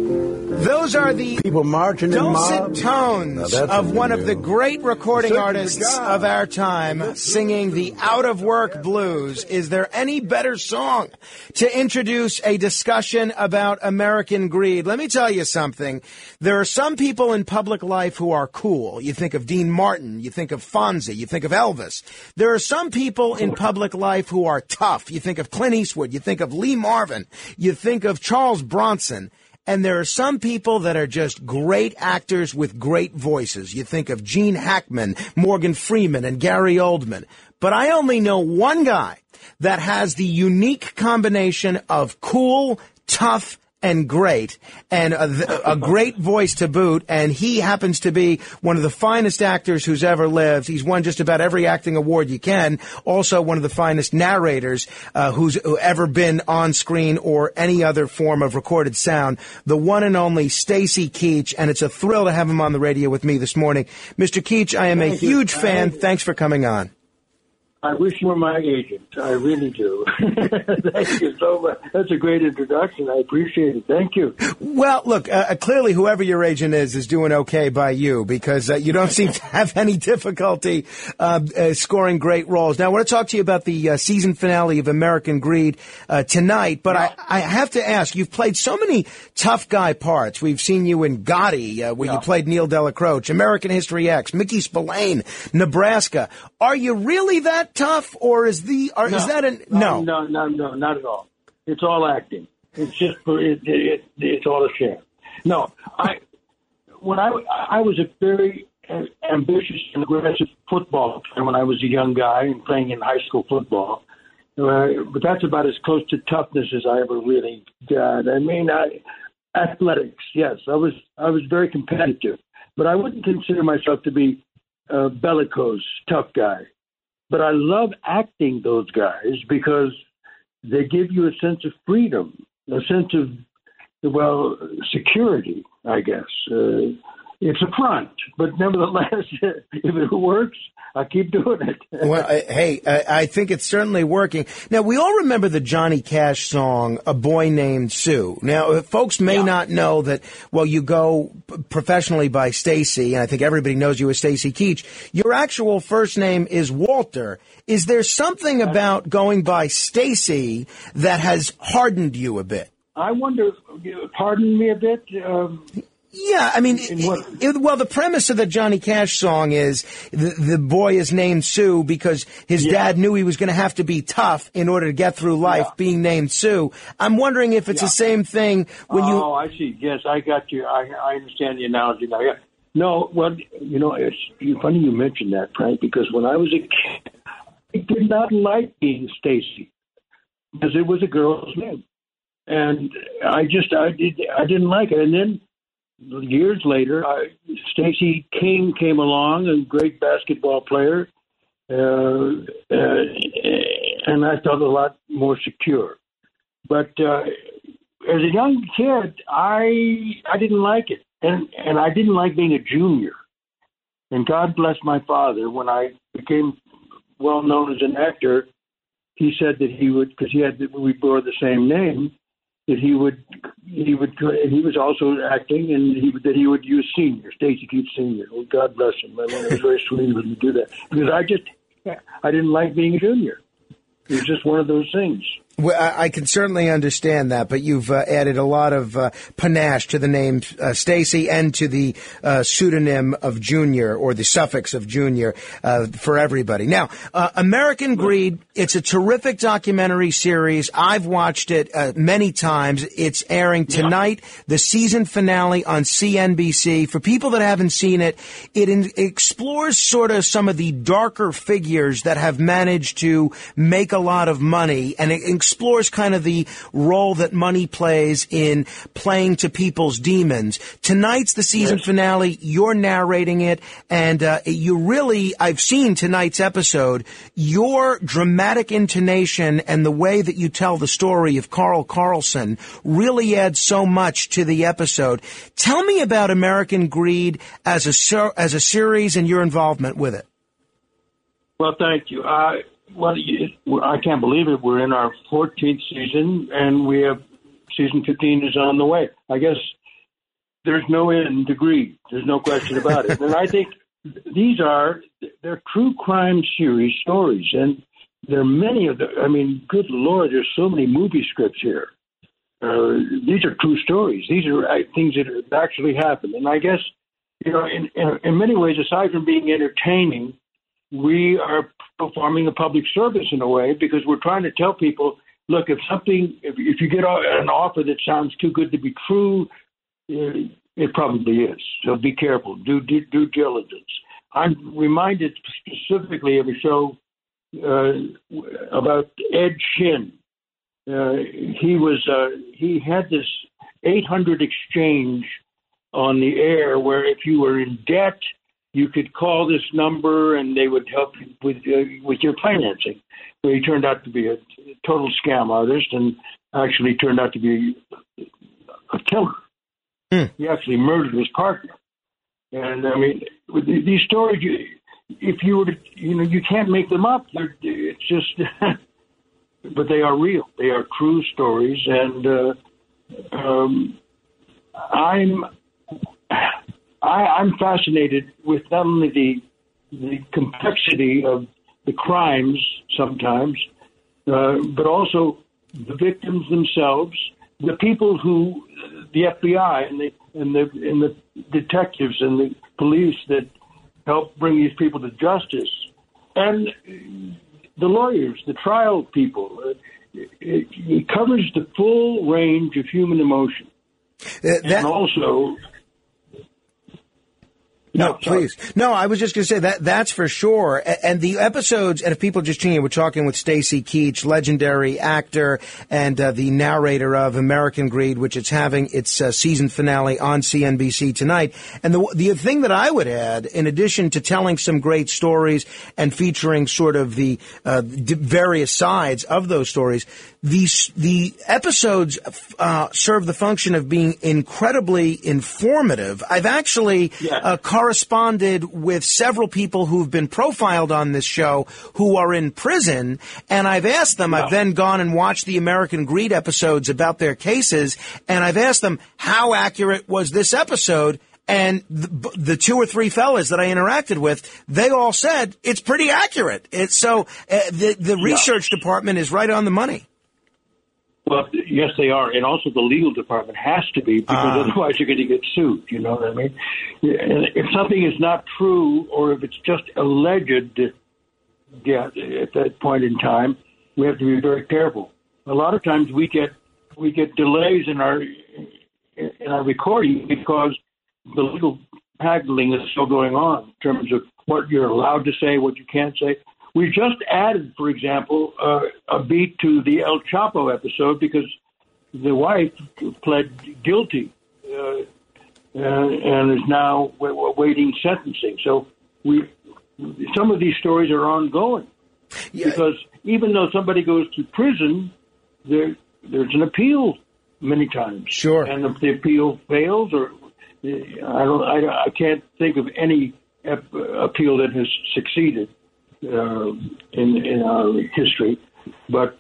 Those are the people marching in dulcet tones of one of the great recording artists of our time singing the out-of-work blues. Is there any better song to introduce a discussion about American greed? Let me tell you something. There are some people in public life who are cool. You think of Dean Martin. You think of Fonzie. You think of Elvis. There are some people in public life who are tough. You think of Clint Eastwood. You think of Lee Marvin. You think of Charles Bronson. And there are some people that are just great actors with great voices. You think of Gene Hackman, Morgan Freeman, and Gary Oldman. But I only know one guy that has the unique combination of cool, tough, and great, and a great voice to boot, and he happens to be one of the finest actors who's ever lived. He's won just about every acting award you can. Also one of the finest narrators who's ever been on screen or any other form of recorded sound. The one and only Stacy Keach, and it's a thrill to have him on the radio with me this morning. Mr. Keach, I am a huge fan. Thanks for coming on. I wish you were my agent. I really do. Thank you so much. That's a great introduction. I appreciate it. Thank you. Well, look, clearly whoever your agent is doing okay by you, because you don't seem to have any difficulty scoring great roles. Now, I want to talk to you about the season finale of American Greed tonight, but I have to ask, you've played so many tough guy parts. We've seen you in Gotti, where you played Neil Delacroce, American History X, Mickey Spillane, Nebraska. Are you really that tough, or is that no, not at all. It's all acting. It's just it's all a sham. No, I was a very ambitious and aggressive football player when I was a young guy and playing in high school football. But that's about as close to toughness as I ever really got. I mean, athletics. Yes, I was very competitive, but I wouldn't consider myself to be a bellicose, tough guy. But I love acting those guys because they give you a sense of freedom, a sense of, security, I guess. It's a front, but nevertheless, if it works, I keep doing it. Well, hey, I think it's certainly working. Now, we all remember the Johnny Cash song, A Boy Named Sue. Now, folks may not know that, you go professionally by Stacy, and I think everybody knows you as Stacy Keach. Your actual first name is Walter. Is there something about going by Stacy that has hardened you a bit? I wonder, pardon me a bit? Yeah, I mean, the premise of the Johnny Cash song is the boy is named Sue because his dad knew he was going to have to be tough in order to get through life, being named Sue. I'm wondering if it's the same thing when you... Oh, I see. Yes, I got you. I understand the analogy now. Yeah. No, well, it's funny you mentioned that, Frank, because when I was a kid, I did not like being Stacy because it was a girl's name. And I didn't like it. And then years later, Stacey King came along, a great basketball player, and I felt a lot more secure. But as a young kid, I didn't like it, and I didn't like being a junior. And God bless my father. When I became well known as an actor, he said that he would, because we bore the same name, that he was also acting, and that he would use senior, Stacy Keach Senior. Well, God bless him. I mean, it was very sweet of him to do that, because I didn't like being a junior. It was just one of those things. Well, I can certainly understand that, but you've added a lot of panache to the name Stacy and to the pseudonym of Junior, or the suffix of Junior, for everybody. Now, American Greed, it's a terrific documentary series. I've watched it many times. It's airing tonight, the season finale on CNBC. For people that haven't seen it, it explores sort of some of the darker figures that have managed to make a lot of money, and it explores kind of the role that money plays in playing to people's demons. Tonight's the season finale. You're narrating it, and I've seen tonight's episode. Your dramatic intonation and the way that you tell the story of Carl Carlson really adds so much to the episode. Tell me about American Greed as a series and your involvement with it. Well, thank you. I can't believe it. We're in our 14th season, and we have season 15 is on the way. I guess there's no end to greed. There's no question about it. And I think they're true crime series stories, and there are many of them. I mean, good Lord, there's so many movie scripts here. These are true stories. These are things that have actually happened. And I guess, in many ways, aside from being entertaining, we are performing a public service in a way, because we're trying to tell people, look, if you get an offer that sounds too good to be true, it probably is. So be careful. Do due diligence. I'm reminded specifically of a show about Ed Shin. He had this 800 exchange on the air where if you were in debt, you could call this number and they would help you with your financing. Well, he turned out to be a total scam artist and actually turned out to be a killer. He actually murdered his partner. And I mean, with these stories, if you were to, you can't make them up. It's just, but they are real. They are true stories. And I'm fascinated with not only the complexity of the crimes sometimes, but also the victims themselves, the people who, the FBI and the detectives and the police that help bring these people to justice, and the lawyers, the trial people. It covers the full range of human emotion, and also. No, please. No, I was just going to say that's for sure. And the episodes, and if people just tuning in, we're talking with Stacy Keach, legendary actor and the narrator of American Greed, which is having its season finale on CNBC tonight. And the thing that I would add, in addition to telling some great stories and featuring sort of the various sides of those stories, the episodes serve the function of being incredibly informative. I've actually corresponded with several people who've been profiled on this show who are in prison, and I've asked them, I've then gone and watched the American Greed episodes about their cases, and I've asked them, how accurate was this episode? And the two or three fellas that I interacted with, they all said it's pretty accurate. The research department is right on the money. Well, yes, they are. And also the legal department has to be, because otherwise you're going to get sued. You know what I mean? And if something is not true, or if it's just alleged at that point in time, we have to be very careful. A lot of times we get delays in our recording because the legal haggling is still going on in terms of what you're allowed to say, what you can't say. We just added, for example, a beat to the El Chapo episode because the wife pled guilty and is now awaiting sentencing. So some of these stories are ongoing because even though somebody goes to prison, there's an appeal many times. Sure. And if the appeal fails, or I can't think of any appeal that has succeeded in our history. But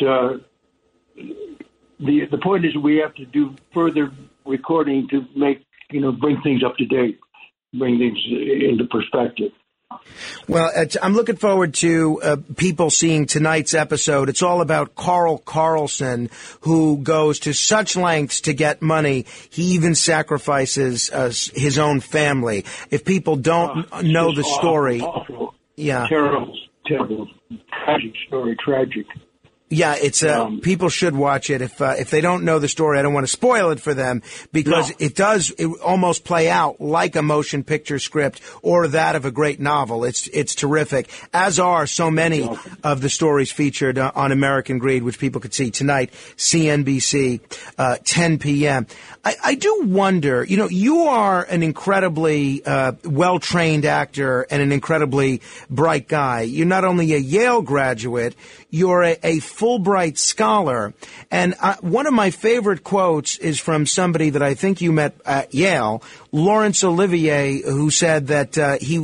the point is, we have to do further recording to bring things up to date, bring things into perspective. Well, I'm looking forward to people seeing tonight's episode. It's all about Carl Carlson, who goes to such lengths to get money. He even sacrifices his own family. If people don't know the story, awful. Yeah, terrible, tragic story, tragic. Yeah, it's people should watch it. If they don't know the story, I don't want to spoil it for them, because it almost play out like a motion picture script or that of a great novel. It's terrific, as are so many of the stories featured on American Greed, which people could see tonight, CNBC, 10 p.m. I do wonder, you are an incredibly well-trained actor and an incredibly bright guy. You're not only a Yale graduate, you're a Fulbright scholar. And one of my favorite quotes is from somebody that I think you met at Yale, Laurence Olivier, who said that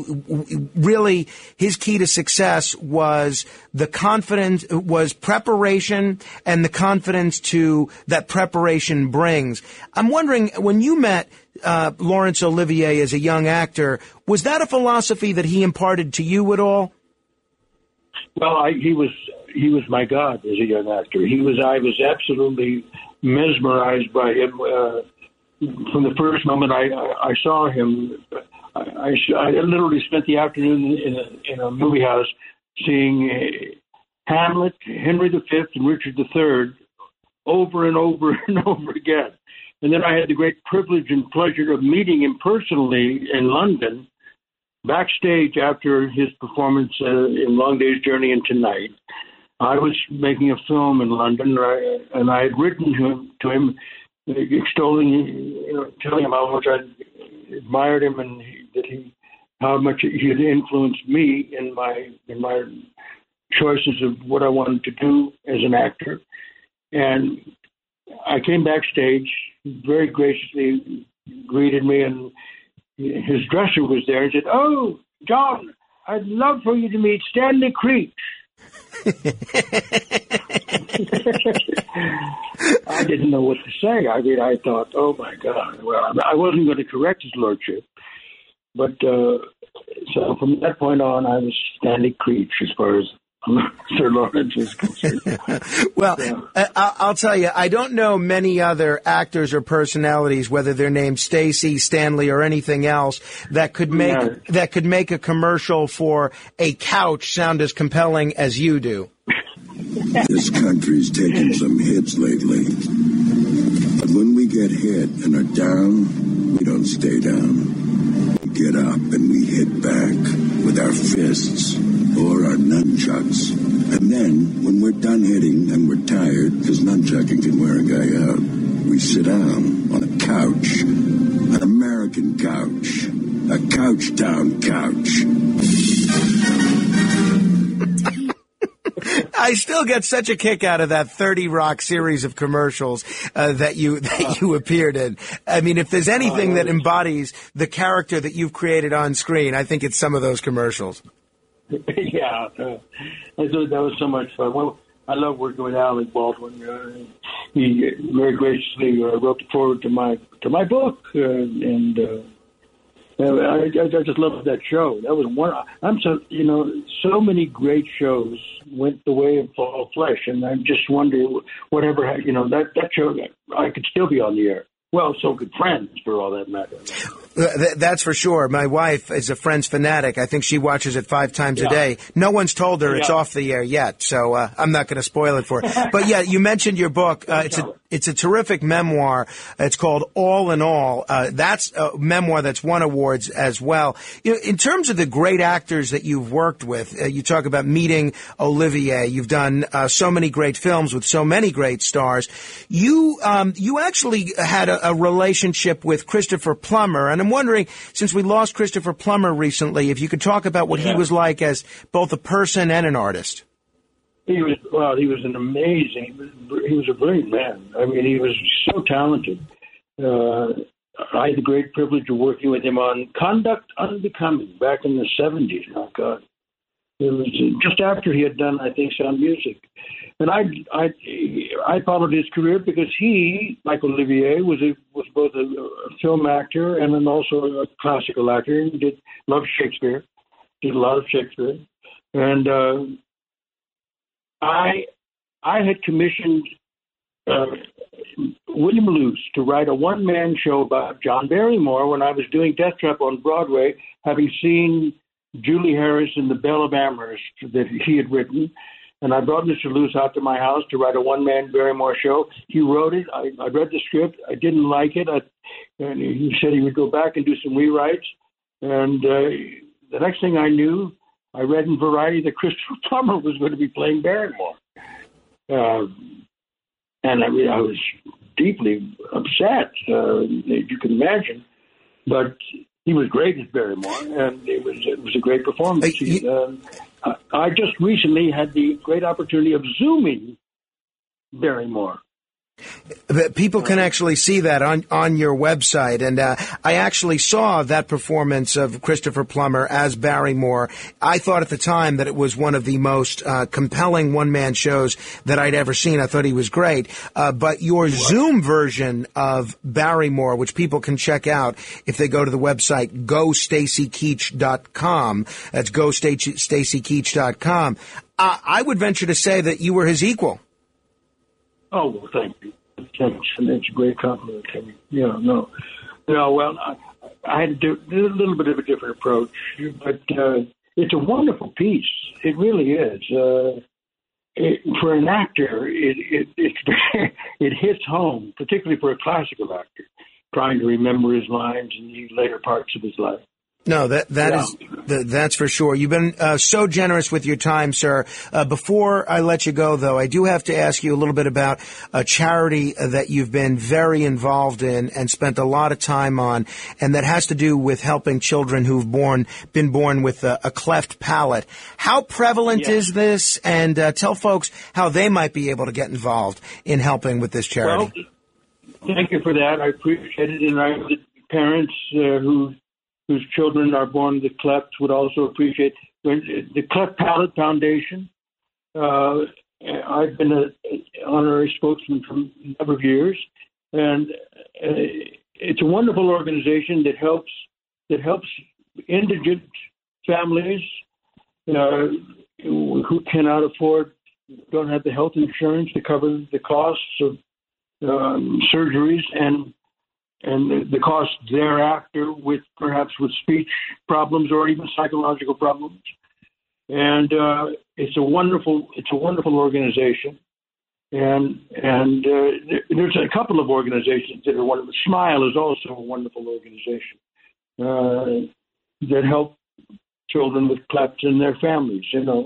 his key to success was preparation and the confidence that preparation brings. I'm wondering, when you met Laurence Olivier as a young actor, was that a philosophy that he imparted to you at all? Well, he was my god as a young actor. I was absolutely mesmerized by him from the first moment I saw him. I literally spent the afternoon in a movie house seeing Hamlet, Henry V, and Richard III over and over and over again. And then I had the great privilege and pleasure of meeting him personally in London, backstage after his performance in Long Day's Journey into Night. I was making a film in London, and I had written to him extolling, telling him how much I admired him and how much he had influenced me in my choices of what I wanted to do as an actor. And I came backstage, very graciously greeted me, and his dresser was there and said, "Oh, John, I'd love for you to meet Stanley Creech." I didn't know what to say. I mean, I thought, oh my God. Well, I wasn't going to correct his lordship. But so from that point on, I was Stanley Creech as far as Sir Lawrence is concerned. Well, I'll tell you, I don't know many other actors or personalities, whether they're named Stacy, Stanley, or anything else, that could make a commercial for a couch sound as compelling as you do. This country's taken some hits lately. But when we get hit and are down, we don't stay down. We get up and we hit back with our fists or our nunchucks. And then, when we're done hitting and we're tired, because nunchucking can wear a guy out, we sit down on a couch, an American couch, a Couchtown couch. I still get such a kick out of that 30 Rock series of commercials that you appeared in. I mean, if there's anything that embodies the character that you've created on screen, I think it's some of those commercials. Yeah, I thought that was so much fun. Well, I love working with Alec Baldwin. He very graciously wrote the foreword to my book, and I just loved that show. That was one. So many great shows went the way of Fall Flesh, and I just wonder whatever that show. I could still be on the air. Well, so could Friends, for all that matter. That's for sure. My wife is a Friends fanatic. I think she watches it 5 times a day. No one's told her it's off the air yet, so I'm not going to spoil it for her. But yeah, you mentioned your book. It's a terrific memoir. It's called All in All. That's a memoir that's won awards as well. In terms of the great actors that you've worked with, you talk about meeting Olivier. You've done so many great films with so many great stars. You actually had a relationship with Christopher Plummer, and I'm wondering, since we lost Christopher Plummer recently, if you could talk about what he was like as both a person and an artist. He was an amazing. He was a brilliant man. I mean, he was so talented. I had the great privilege of working with him on Conduct Unbecoming back in the 70s. Oh, God. It was just after he had done, I think, Sound Music. And I followed his career because he, like Olivier, was both a film actor and then also a classical actor. He loved Shakespeare, did a lot of Shakespeare. And I had commissioned William Luce to write a one-man show about John Barrymore when I was doing Death Trap on Broadway, having seen Julie Harris in The Belle of Amherst that he had written. And I brought Mr. Luce out to my house to write a one-man Barrymore show. He wrote it. I read the script. I didn't like it. And he said he would go back and do some rewrites. And the next thing I knew, I read in Variety that Christopher Plummer was going to be playing Barrymore. And I was deeply upset, as you can imagine. But he was great as Barrymore, and it was a great performance. I just recently had the great opportunity of Zooming Barrymore. People can actually see that on your website, and I actually saw that performance of Christopher Plummer as Barrymore. I thought at the time that it was one of the most compelling one-man shows that I'd ever seen. I thought he was great. But your Zoom version of Barrymore, which people can check out if they go to the website GoStacyKeach.com, that's GoStacyKeach.com, I would venture to say that you were his equal. Oh, well, thank you. That's a great compliment to me. Yeah, no. Well, I had to do a little bit of a different approach, but it's a wonderful piece. It really is. For an actor, it hits home, particularly for a classical actor, trying to remember his lines in the later parts of his life. No, that's for sure. You've been so generous with your time, sir. Before I let you go, though, I do have to ask you a little bit about a charity that you've been very involved in and spent a lot of time on, and that has to do with helping children who've been born with a cleft palate. How prevalent is this? And tell folks how they might be able to get involved in helping with this charity. Well, thank you for that. I appreciate it, and the parents whose children are born with clefts would also appreciate the Cleft Palate Foundation. I've been an honorary spokesman for a number of years, and it's a wonderful organization that helps indigent families who cannot afford, don't have the health insurance to cover the costs of surgeries and the cost thereafter, perhaps with speech problems or even psychological problems. And it's a wonderful organization. And there's a couple of organizations that are wonderful. Smile is also a wonderful organization that help children with clefts and their families.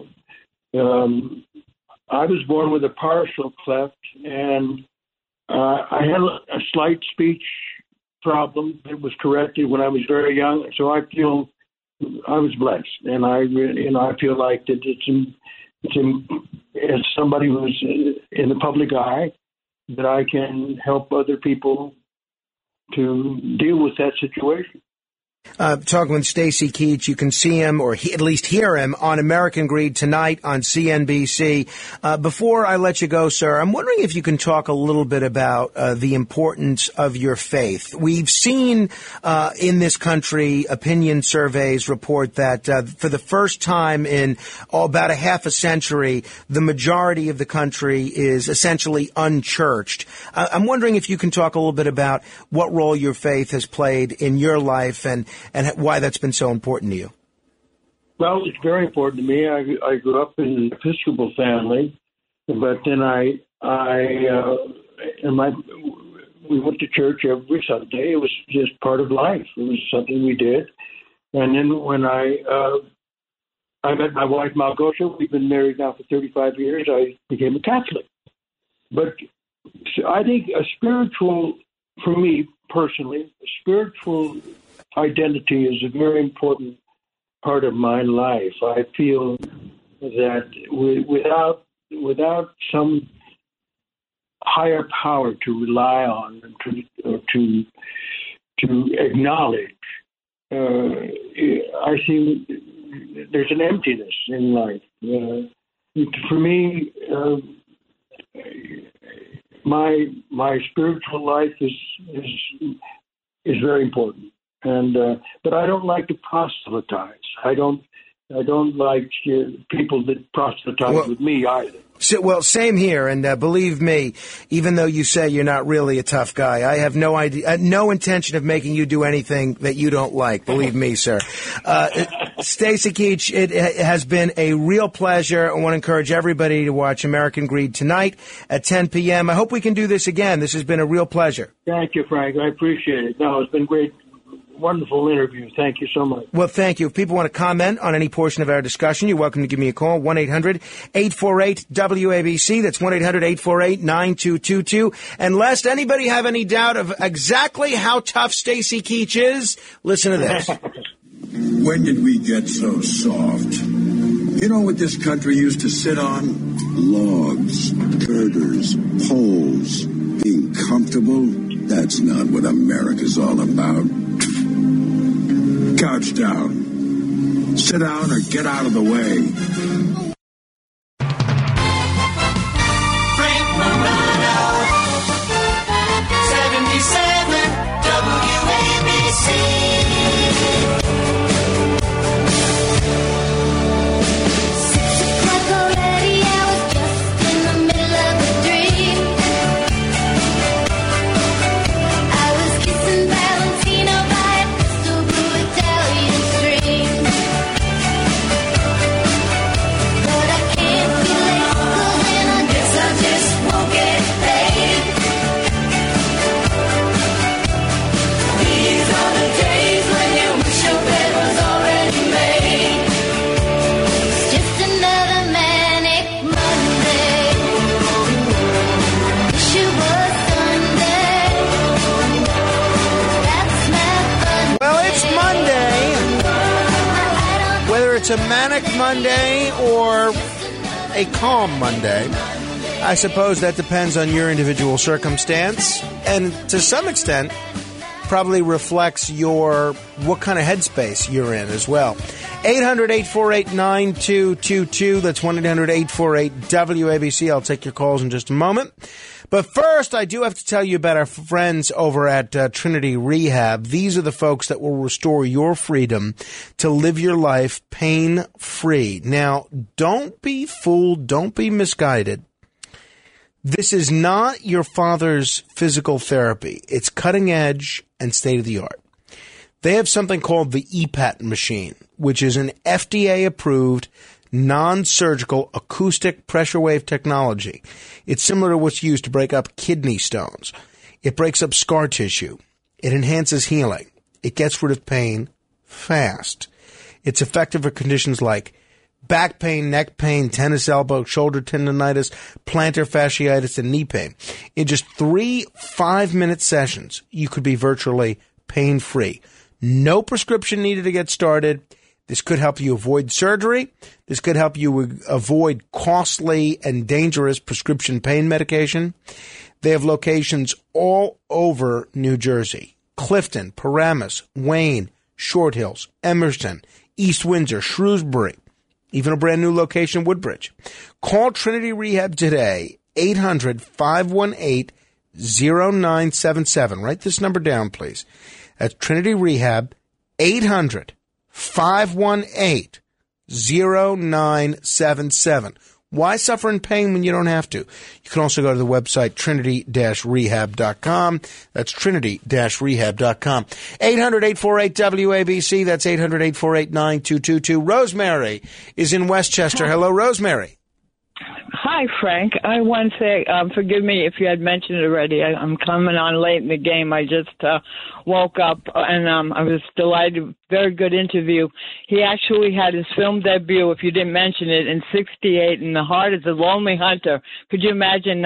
I was born with a partial cleft, and I had a slight speech problem. It was corrected when I was very young, so I feel I was blessed, and I feel like that it's as somebody who's in the public eye, that I can help other people to deal with that situation. Talking with Stacy Keach. You can see him, or at least hear him, on American Greed tonight on CNBC. Before I let you go, sir, I'm wondering if you can talk a little bit about the importance of your faith. We've seen in this country opinion surveys report that for the first time in about a half a century, the majority of the country is essentially unchurched. I'm wondering if you can talk a little bit about what role your faith has played in your life and why that's been so important to you. Well, it's very important to me. I grew up in an Episcopal family, but then we went to church every Sunday. It was just part of life. It was something we did. And then when I met my wife, Malgosia, we've been married now for 35 years, I became a Catholic. But I think for me personally, a spiritual identity is a very important part of my life. I feel that without some higher power to rely on and to acknowledge, I see there's an emptiness in life. For me, my spiritual life is very important, but I don't like to proselytize. I don't like people that proselytize with me either. Well, same here, and believe me, even though you say you're not really a tough guy, I have no idea, no intention of making you do anything that you don't like. Believe me, sir. Stacy Keach, it has been a real pleasure. I want to encourage everybody to watch American Greed tonight at 10 p.m. I hope we can do this again. This has been a real pleasure. Thank you, Frank. I appreciate it. No, it's been great. Wonderful interview. Thank you so much. Well, thank you. If people want to comment on any portion of our discussion, you're welcome to give me a call, 1-800-848-WABC. That's 1-800-848-9222. And lest anybody have any doubt of exactly how tough Stacy Keach is, listen to this. When did we get so soft? You know what this country used to sit on? Logs, girders, poles. Being comfortable? That's not what America's all about. Couch down. Sit down or get out of the way. Frank Morano, 77 WABC. It's a manic Monday or a calm Monday. I suppose that depends on your individual circumstance, and to some extent probably reflects what kind of headspace you're in as well. 800-848-9222. That's 1-800-848-WABC. I'll take your calls in just a moment. But first, I do have to tell you about our friends over at Trinity Rehab. These are the folks that will restore your freedom to live your life pain-free. Now, don't be fooled. Don't be misguided. This is not your father's physical therapy. It's cutting edge and state-of-the-art. They have something called the EPAT machine, which is an FDA-approved non-surgical acoustic pressure wave technology. It's similar to what's used to break up kidney stones. It breaks up scar tissue. It enhances healing. It gets rid of pain fast. It's effective for conditions like back pain, neck pain, tennis elbow, shoulder tendonitis, plantar fasciitis, and knee pain. In just 3 5-minute sessions, you could be virtually pain-free. No prescription needed to get started. This could help you avoid surgery. This could help you avoid costly and dangerous prescription pain medication. They have locations all over New Jersey: Clifton, Paramus, Wayne, Short Hills, Emerson, East Windsor, Shrewsbury, even a brand new location in Woodbridge. Call Trinity Rehab today, 800-518-0977. Write this number down, please. That's Trinity Rehab, 800-518-0977. Why suffer in pain when you don't have to? You can also go to the website trinity-rehab.com. That's trinity-rehab.com. 800-848-WABC. That's 800-848-9222. Rosemary is in Westchester. Hello, Rosemary. Hi, Frank. I want to say, forgive me if you had mentioned it already. I'm coming on late in the game. I just woke up, and I was delighted. Very good interview. He actually had his film debut, if you didn't mention it, in 1968, in The Heart of the Lonely Hunter. Could you imagine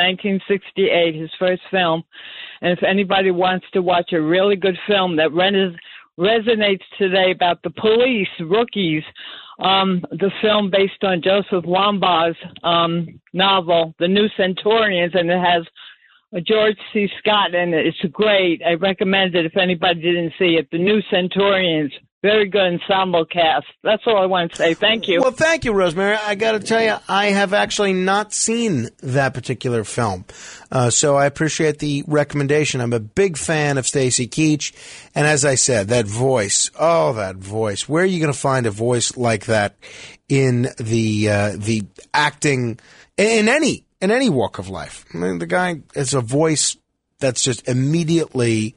1968, his first film? And if anybody wants to watch a really good film that resonates today about the police, Rookies, the film based on Joseph Wambaugh's novel, The New Centurions, and it has George C. Scott in it. It's great. I recommend it if anybody didn't see it. The New Centurions. Very good ensemble cast. That's all I want to say. Thank you. Well, thank you, Rosemary. I got to tell you, I have actually not seen that particular film. So I appreciate the recommendation. I'm a big fan of Stacy Keach. And as I said, that voice, that voice. Where are you going to find a voice like that in the acting in any walk of life? I mean, the guy has a voice that's just immediately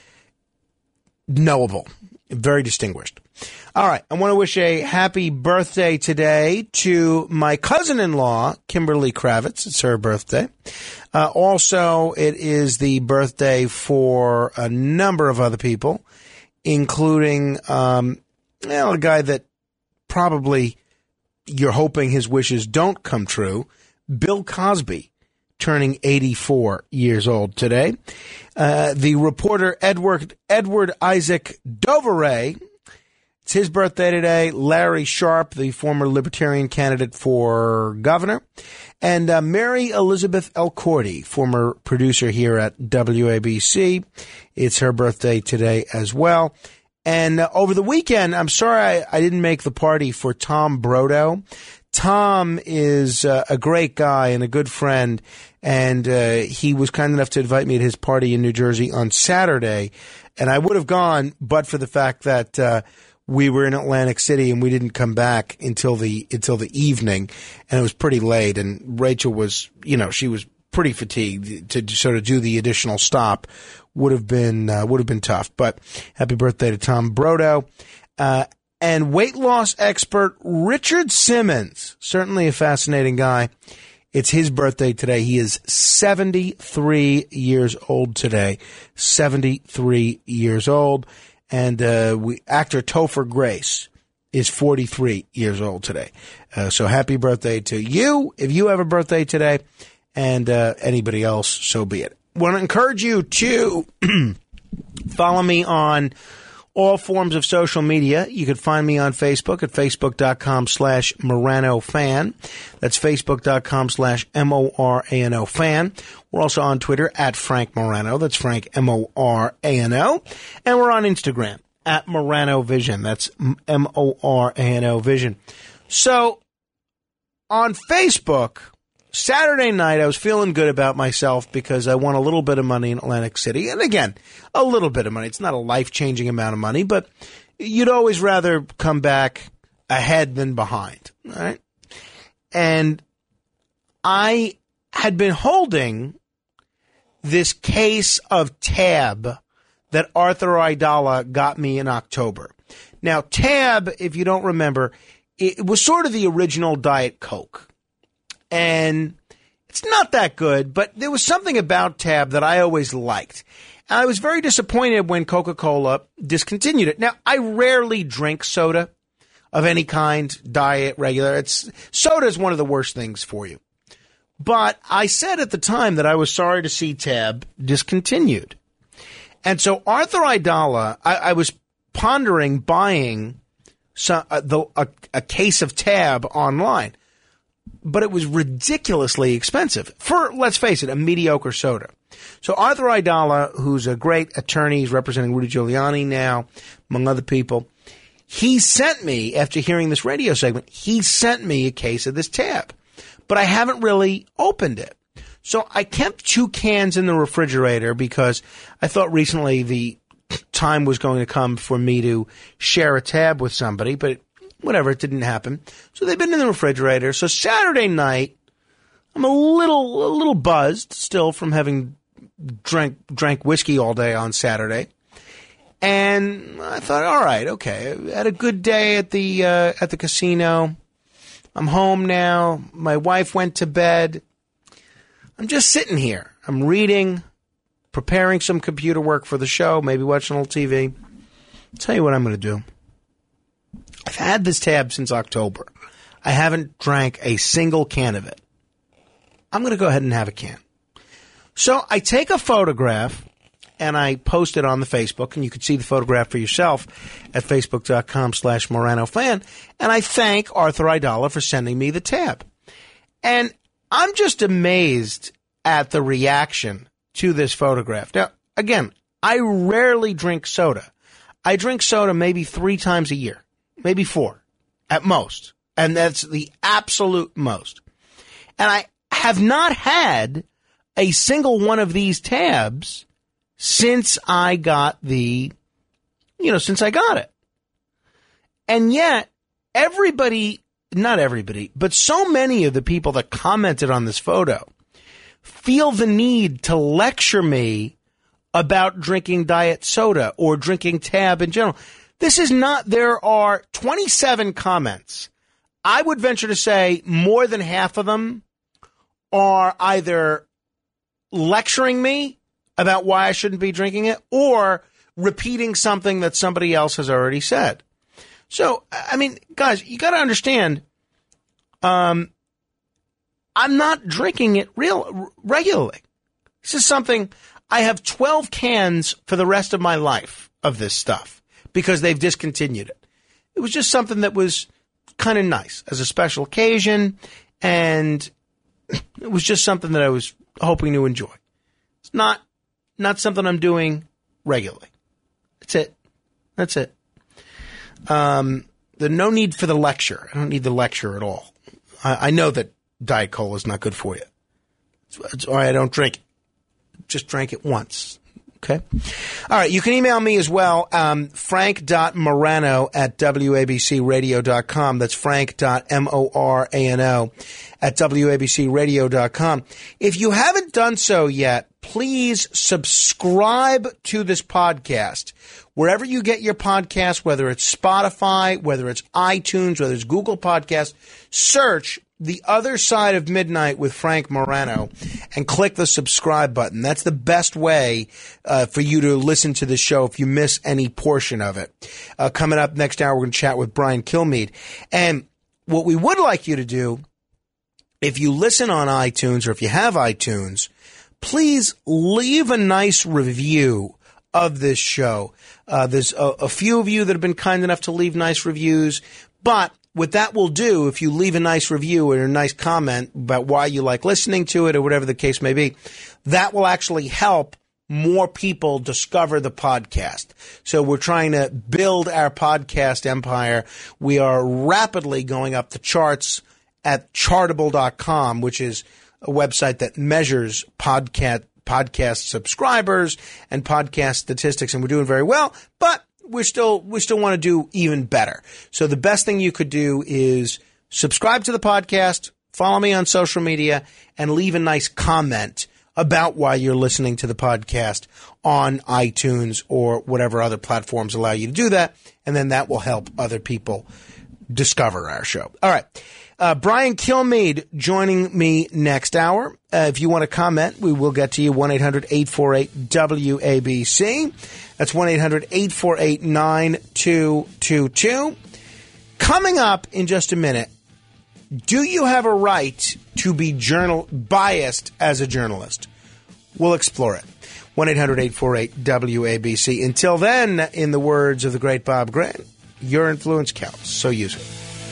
knowable. Very distinguished. All right. I want to wish a happy birthday today to my cousin-in-law, Kimberly Kravitz. It's her birthday. Also, it is the birthday for a number of other people, including a guy that probably you're hoping his wishes don't come true, Bill Cosby, turning 84 years old today. The reporter Edward Isaac Dovere, it's his birthday today. Larry Sharp, the former Libertarian candidate for governor. And Mary Elizabeth Elcorti, former producer here at WABC. It's her birthday today as well. And over the weekend, I'm sorry I didn't make the party for Tom Brodo. Tom is a great guy and a good friend, and he was kind enough to invite me to his party in New Jersey on Saturday, and I would have gone, but for the fact that we were in Atlantic City and we didn't come back until the evening, and it was pretty late, and Rachel was, she was pretty fatigued to sort of do the additional stop. Would have been tough, but happy birthday to Tom Brodo. And weight loss expert Richard Simmons, certainly a fascinating guy. It's his birthday today. He is 73 years old today. 73 years old. And actor Topher Grace is 43 years old today. So happy birthday to you, if you have a birthday today, and anybody else, so be it. I want to encourage you to follow me on all forms of social media. You can find me on Facebook at facebook.com/Morano fan. That's facebook.com/MORANO fan. We're also on Twitter at Frank Morano. That's Frank MORANO. And we're on Instagram at Morano Vision. That's MORANO Vision. So on Facebook, Saturday night, I was feeling good about myself because I won a little bit of money in Atlantic City. And again, a little bit of money. It's not a life-changing amount of money, but you'd always rather come back ahead than behind, all right? And I had been holding this case of Tab that Arthur Aidala got me in October. Now, Tab, if you don't remember, it was sort of the original Diet Coke. And it's not that good, but there was something about Tab that I always liked. And I was very disappointed when Coca-Cola discontinued it. Now, I rarely drink soda of any kind, diet, regular. Soda is one of the worst things for you. But I said at the time that I was sorry to see Tab discontinued. And so Arthur Aidala, I was pondering buying a case of Tab online. But it was ridiculously expensive for, let's face it, a mediocre soda. So Arthur Aidala, who's a great attorney, he's representing Rudy Giuliani now, among other people, he sent me, after hearing this radio segment, he sent me a case of this Tab. But I haven't really opened it. So I kept 2 cans in the refrigerator because I thought recently the time was going to come for me to share a Tab with somebody, but whatever, it didn't happen. So they've been in the refrigerator. So Saturday night, I'm a little buzzed still from having drank whiskey all day on Saturday. And I thought, all right, okay, I had a good day at the casino. I'm home now. My wife went to bed. I'm just sitting here. I'm reading, preparing some computer work for the show, maybe watching a little TV. I'll tell you what I'm going to do. I've had this Tab since October. I haven't drank a single can of it. I'm going to go ahead and have a can. So I take a photograph and I post it on the Facebook, and you can see the photograph for yourself at facebook.com/Morano fan. And I thank Arthur Aidala for sending me the tab. And I'm just amazed at the reaction to this photograph. Now, again, I rarely drink soda. I drink soda maybe 3 times a year, maybe 4 at most. And that's the absolute most. And I have not had a single one of these tabs since I got since I got it. And yet, not everybody, but so many of the people that commented on this photo feel the need to lecture me about drinking diet soda or drinking tab in general. There are 27 comments. I would venture to say more than half of them are either lecturing me about why I shouldn't be drinking it or repeating something that somebody else has already said. So, I mean, guys, you got to understand, I'm not drinking it regularly. This is something, I have 12 cans for the rest of my life of this stuff because they've discontinued it. It was just something that was kind of nice as a special occasion, and it was just something that I was hoping to enjoy. It's not something I'm doing regularly. That's it. The no need for the lecture. I don't need the lecture at all. I know that Diet Cola is not good for you. It's why I don't drink it. Just drank it once. Okay? All right, you can email me as well, frank.morano@wabcradio.com. That's frank.morano@wabcradio.com. If you haven't done so yet, please subscribe to this podcast. Wherever you get your podcast, whether it's Spotify, whether it's iTunes, whether it's Google Podcasts, search The Other Side of Midnight with Frank Morano and click the subscribe button. That's the best way for you to listen to the show if you miss any portion of it. Coming up next hour, we're going to chat with Brian Kilmeade. And what we would like you to do, if you listen on iTunes or if you have iTunes, please leave a nice review of this show. There's a few of you that have been kind enough to leave nice reviews, but what that will do, if you leave a nice review or a nice comment about why you like listening to it or whatever the case may be, that will actually help more people discover the podcast. So we're trying to build our podcast empire. We are rapidly going up the charts at Chartable.com, which is a website that measures podcast subscribers and podcast statistics, and we're doing very well, but we still want to do even better. So the best thing you could do is subscribe to the podcast, follow me on social media, and leave a nice comment about why you're listening to the podcast on iTunes or whatever other platforms allow you to do that, and then that will help other people discover our show. All right. Brian Kilmeade joining me next hour. If you want to comment, we will get to you. 1-800-848-WABC. That's 1-800-848-9222. Coming up in just a minute, do you have a right to be biased as a journalist? We'll explore it. 1-800-848-WABC. Until then, in the words of the great Bob Grant, your influence counts, so use it.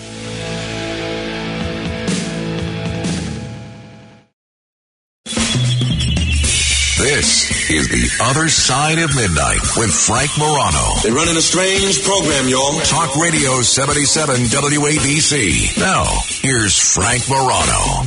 This is The Other Side of Midnight with Frank Morano. They're running a strange program, y'all. Talk Radio 77 WABC. Now, here's Frank Morano.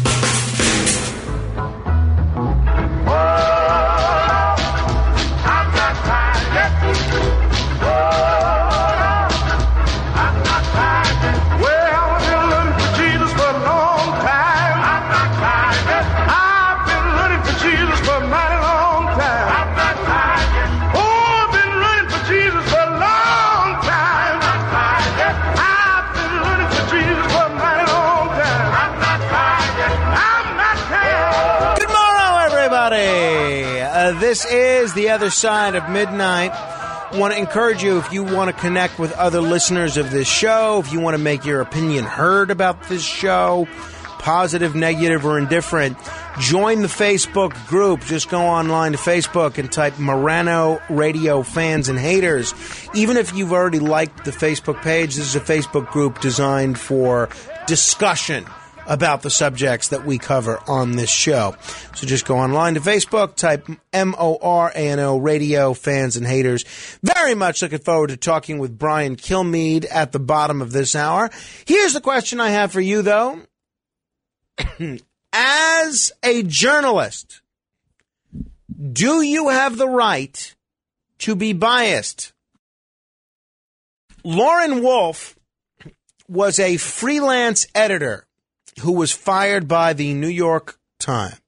This is The Other Side of Midnight. I want to encourage you, if you want to connect with other listeners of this show, if you want to make your opinion heard about this show, positive, negative, or indifferent. Join the Facebook group. Just go online to Facebook and type Morano Radio Fans and Haters. Even if you've already liked the Facebook page, this is a Facebook group designed for discussion about the subjects that we cover on this show. So just go online to Facebook, type MORANO Radio Fans and Haters. Very much looking forward to talking with Brian Kilmeade at the bottom of this hour. Here's the question I have for you, though. As a journalist, do you have the right to be biased? Lauren Wolf was a freelance editor who was fired by the New York Times.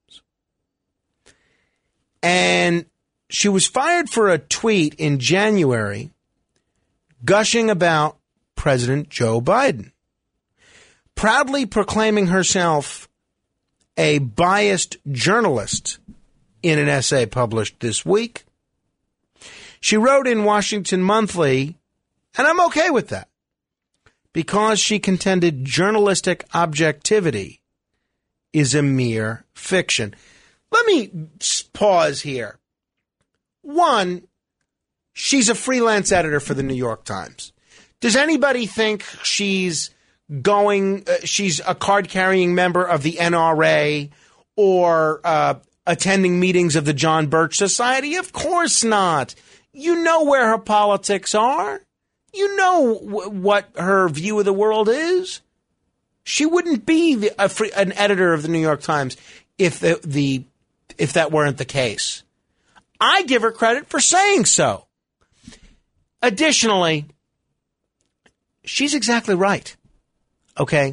And she was fired for a tweet in January gushing about President Joe Biden, proudly proclaiming herself a biased journalist in an essay published this week. She wrote in Washington Monthly, and I'm okay with that, because she contended journalistic objectivity is a mere fiction. Let me pause here. One, she's a freelance editor for the New York Times. Does anybody think she's a card-carrying member of the NRA or attending meetings of the John Birch Society? Of course not. You know where her politics are. You know what her view of the world is. She wouldn't be an editor of the New York Times if that weren't the case. I give her credit for saying so. Additionally, she's exactly right. Okay?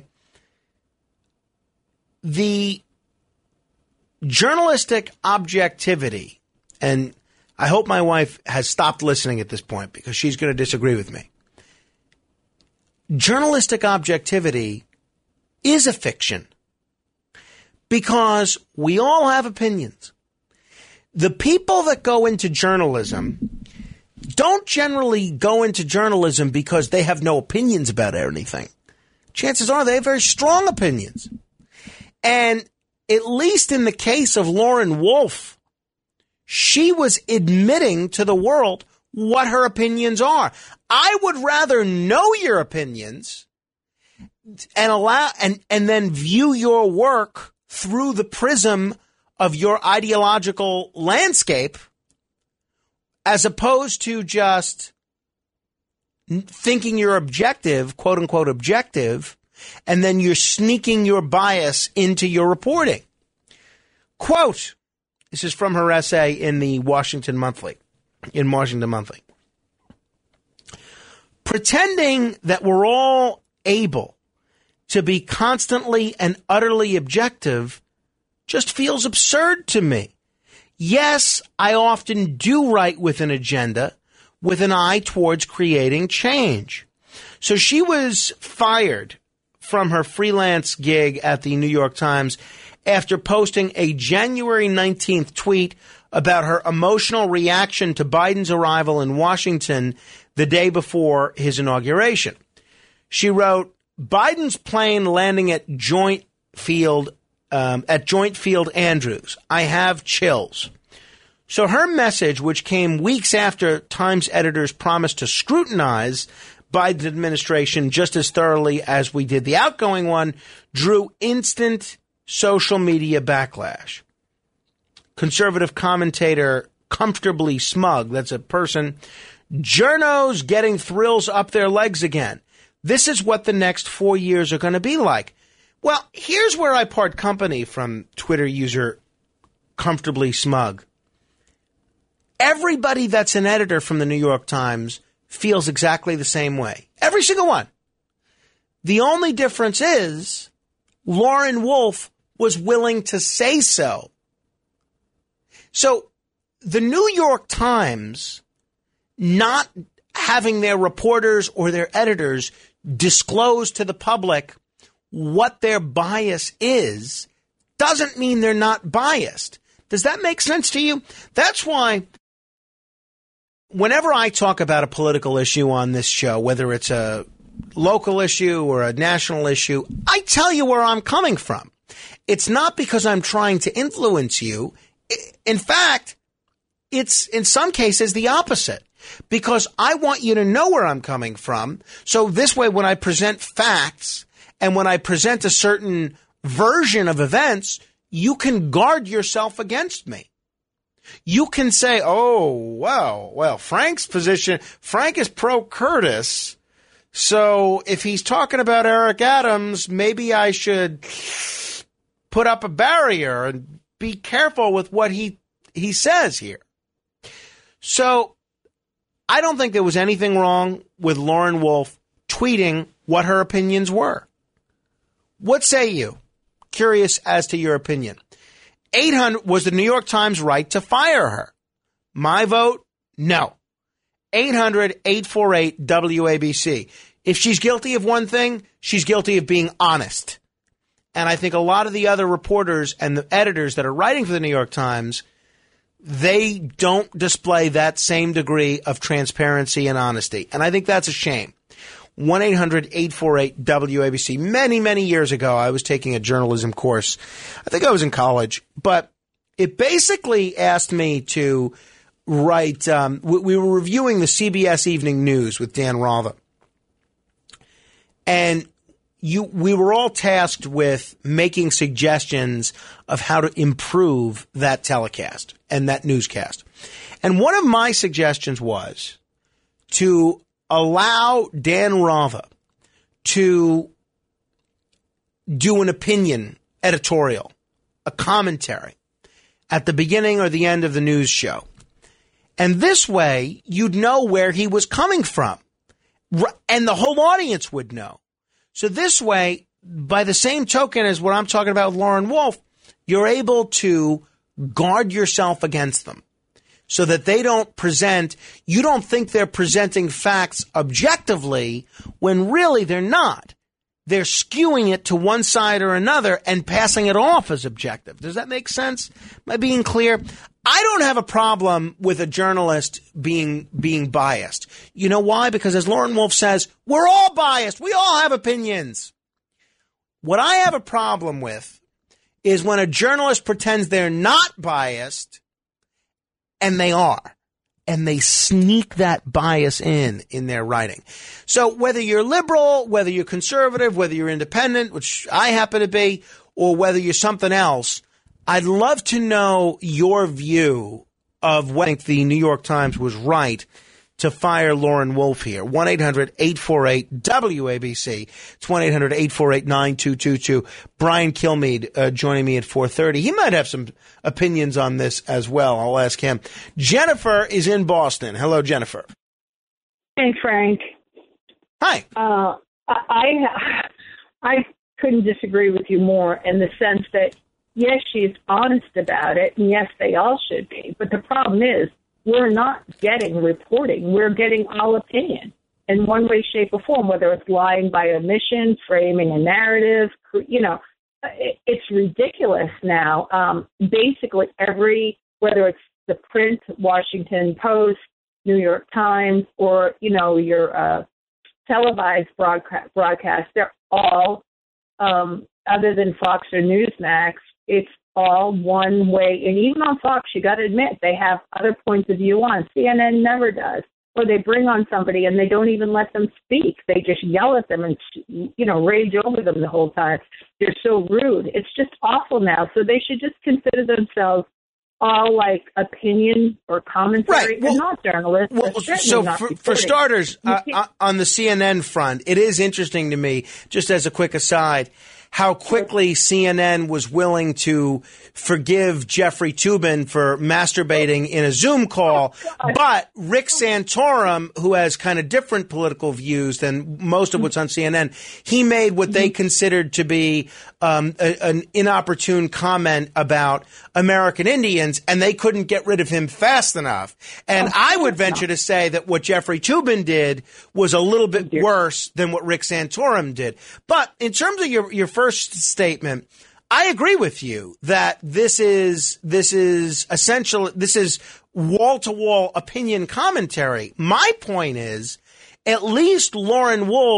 The journalistic objectivity, and I hope my wife has stopped listening at this point because she's going to disagree with me. Journalistic objectivity is a fiction because we all have opinions. The people that go into journalism don't generally go into journalism because they have no opinions about anything. Chances are they have very strong opinions. And at least in the case of Lauren Wolf, she was admitting to the world what her opinions are. I would rather know your opinions and then view your work through the prism of your ideological landscape as opposed to just thinking you're objective, quote unquote objective, and then you're sneaking your bias into your reporting. Quote, this is from her essay in the Washington Monthly. Pretending that we're all able to be constantly and utterly objective just feels absurd to me. Yes, I often do write with an agenda, with an eye towards creating change. So she was fired from her freelance gig at the New York Times after posting a January 19th tweet about her emotional reaction to Biden's arrival in Washington the day before his inauguration. She wrote, Biden's plane landing at Joint Field Andrews. I have chills. So her message, which came weeks after Times editors promised to scrutinize Biden's administration just as thoroughly as we did the outgoing one, drew instant social media backlash. Conservative commentator Comfortably Smug, that's a person, journos getting thrills up their legs again. This is what the next 4 years are going to be like. Well, here's where I part company from Twitter user Comfortably Smug. Everybody that's an editor from the New York Times feels exactly the same way. Every single one. The only difference is Lauren Wolf was willing to say so. So the New York Times not having their reporters or their editors disclose to the public what their bias is doesn't mean they're not biased. Does that make sense to you? That's why whenever I talk about a political issue on this show, whether it's a local issue or a national issue, I tell you where I'm coming from. It's not because I'm trying to influence you. In fact, it's in some cases the opposite, because I want you to know where I'm coming from. So this way, when I present facts and when I present a certain version of events, you can guard yourself against me. You can say, oh, well, Frank's position, Frank is pro-Curtis. So if he's talking about Eric Adams, maybe I should put up a barrier and be careful with what he says here. So I don't think there was anything wrong with Lauren Wolf tweeting what her opinions were. What say you? Curious as to your opinion. 800, was the New York Times right to fire her? My vote, no. 800-848-WABC. If she's guilty of one thing, she's guilty of being honest. And I think a lot of the other reporters and the editors that are writing for the New York Times, they don't display that same degree of transparency and honesty. And I think that's a shame. 1-800-848-WABC. Many, many years ago, I was taking a journalism course. I think I was in college, but it basically asked me to write, we were reviewing the CBS Evening News with Dan Rather. And we were all tasked with making suggestions of how to improve that telecast and that newscast. And one of my suggestions was to allow Dan Rather to do an opinion editorial, a commentary at the beginning or the end of the news show. And this way, you'd know where he was coming from, and the whole audience would know. So this way, by the same token as what I'm talking about with Lauren Wolf, you're able to guard yourself against them so that they don't you don't think they're presenting facts objectively when really they're not. They're skewing it to one side or another and passing it off as objective. Does that make sense? Am I being clear? I don't have a problem with a journalist being biased. You know why? Because as Lauren Wolf says, we're all biased. We all have opinions. What I have a problem with is when a journalist pretends they're not biased and they are. And they sneak that bias in their writing. So whether you're liberal, whether you're conservative, whether you're independent, which I happen to be, or whether you're something else, I'd love to know your view of what I think the New York Times was right to fire Lauren Wolf here. 1-800-848-WABC. It's 1-800-848-9222. Brian Kilmeade joining me at 4:30. He might have some opinions on this as well. I'll ask him. Jennifer is in Boston. Hello, Jennifer. Hey, Frank. Hi. I couldn't disagree with you more in the sense that, yes, she's honest about it, and yes, they all should be. But the problem is, we're not getting reporting. We're getting all opinion in one way, shape, or form, whether it's lying by omission, framing a narrative. You know, it's ridiculous now. Basically, whether it's the print, Washington Post, New York Times, or, you know, your televised broadcast, they're all, other than Fox or Newsmax, it's all one way. And even on Fox, you got to admit, they have other points of view on. CNN never does. Or they bring on somebody and they don't even let them speak. They just yell at them and, you know, rage over them the whole time. They're so rude. It's just awful now. So they should just consider themselves all like opinion or commentary. Right. Well, and not journalists. Well, so for starters, on the CNN front, it is interesting to me, just as a quick aside, how quickly CNN was willing to forgive Jeffrey Toobin for masturbating in a Zoom call. But Rick Santorum, who has kind of different political views than most of what's on CNN, he made what they considered to be an inopportune comment about American Indians, and they couldn't get rid of him fast enough. And I would venture to say that what Jeffrey Toobin did was a little bit worse than what Rick Santorum did. But in terms of your first statement, I agree with you that this is essential. This is wall-to-wall opinion commentary. My point is, at least Lauren Wolf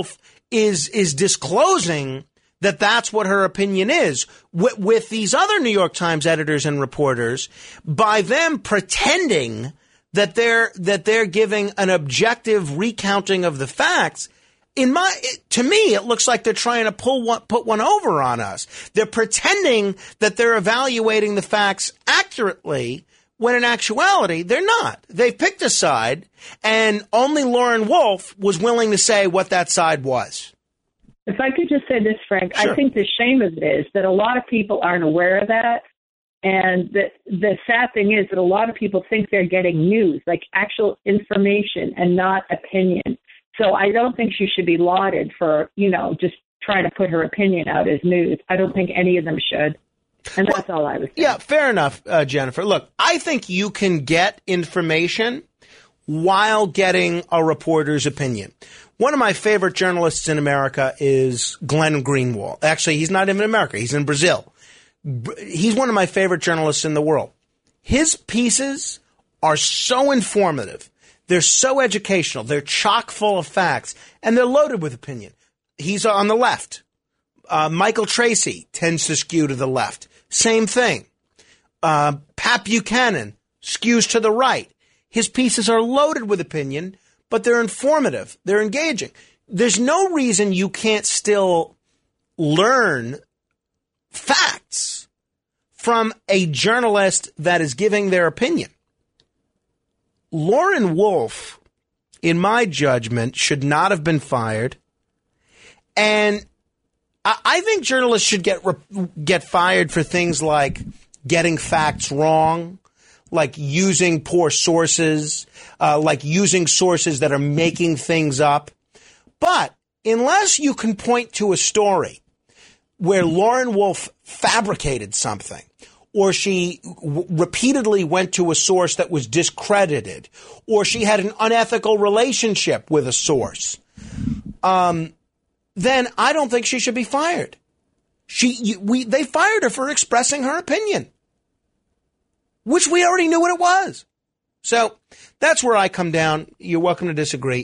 is disclosing that that's what her opinion is with these other New York Times editors and reporters, by them pretending that they're giving an objective recounting of the facts. To me, it looks like they're trying to put one over on us. They're pretending that they're evaluating the facts accurately, when in actuality, they're not. They've picked a side, and only Lauren Wolf was willing to say what that side was. If I could just say this, Frank, Sure. I think the shame of it is that a lot of people aren't aware of that. And the sad thing is that a lot of people think they're getting news, like actual information and not opinion. So I don't think she should be lauded for, just trying to put her opinion out as news. I don't think any of them should. And that's all I was saying. Yeah, fair enough, Jennifer. Look, I think you can get information while getting a reporter's opinion. One of my favorite journalists in America is Glenn Greenwald. Actually, he's not even in America. He's in Brazil. He's one of my favorite journalists in the world. His pieces are so informative. They're so educational. They're chock full of facts, and they're loaded with opinion. He's on the left. Michael Tracy tends to skew to the left. Same thing. Pat Buchanan skews to the right. His pieces are loaded with opinion, but they're informative. They're engaging. There's no reason you can't still learn facts from a journalist that is giving their opinion. Lauren Wolf, in my judgment, should not have been fired. And I think journalists should get fired for things like getting facts wrong, like using poor sources, like using sources that are making things up. But unless you can point to a story where Lauren Wolf fabricated something, or she repeatedly went to a source that was discredited, or she had an unethical relationship with a source, then I don't think she should be fired. They fired her for expressing her opinion, which we already knew what it was. So that's where I come down. You're welcome to disagree.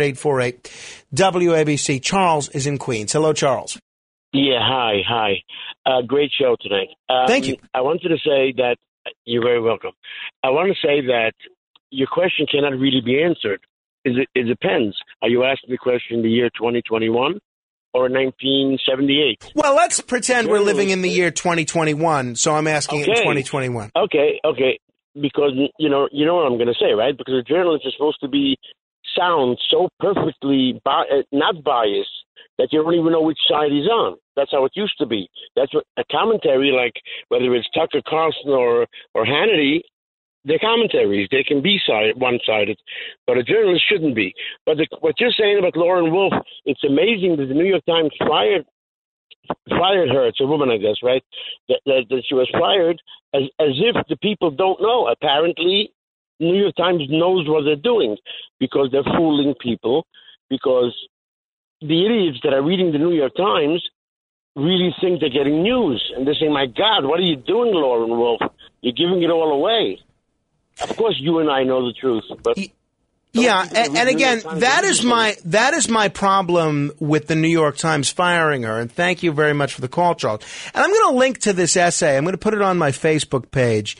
800-848-WABC. Charles is in Queens. Hello, Charles. Yeah, hi. Great show tonight. Thank you. I wanted to say that you're very welcome. I want to say that your question cannot really be answered. It depends. Are you asking the question in the year 2021 or 1978? Well, let's pretend we're living in the year 2021, so I'm asking it in 2021. Okay. Because you know what I'm going to say, right? Because a journalist is supposed to be sound so perfectly not biased that you don't even know which side he's on. That's how it used to be. That's what a commentary, like whether it's Tucker Carlson or Hannity, they're commentaries. They can be one-sided, but a journalist shouldn't be. But what you're saying about Lauren Wolf, it's amazing that the New York Times fired her. It's a woman, I guess, right? That she was fired as if the people don't know. Apparently, New York Times knows what they're doing because they're fooling people, because the idiots that are reading the New York Times really think they're getting news. And they're saying, my God, what are you doing, Lauren Wolf? You're giving it all away. Of course, you and I know the truth, but... Yeah, and again, that is my problem with the New York Times firing her. And thank you very much for the call, Charles. And I'm going to link to this essay. I'm going to put it on my Facebook page.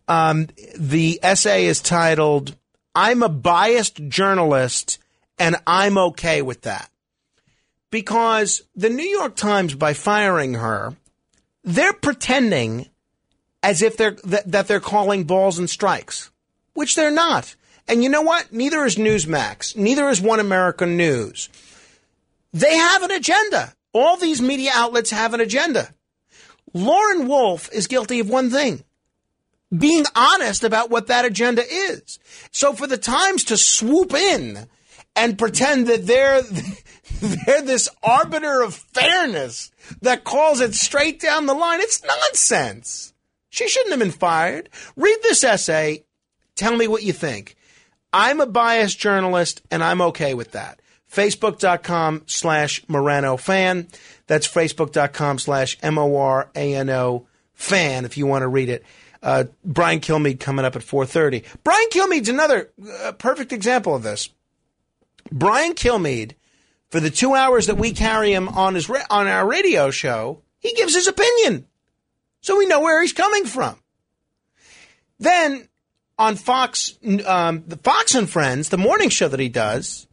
The essay is titled, "I'm a Biased Journalist, and I'm okay with that." Because the New York Times, by firing her, they're pretending as if they're calling balls and strikes, which they're not. And you know what? Neither is Newsmax. Neither is One American News. They have an agenda. All these media outlets have an agenda. Lauren Wolf is guilty of one thing: being honest about what that agenda is. So for the Times to swoop in and pretend that they're this arbiter of fairness that calls it straight down the line, it's nonsense. She shouldn't have been fired. Read this essay. Tell me what you think. I'm a biased journalist, and I'm okay with that. Facebook.com/Morano fan. That's Facebook.com/MORANO fan if you want to read it. Brian Kilmeade coming up at 4:30. Brian Kilmeade's another perfect example of this. Brian Kilmeade For the 2 hours that we carry him on our radio show, he gives his opinion. So we know where he's coming from. Then on Fox, the Fox and Friends, the morning show that he does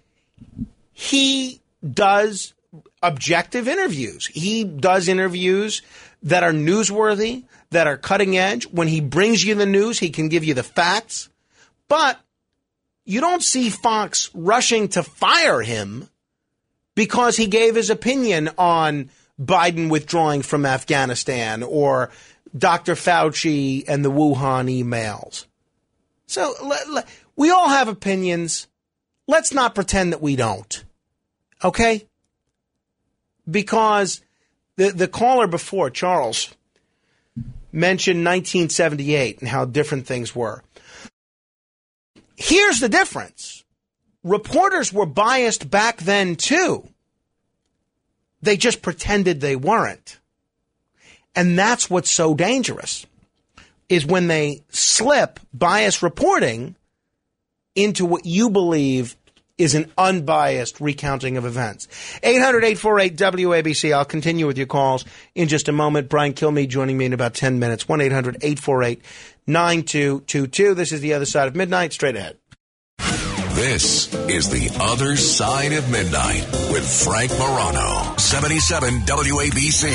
objective interviews. He does interviews that are newsworthy, that are cutting edge. When he brings you the news, he can give you the facts. But you don't see Fox rushing to fire him because he gave his opinion on Biden withdrawing from Afghanistan or Dr. Fauci and the Wuhan emails. So we all have opinions. Let's not pretend that we don't. Okay? Because the caller before, Charles, mentioned 1978 and how different things were. Here's the difference. Reporters were biased back then, too. They just pretended they weren't. And that's what's so dangerous, is when they slip biased reporting into what you believe is an unbiased recounting of events. 800-848-WABC. I'll continue with your calls in just a moment. Brian Kilmeade joining me in about 10 minutes. 1-800-848-9222. This is The Other Side of Midnight. Straight ahead. This is The Other Side of Midnight with Frank Morano. 77 WABC.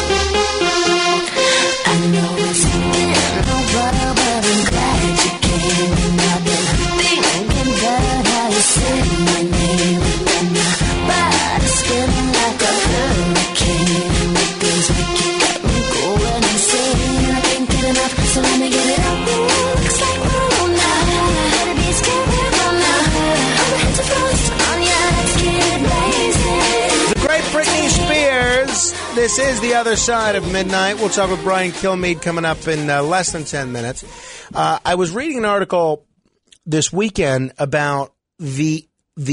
I know it's been a while, but I'm glad you came. And I've been thinking about how you said my name. And my body's spinning like a hurricane. The things make you got me going insane. I can't get enough, so let me get it out. Looks like we're all night. Baby, it's getting all night. I'm head to frost on ya, let's get it blazing. The great Britney Spears. This is The Other Side of Midnight. We'll talk with Brian Kilmeade coming up in less than 10 minutes. I was reading an article this weekend about the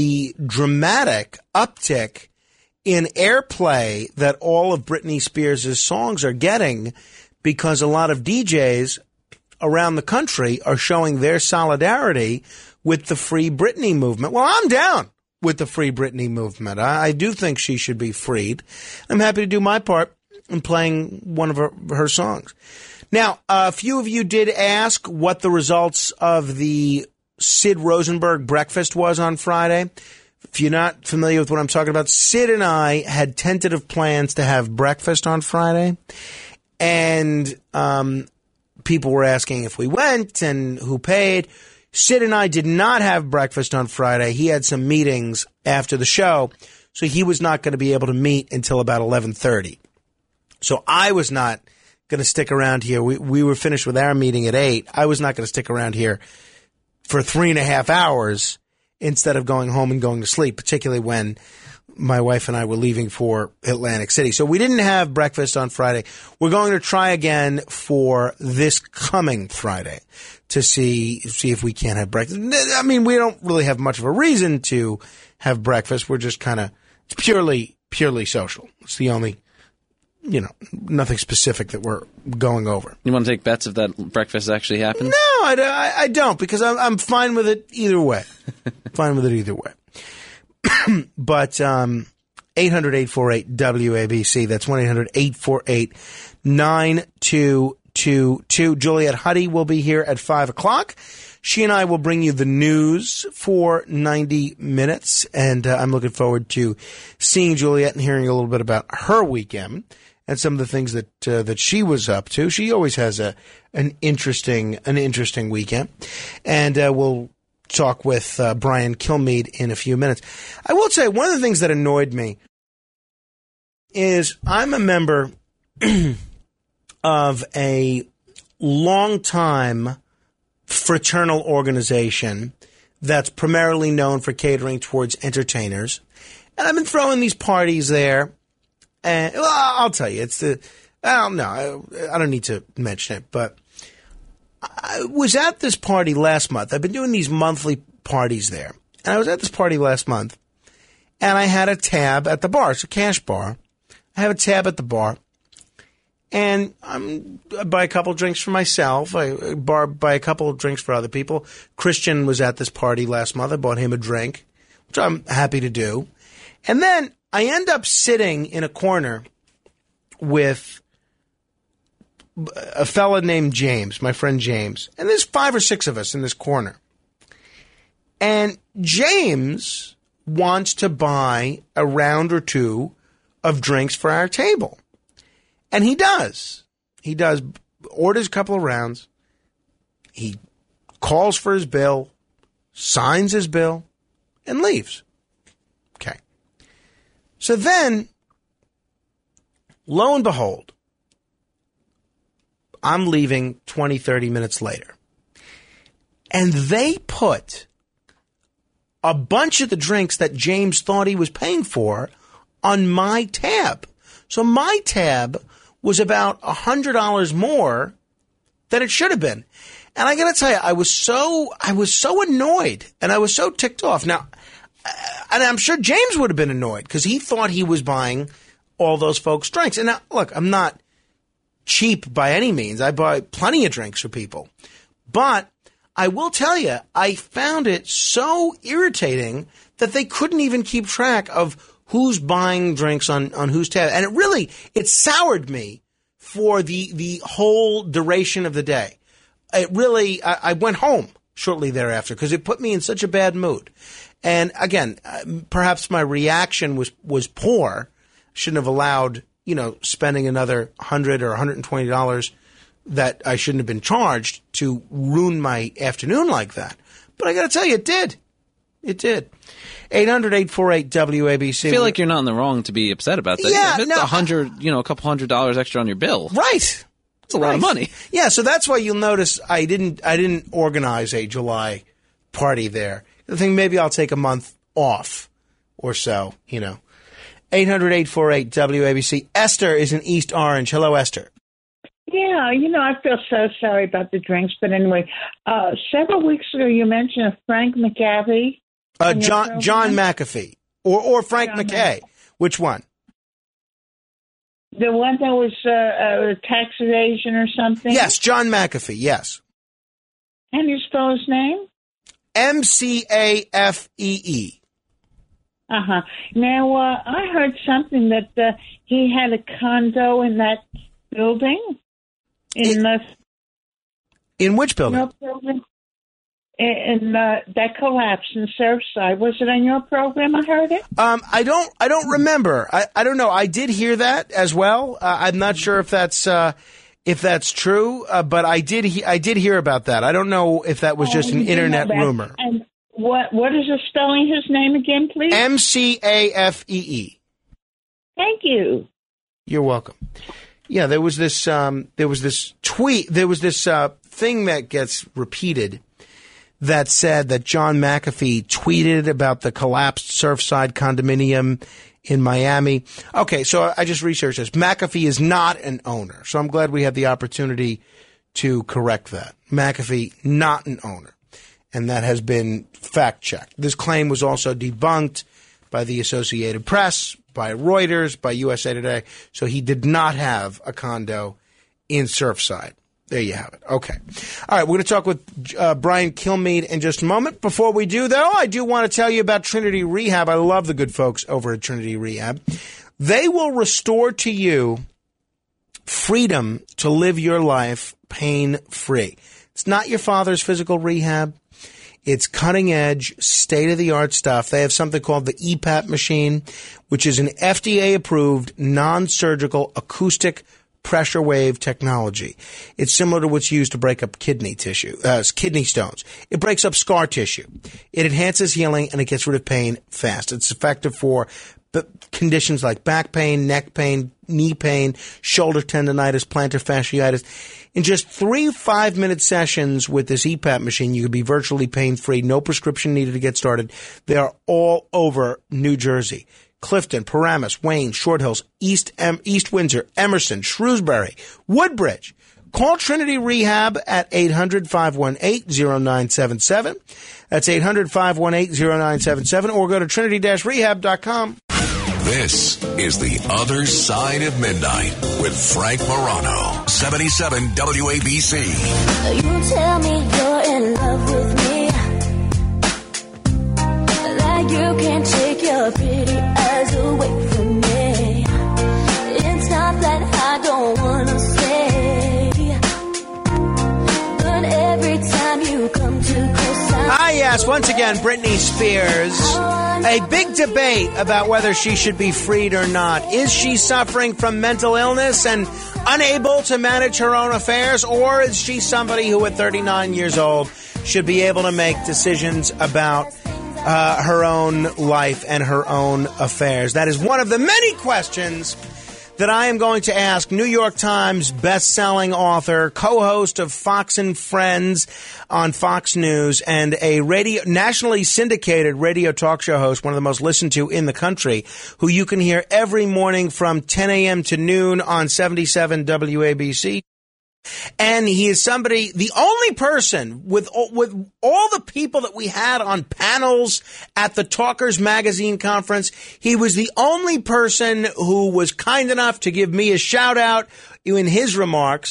dramatic uptick in airplay that all of Britney Spears' songs are getting because a lot of DJs around the country are showing their solidarity with the Free Britney movement. Well, I'm down with the Free Britney movement. I do think she should be freed. I'm happy to do my part in playing one of her songs. Now, a few of you did ask what the results of the Sid Rosenberg breakfast was on Friday. If you're not familiar with what I'm talking about, Sid and I had tentative plans to have breakfast on Friday. And people were asking if we went and who paid. Sid and I did not have breakfast on Friday. He had some meetings after the show, so he was not going to be able to meet until about 11:30. So I was not going to stick around here. We were finished with our meeting at 8. I was not going to stick around here for 3.5 hours instead of going home and going to sleep, particularly when my wife and I were leaving for Atlantic City. So we didn't have breakfast on Friday. We're going to try again for this coming Friday to see if we can't have breakfast. I mean, we don't really have much of a reason to have breakfast. We're just kind of purely social. It's the only, nothing specific that we're going over. You want to take bets if that breakfast actually happens? No, I don't, because I'm fine with it either way. Fine with it either way. But 800-848-WABC. That's 1-800-848-9222. Juliet Huddy will be here at 5 o'clock. She and I will bring you the news for 90 minutes, and I'm looking forward to seeing Juliet and hearing a little bit about her weekend and some of the things that she was up to. She always has an interesting weekend, and we'll talk with Brian Kilmeade in a few minutes. I will say one of the things that annoyed me is I'm a member of a long-time fraternal organization that's primarily known for catering towards entertainers. And I've been throwing these parties there. And I'll tell you, I don't need to mention it, but I was at this party last month. I've been doing these monthly parties there. And I was at this party last month, and I had a tab at the bar. It's a cash bar. I have a tab at the bar, and I buy a couple of drinks for myself. I buy a couple of drinks for other people. Christian was at this party last month. I bought him a drink, which I'm happy to do. And then I end up sitting in a corner with a fella named James, my friend James. And there's 5 or 6 of us in this corner. And James wants to buy a round or two of drinks for our table. And he does. He does, orders a couple of rounds. He calls for his bill, signs his bill, and leaves. Okay. So then, lo and behold, I'm leaving 20, 30 minutes later. And they put a bunch of the drinks that James thought he was paying for on my tab. So my tab was about $100 more than it should have been. And I got to tell you, I was so annoyed and I was so ticked off. Now, and I'm sure James would have been annoyed because he thought he was buying all those folks' drinks. And now, look, I'm not cheap by any means. I buy plenty of drinks for people. But I will tell you, I found it so irritating that they couldn't even keep track of who's buying drinks on whose tab. And it soured me for the whole duration of the day. It really, I went home shortly thereafter because it put me in such a bad mood. And again, perhaps my reaction was poor. Shouldn't have allowed, spending another $100 or $120 that I shouldn't have been charged to ruin my afternoon like that. But I got to tell you, it did. It did. 800-848-WABC. I feel like you're not in the wrong to be upset about that. Yeah, it's a couple $100 extra on your bill. Right. It's a lot of money. Yeah, so that's why you'll notice I didn't organize a July party there. I think maybe I'll take a month off or so, 800-848-WABC. Esther is in East Orange. Hello, Esther. Yeah, I feel so sorry about the drinks, but anyway, several weeks ago you mentioned Frank McAfee. John McAfee or Frank McKay. Which one? The one that was tax evasion or something? Yes, John McAfee, yes. Can you spell his name? McAfee. Uh-huh. Now, I heard something that he had a condo in that building. In which building? In that collapsed in Surfside. Was it on your program? I heard it. I don't remember. I don't know. I did hear that as well. I'm not sure if that's true, but I did hear about that. I don't know if that was just an internet rumor. And what is the spelling his name again, please? McAfee. Thank you. You're welcome. Yeah, there was this tweet. There was this thing that gets repeated that said that John McAfee tweeted about the collapsed Surfside condominium in Miami. Okay, so I just researched this. McAfee is not an owner, so I'm glad we had the opportunity to correct that. McAfee, not an owner, and that has been fact-checked. This claim was also debunked by the Associated Press, by Reuters, by USA Today, so he did not have a condo in Surfside. There you have it. Okay. All right, we're going to talk with Brian Kilmeade in just a moment. Before we do, though, I do want to tell you about Trinity Rehab. I love the good folks over at Trinity Rehab. They will restore to you freedom to live your life pain-free. It's not your father's physical rehab. It's cutting-edge, state-of-the-art stuff. They have something called the EPAP machine, which is an FDA-approved, non-surgical acoustic pressure wave technology. It's similar to what's used to break up kidney stones. It breaks up scar tissue. It enhances healing, and it gets rid of pain fast. It's effective for conditions like back pain, neck pain, knee pain, shoulder tendonitis, plantar fasciitis. In just 3 5-minute sessions with this EPAP machine, you could be virtually pain-free. No prescription needed to get started. They are all over New Jersey. Clifton, Paramus, Wayne, Short Hills, East Windsor, Emerson, Shrewsbury, Woodbridge. Call Trinity Rehab at 800-518-0977. That's 800-518-0977, or go to trinity-rehab.com. This is The Other Side of Midnight with Frank Morano, 77 WABC. You tell me you're in love with me, like you can't take your pretty eyes away from me. It's not that I don't wanna stay, but every time you come too close, Yes, once again, Britney Spears. A big debate about whether she should be freed or not. Is she suffering from mental illness and unable to manage her own affairs, or is she somebody who at 39 years old should be able to make decisions about her own life and her own affairs? That is one of the many questions that I am going to ask New York Times best-selling author, co-host of Fox and Friends on Fox News, and a nationally syndicated radio talk show host, one of the most listened to in the country, who you can hear every morning from 10 a.m. to noon on 77 WABC. And he is somebody, the only person with all the people that we had on panels at the Talkers Magazine conference, he was the only person who was kind enough to give me a shout out in his remarks.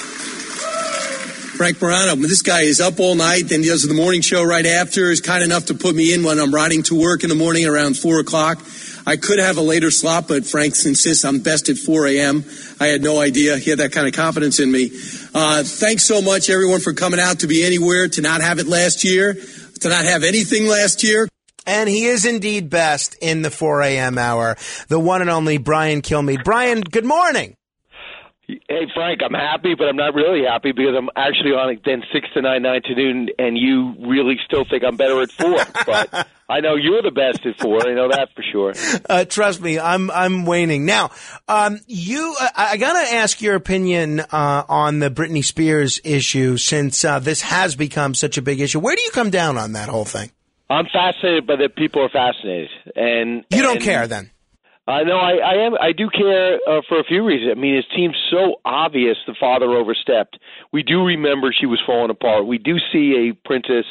Frank Morano, this guy is up all night, then he does the morning show right after, is kind enough to put me in when I'm riding to work in the morning around 4 o'clock. I could have a later slot, but Frank insists I'm best at 4 a.m. I had no idea he had that kind of confidence in me. Thanks so much, everyone, for coming out to be anywhere, to not have it last year, to not have anything last year. And he is indeed best in the 4 a.m. hour, the one and only Brian Kilmeade. Brian, good morning. Hey, Frank, I'm happy, but I'm not really happy because I'm actually on then 6 to 9 to noon, and you really still think I'm better at 4. But I know you're the best at 4. I know that for sure. Trust me, I'm waning. Now, I got to ask your opinion on the Britney Spears issue since this has become such a big issue. Where do you come down on that whole thing? I'm fascinated by that people are fascinated. And you don't care then? No, I am. I do care for a few reasons. I mean, it seems so obvious the father overstepped. We do remember she was falling apart. We do see a Princess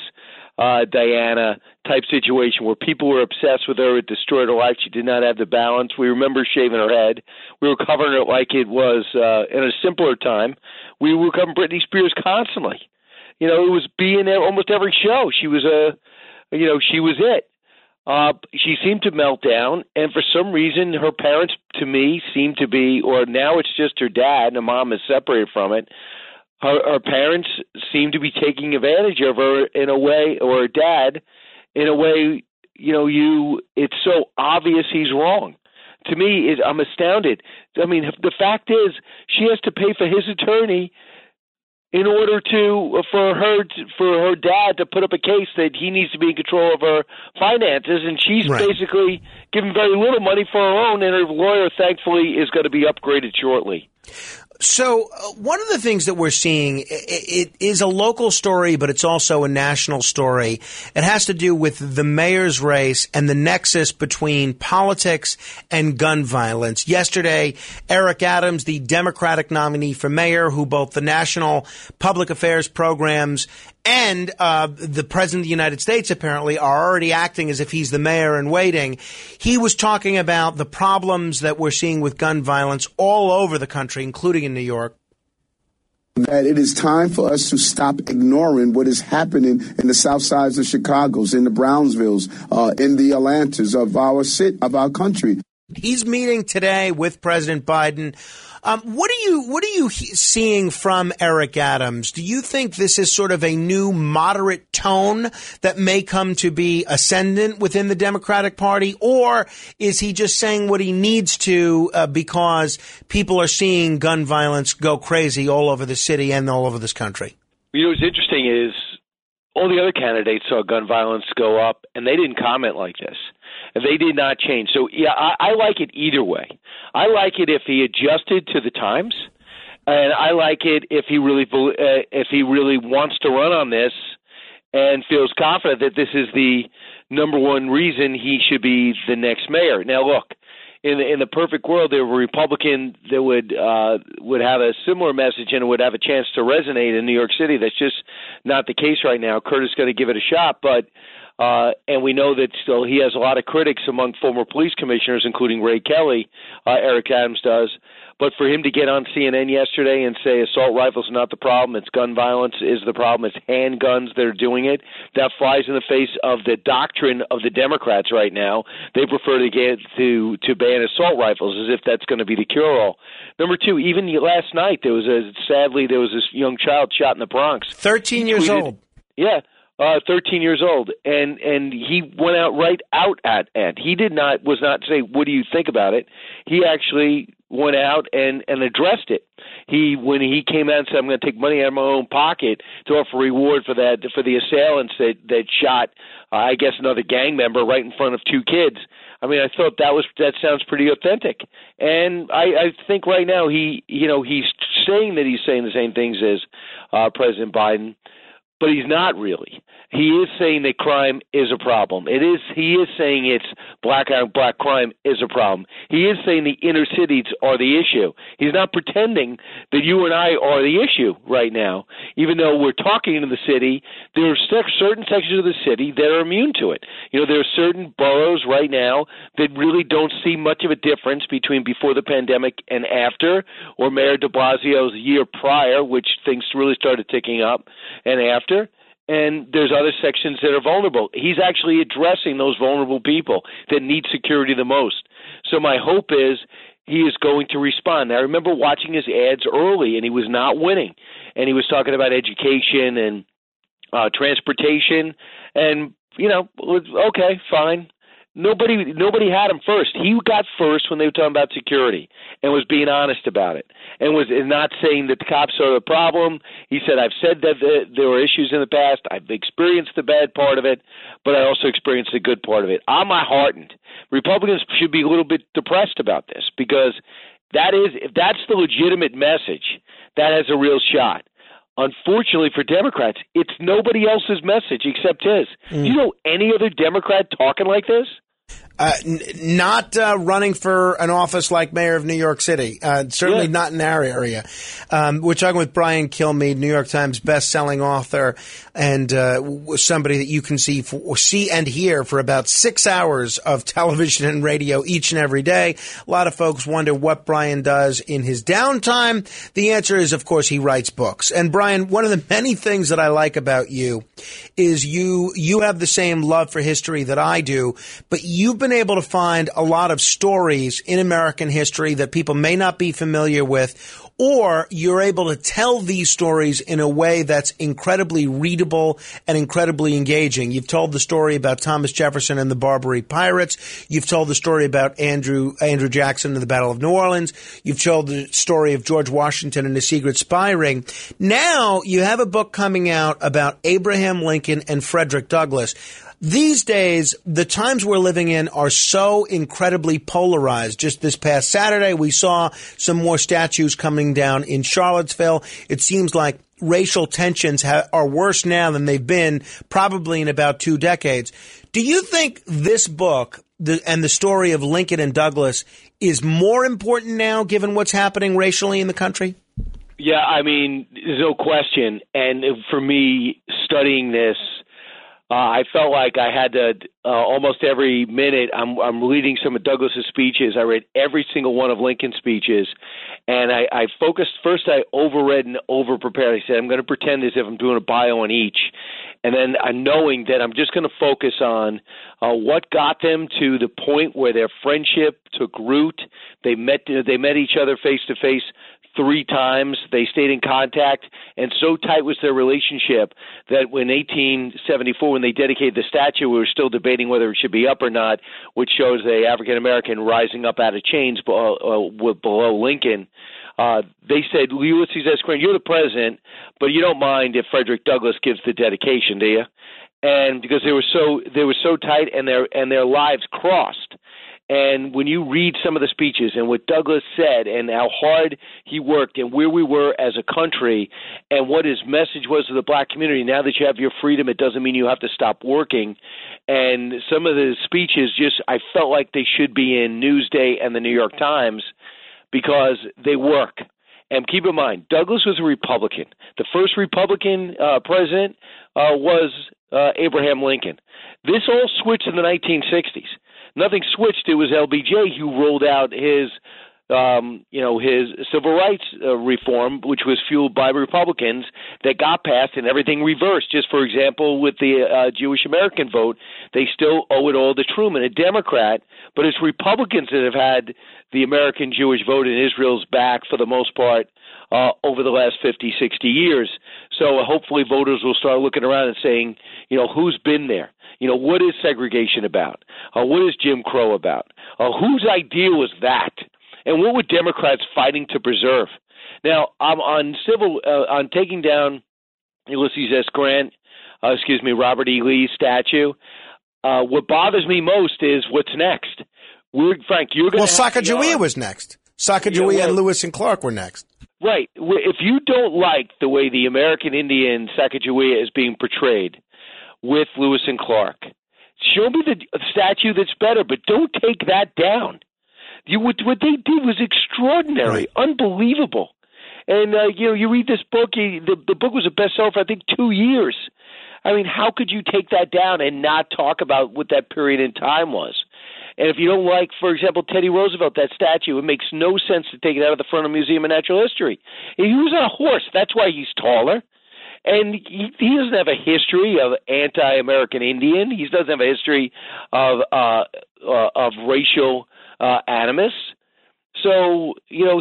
Diana type situation where people were obsessed with her. It destroyed her life. She did not have the balance. We remember shaving her head. We were covering it like it was in a simpler time. We were covering Britney Spears constantly. You know, it was being there almost every show. She was she was it. She seemed to melt down, and for some reason, her parents, to me, seem to be, or now it's just her dad, and her mom is separated from it. Her parents seem to be taking advantage of her in a way, or her dad, in a way, it's so obvious he's wrong. To me, I'm astounded. I mean, the fact is, she has to pay for his attorney in order for her dad to put up a case that he needs to be in control of her finances, and she's basically given very little money for her own, and her lawyer, thankfully, is going to be upgraded shortly. So one of the things that we're seeing, it is a local story, but it's also a national story. It has to do with the mayor's race and the nexus between politics and gun violence. Yesterday, Eric Adams, the Democratic nominee for mayor, who both the national public affairs programs and the President of the United States apparently are already acting as if he's the mayor in waiting. He was talking about the problems that we're seeing with gun violence all over the country, including in New York. That it is time for us to stop ignoring what is happening in the South Sides of Chicago's, in the Brownsvilles, in the Atlantas of our country. He's meeting today with President Biden. What are you seeing from Eric Adams? Do you think this is sort of a new moderate tone that may come to be ascendant within the Democratic Party, or is he just saying what he needs to because people are seeing gun violence go crazy all over the city and all over this country? You know, what's interesting is all the other candidates saw gun violence go up, and they didn't comment like this. They did not change. So, yeah, I like it either way. I like it if he adjusted to the times, and I like it if he really wants to run on this and feels confident that this is the number one reason he should be the next mayor. Now, look, in the perfect world, there were a Republican that would have a similar message and would have a chance to resonate in New York City. That's just not the case right now. Kurt is going to give it a shot, but and we know that still he has a lot of critics among former police commissioners, including Ray Kelly, Eric Adams does. But for him to get on CNN yesterday and say assault rifles are not the problem, it's gun violence is the problem, it's handguns that are doing it, that flies in the face of the doctrine of the Democrats right now. They prefer to get to ban assault rifles as if that's going to be the cure-all. Number two, even last night there was this young child shot in the Bronx. 13 years old. Yeah. 13 years old, and he went out at Ed. He was not say, what do you think about it? He actually went out and addressed it. When he came out and said, I'm going to take money out of my own pocket to offer reward for the assailants that shot, I guess, another gang member right in front of two kids. I mean, I thought that sounds pretty authentic. And I think right now he's saying that he's saying the same things as President Biden, but he's not really. He is saying that crime is a problem. He is saying it's black on black crime is a problem. He is saying the inner cities are the issue. He's not pretending that you and I are the issue right now. Even though we're talking in the city, there are certain sections of the city that are immune to it. There are certain boroughs right now that really don't see much of a difference between before the pandemic and after, or Mayor de Blasio's year prior, which things really started ticking up, and after. And there's other sections that are vulnerable. He's actually addressing those vulnerable people that need security the most. So my hope is he is going to respond. I remember watching his ads early, and he was not winning. And he was talking about education and transportation. And, okay, fine. Nobody had him first. He got first when they were talking about security and was being honest about it and was not saying that the cops are the problem. He said, I've said that there were issues in the past. I've experienced the bad part of it, but I also experienced the good part of it. I'm heartened. Republicans should be a little bit depressed about this because if that's the legitimate message, that has a real shot. Unfortunately for Democrats, it's nobody else's message except his. Do you know any other Democrat talking like this? Not running for an office like mayor of New York City. Certainly not in our area. We're talking with Brian Kilmeade, New York Times best-selling author, and somebody that you can see and hear for about 6 hours of television and radio each and every day. A lot of folks wonder what Brian does in his downtime. The answer is, of course, he writes books. And Brian, one of the many things that I like about you is you have the same love for history that I do, but you've been able to find a lot of stories in American history that people may not be familiar with, or you're able to tell these stories in a way that's incredibly readable and incredibly engaging. You've told the story about Thomas Jefferson and the Barbary Pirates. You've told the story about Andrew Jackson and the Battle of New Orleans. You've told the story of George Washington and the secret spy ring. Now you have a book coming out about Abraham Lincoln and Frederick Douglass. These days, the times we're living in are so incredibly polarized. Just this past Saturday, we saw some more statues coming down in Charlottesville. It seems like racial tensions are worse now than they've been probably in about 2 decades. Do you think this book and the story of Lincoln and Douglas is more important now given what's happening racially in the country? Yeah, I mean, there's no question. And for me, studying this, I felt like I had to almost every minute. I'm reading some of Douglas's speeches. I read every single one of Lincoln's speeches, and I focused. First, I overread and overprepared. I said, I'm going to pretend as if I'm doing a bio on each, and then I'm knowing that I'm just going to focus on what got them to the point where their friendship took root. They met each other face to face 3 times. They stayed in contact, and so tight was their relationship that when 1874, when they dedicated the statue, we were still debating whether it should be up or not, which shows the African-American rising up out of chains below Lincoln. They said, Ulysses S. Grant, you're the president, but you don't mind if Frederick Douglass gives the dedication, do you? And because they were so tight, and their lives crossed. And when you read some of the speeches and what Douglas said and how hard he worked and where we were as a country and what his message was to the black community, now that you have your freedom, it doesn't mean you have to stop working. And some of the speeches I felt like they should be in Newsday and the New York Times because they work. And keep in mind, Douglas was a Republican. The first Republican president was Abraham Lincoln. This all switched in the 1960s. Nothing switched. It was LBJ who rolled out his his civil rights reform, which was fueled by Republicans that got passed and everything reversed. Just for example, with the Jewish American vote, they still owe it all to Truman, a Democrat, but it's Republicans that have had the American Jewish vote in Israel's back for the most part over the last 50, 60 years. So hopefully voters will start looking around and saying, who's been there? What is segregation about? What is Jim Crow about? Whose idea was that? And what were Democrats fighting to preserve? Now, I'm on taking down Ulysses S. Grant, Robert E. Lee's statue. What bothers me most is what's next. Frank, you're going to Sacagawea was next. Sacagawea and Lewis and Clark were next. Right. If you don't like the way the American Indian Sacagawea is being portrayed with Lewis and Clark, show me the statue that's better, but don't take that down. What they did was extraordinary, unbelievable. And, you read this book, the book was a bestseller for, I think, 2 years. I mean, how could you take that down and not talk about what that period in time was? And if you don't like, for example, Teddy Roosevelt, that statue, it makes no sense to take it out of the front of the Museum of Natural History. He was on a horse. That's why he's taller. And he doesn't have a history of anti-American Indian. He doesn't have a history of racial animus. So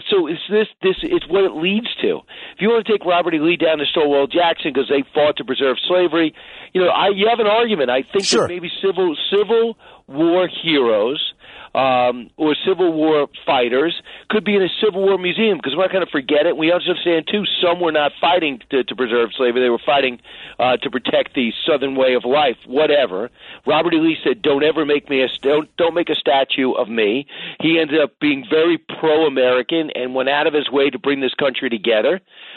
it's what it leads to. If you want to take Robert E. Lee down to Stonewall Jackson because they fought to preserve slavery, you have an argument. I think that maybe civil war heroes or Civil War fighters could be in a Civil War museum because we're not going to forget it. We understand, too, some were not fighting to preserve slavery. They were fighting to protect the Southern way of life, whatever. Robert E. Lee said, don't make a statue of me. He ended up being very pro-American and went out of his way to bring this country together,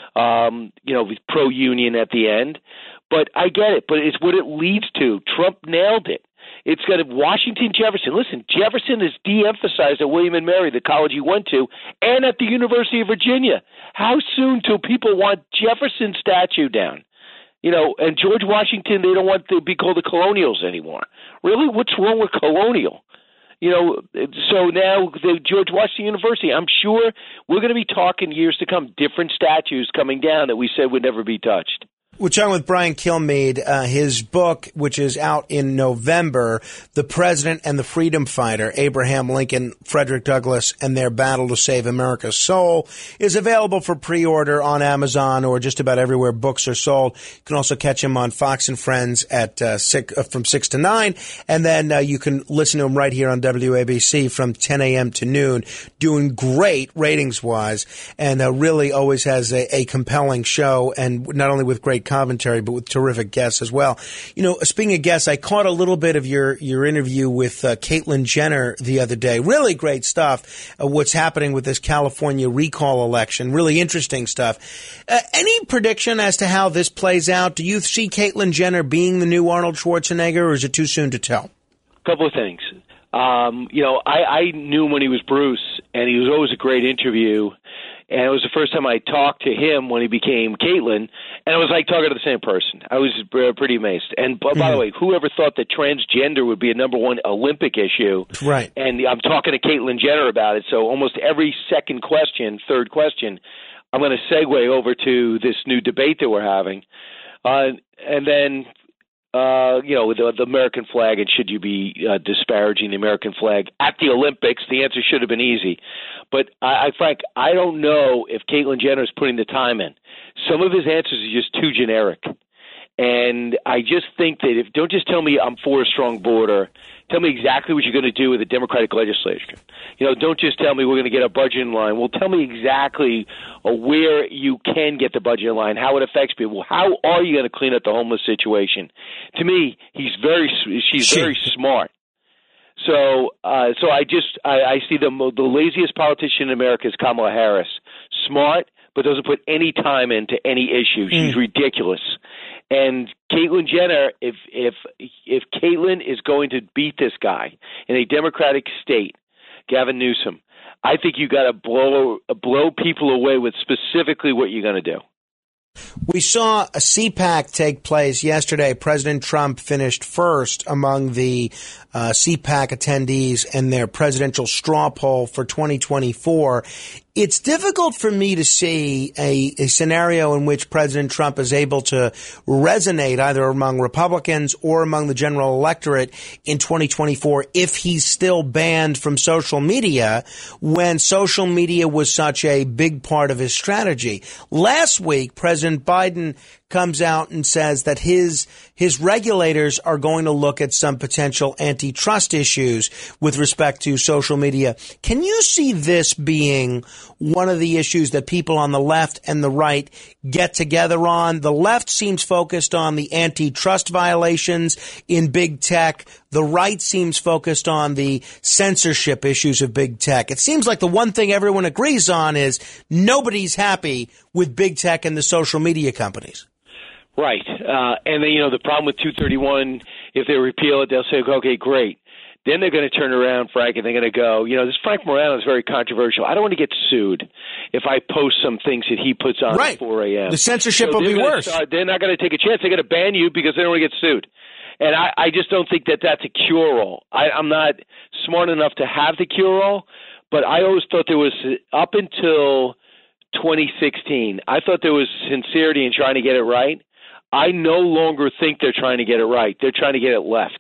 pro-union at the end. But I get it, but it's what it leads to. Trump nailed it. It's got Washington, Jefferson. Listen, Jefferson is de-emphasized at William & Mary, the college he went to, and at the University of Virginia. How soon till people want Jefferson's statue down? And George Washington, they don't want to be called the colonials anymore. Really? What's wrong with colonial? So now the George Washington University, I'm sure we're going to be talking years to come, different statues coming down that we said would never be touched. We're talking with Brian Kilmeade. His book, which is out in November, The President and the Freedom Fighter, Abraham Lincoln, Frederick Douglass, and Their Battle to Save America's Soul, is available for pre-order on Amazon or just about everywhere books are sold. You can also catch him on Fox and Friends at from 6 to 9, and then you can listen to him right here on WABC from 10 a.m. to noon, doing great ratings-wise, and really always has a compelling show, and not only with great commentary, but with terrific guests as well. Speaking of guests, I caught a little bit of your interview with Caitlyn Jenner the other day. Really great stuff. What's happening with this California recall election? Really interesting stuff. Any prediction as to how this plays out? Do you see Caitlyn Jenner being the new Arnold Schwarzenegger, or is it too soon to tell? A couple of things. I knew him when he was Bruce, and he was always a great interview. And it was the first time I talked to him when he became Caitlyn, and it was like talking to the same person. I was pretty amazed. And by the way, whoever thought that transgender would be a number one Olympic issue? Right. And I'm talking to Caitlyn Jenner about it, so almost every third question, I'm going to segue over to this new debate that we're having. And then the American flag, and should you be disparaging the American flag at the Olympics? The answer should have been easy. But, Frank, I don't know if Caitlyn Jenner is putting the time in. Some of his answers are just too generic. And I just think that don't just tell me I'm for a strong border. Tell me exactly what you're going to do with the Democratic legislature. Don't just tell me we're going to get a budget in line. Well, tell me exactly where you can get the budget in line, how it affects people. How are you going to clean up the homeless situation? To me, she's very smart. So I see the laziest politician in America is Kamala Harris. Smart, but doesn't put any time into any issue. She's ridiculous. And Caitlyn Jenner, if Caitlyn is going to beat this guy in a Democratic state, Gavin Newsom, I think you got to blow people away with specifically what you're going to do. We saw a CPAC take place yesterday. President Trump finished first among the CPAC attendees in their presidential straw poll for 2024. It's difficult for me to see a scenario in which President Trump is able to resonate either among Republicans or among the general electorate in 2024 if he's still banned from social media when social media was such a big part of his strategy. Last week, President Biden comes out and says that his regulators are going to look at some potential antitrust issues with respect to social media. Can you see this being one of the issues that people on the left and the right get together on? The left seems focused on the antitrust violations in big tech. The right seems focused on the censorship issues of big tech. It seems like the one thing everyone agrees on is nobody's happy with big tech and the social media companies. Right. And then, the problem with 231, if they repeal it, they'll say, okay, great. Then they're going to turn around, Frank, and they're going to go, this Frank Morano is very controversial. I don't want to get sued if I post some things that he puts on at 4 a.m. The censorship will be worse. They're not going to take a chance. They're going to ban you because they don't want to get sued. And I just don't think that that's a cure-all. I'm not smart enough to have the cure-all, but I always thought there was, up until 2016, I thought there was sincerity in trying to get it right. I no longer think they're trying to get it right. They're trying to get it left.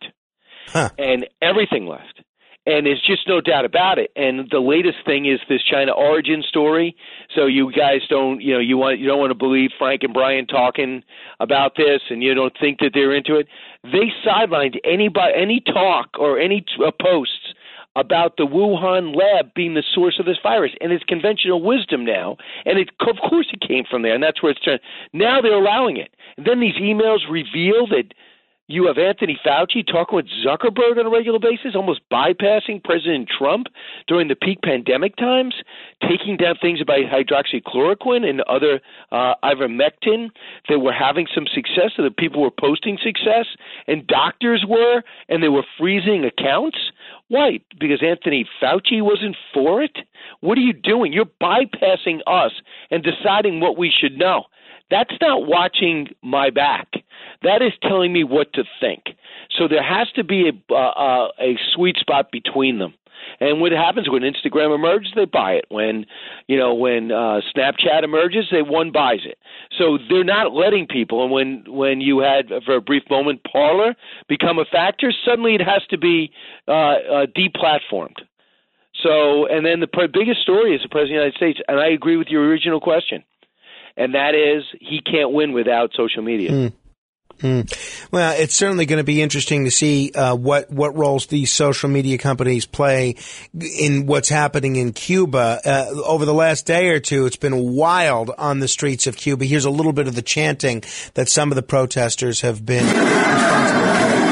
And everything left. And there's just no doubt about it. And the latest thing is this China origin story. So you guys don't, you don't want to believe Frank and Brian talking about this, and you don't think that they're into it. They sidelined any talk or any posts about the Wuhan lab being the source of this virus, and it's conventional wisdom now, and of course it came from there, and that's where it's turned. Now they're allowing it. And then these emails reveal that you have Anthony Fauci talking with Zuckerberg on a regular basis, almost bypassing President Trump during the peak pandemic times, taking down things about hydroxychloroquine and other ivermectin that were having some success, so that people were posting success, and doctors were, and they were freezing accounts. Why? Because Anthony Fauci wasn't for it? What are you doing? You're bypassing us and deciding what we should know. That's not watching my back. That is telling me what to think. So there has to be a sweet spot between them. And what happens when Instagram emerges, they buy it. When Snapchat emerges, one buys it. So they're not letting people. And when you had, for a brief moment, Parler become a factor, suddenly it has to be deplatformed. So, and then the biggest story is the President of the United States, and I agree with your original question, and that is he can't win without social media. Well, it's certainly going to be interesting to see what roles these social media companies play in what's happening in Cuba. Over the last day or two, it's been wild on the streets of Cuba. Here's a little bit of the chanting that some of the protesters have been responsible for.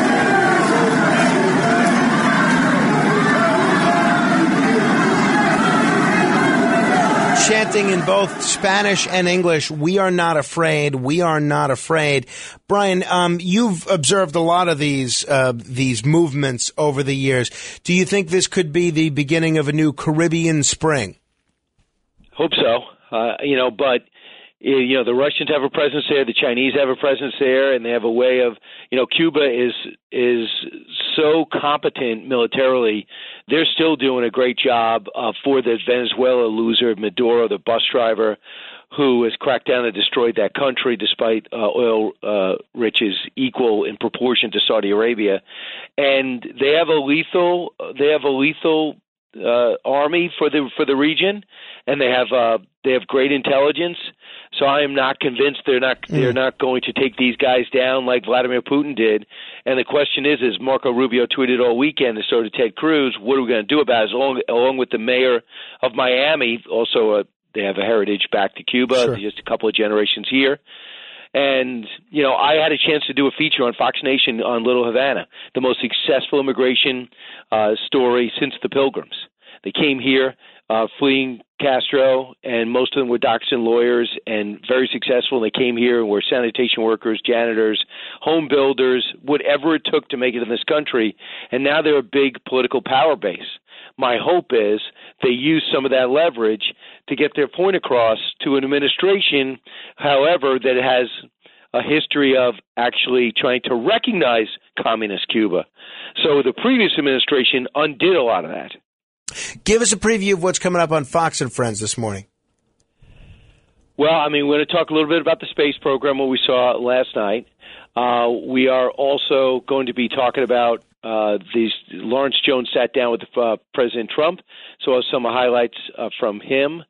Chanting in both Spanish and English, "We are not afraid, we are not afraid." Brian, you've observed a lot of these movements over the years. Do you think this could be the beginning of a new Caribbean spring? Hope so. But the Russians have a presence there, the Chinese have a presence there, and they have a way of, Cuba is so competent militarily. They're still doing a great job for the Venezuela loser, Maduro, the bus driver, who has cracked down and destroyed that country despite oil riches equal in proportion to Saudi Arabia. And they have a lethal army for the region, and they have great intelligence. So I am not convinced they're not going to take these guys down like Vladimir Putin did. And the question is Marco Rubio tweeted all weekend, and so did Ted Cruz, what are we going to do about it? Along with the mayor of Miami, also they have a heritage back to Cuba, just a couple of generations here. And, I had a chance to do a feature on Fox Nation on Little Havana, the most successful immigration story since the Pilgrims. They came here fleeing Castro, and most of them were doctors and lawyers and very successful. And they came here and were sanitation workers, janitors, home builders, whatever it took to make it in this country. And now they're a big political power base. My hope is they use some of that leverage to get their point across to an administration however, that it has a history of actually trying to recognize communist Cuba. So the previous administration undid a lot of that. Give us a preview of what's coming up on Fox and Friends this morning. Well, I mean, we're going to talk a little bit about the space program, what we saw last night. We are also going to be talking about these. Lawrence Jones sat down with President Trump, so some highlights from him.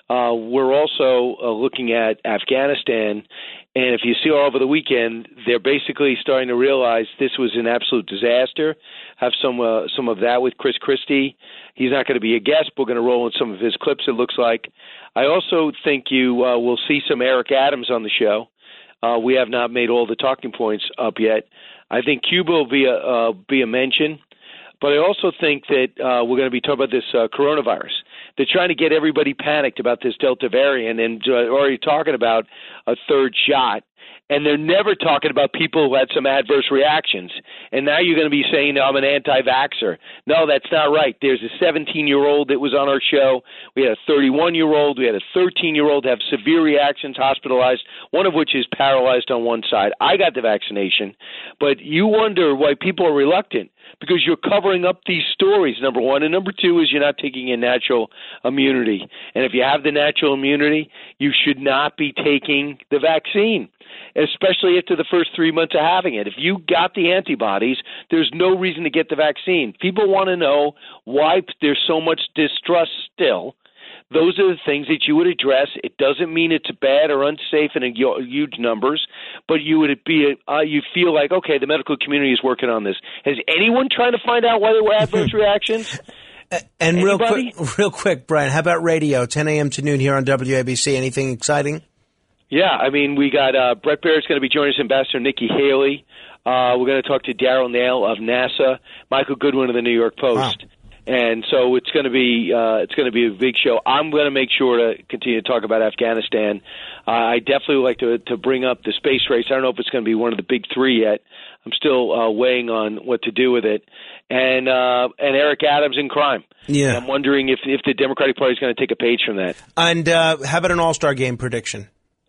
We're also looking at Afghanistan, and if you see all over the weekend, they're basically starting to realize this was an absolute disaster. Have some of that with Chris Christie. He's not going to be a guest. We're going to roll in some of his clips, it looks like. I also think you will see some Eric Adams on the show. We have not made all the talking points up yet. I think Cuba will be a mention, but I also think that we're going to be talking about this coronavirus. They're trying to get everybody panicked about this Delta variant and already talking about a third shot. And they're never talking about people who had some adverse reactions. And now you're going to be saying, I'm an anti-vaxxer. No, that's not right. There's a 17-year-old that was on our show. We had a 31-year-old. We had a 13-year-old have severe reactions, hospitalized, one of which is paralyzed on one side. I got the vaccination. But you wonder why people are reluctant, because you're covering up these stories, number one. And number two is you're not taking in natural immunity. And if you have the natural immunity, you should not be taking the vaccine, especially after the first 3 months of having it. If you got the antibodies, there's no reason to get the vaccine. People want to know why there's so much distrust still. Those are the things that you would address. It doesn't mean it's bad or unsafe in huge numbers, but you would be you feel like, okay, the medical community is working on this. Has anyone tried to find out why there were adverse reactions? And Anybody? real quick, Brian, how about radio? 10 a.m. to noon here on WABC. Anything exciting? Yeah, I mean, we got Brett Baird's going to be joining us, Ambassador Nikki Haley. We're going to talk to Daryl Nail of NASA, Michael Goodwin of the New York Post. Wow. And so it's going to be a big show. I'm going to make sure to continue to talk about Afghanistan. I definitely would like to bring up the space race. I don't know if it's going to be one of the big three yet. I'm still weighing on what to do with it. And Eric Adams in crime. Yeah. And I'm wondering if the Democratic Party is going to take a page from that. And how about an All-Star Game prediction?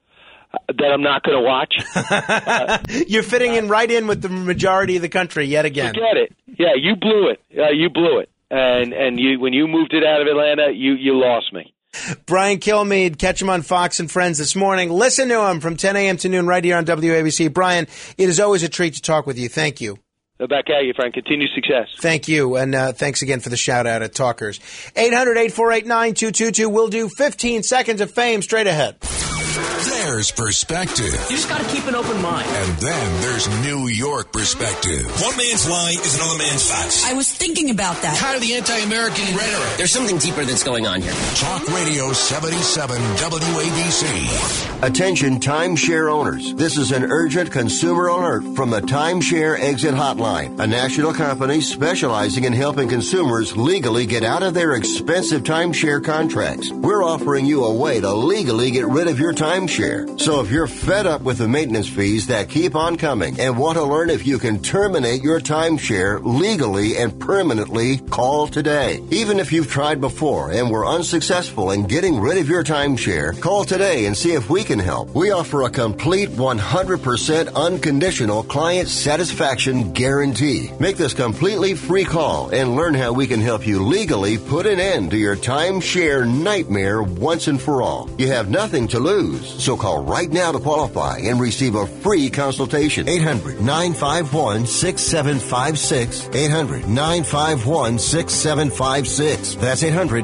That I'm not going to watch. You're fitting in right in with the majority of the country yet again. Forget it. Yeah, you blew it. You blew it. And you, when you moved it out of Atlanta, you lost me. Brian Kilmeade, catch him on Fox and Friends this morning. Listen to him from 10 a.m. to noon right here on WABC. Brian, it is always a treat to talk with you. Thank you. Back at you, Frank. Continued success. Thank you, and thanks again for the shout-out at Talkers. 800-848-9222. We'll do 15 seconds of fame straight ahead. There's perspective. You just got to keep an open mind. And then there's New York perspective. One man's lie is another man's facts. I was thinking about that. Tired of the anti-American rhetoric. There's something deeper that's going on here. Talk Radio 77 WABC. Attention timeshare owners. This is an urgent consumer alert from the Timeshare Exit Hotline, a national company specializing in helping consumers legally get out of their expensive timeshare contracts. We're offering you a way to legally get rid of your timeshare. So if you're fed up with the maintenance fees that keep on coming and want to learn if you can terminate your timeshare legally and permanently, call today. Even if you've tried before and were unsuccessful in getting rid of your timeshare, call today and see if we can help. We offer a complete 100% unconditional client satisfaction guarantee. Make this completely free call and learn how we can help you legally put an end to your timeshare nightmare once and for all. You have nothing to lose, so call right now to qualify and receive a free consultation. 800-951-6756. 800-951-6756. That's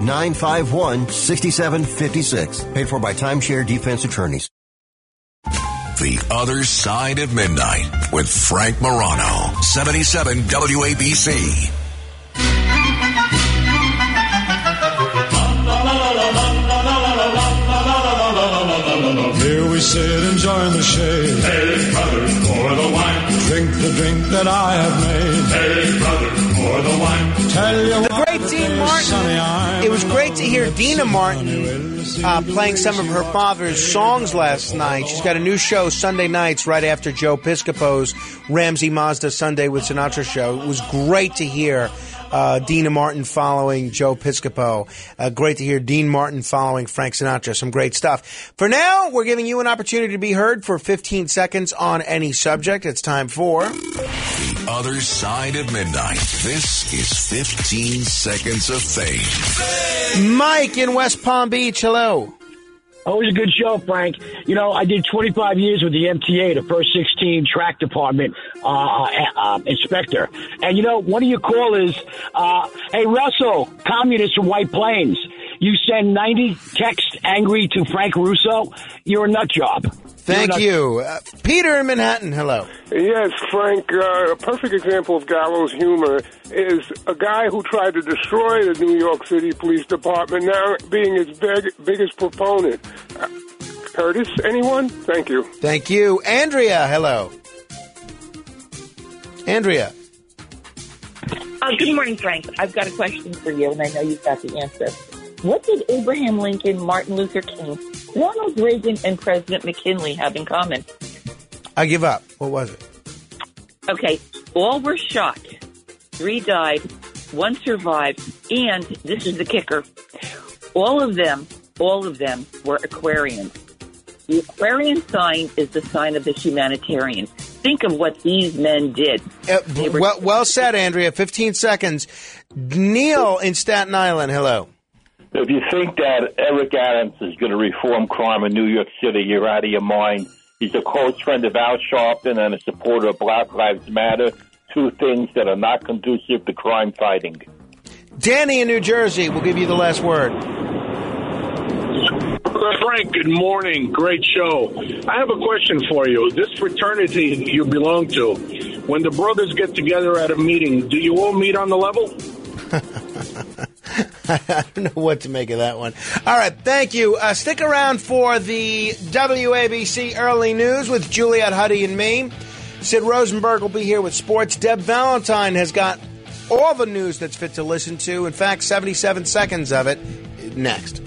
800-951-6756. Paid for by Timeshare Defense Attorneys. The Other Side of Midnight with Frank Morano. 77 WABC. Here we sit enjoying the shade. Hey, brother, pour the wine. Drink the drink that I have made. Hey, brother, pour the wine. Tell you the great Dean Martin. It was great to hear Dina Martin playing some of her father's songs last night. She's got a new show Sunday nights right after Joe Piscopo's Ramsey Mazda Sunday with Sinatra show. It was great to hear Dean Martin following Joe Piscopo. Great to hear Dean Martin following Frank Sinatra. Some great stuff. For now, we're giving you an opportunity to be heard for 15 seconds on any subject. It's time for The Other Side of Midnight. This is 15 Seconds of Fame. Mike in West Palm Beach. Hello. Always a good show, Frank. You know, I did 25 years with the MTA, the First 16 Track Department inspector. And, you know, one of your callers, hey, Russell, communist from White Plains, you send 90 texts angry to Frank Russo, you're a nut job. Thank you. Peter in Manhattan, hello. Yes, Frank, a perfect example of gallows humor is a guy who tried to destroy the New York City Police Department now being its biggest proponent. Curtis, anyone? Thank you. Thank you. Andrea, hello. Andrea. Good morning, Frank. I've got a question for you, and I know you've got the answer. What did Abraham Lincoln, Martin Luther King, Ronald Reagan, and President McKinley have in common? I give up. What was it? Okay, all were shot. 3 died, 1 survived, and this is the kicker. All of them were Aquarians. The Aquarian sign is the sign of the humanitarian. Think of what these men did. Well said, Andrea. 15 seconds. Neil in Staten Island, hello. If you think that Eric Adams is going to reform crime in New York City, you're out of your mind. He's a close friend of Al Sharpton and a supporter of Black Lives Matter, 2 things that are not conducive to crime fighting. Danny in New Jersey will give you the last word. Frank, good morning. Great show. I have a question for you. This fraternity you belong to, when the brothers get together at a meeting, do you all meet on the level? I don't know what to make of that one. All right, thank you. Stick around for the WABC Early News with Juliet Huddy and me. Sid Rosenberg will be here with sports. Deb Valentine has got all the news that's fit to listen to. In fact, 77 seconds of it next.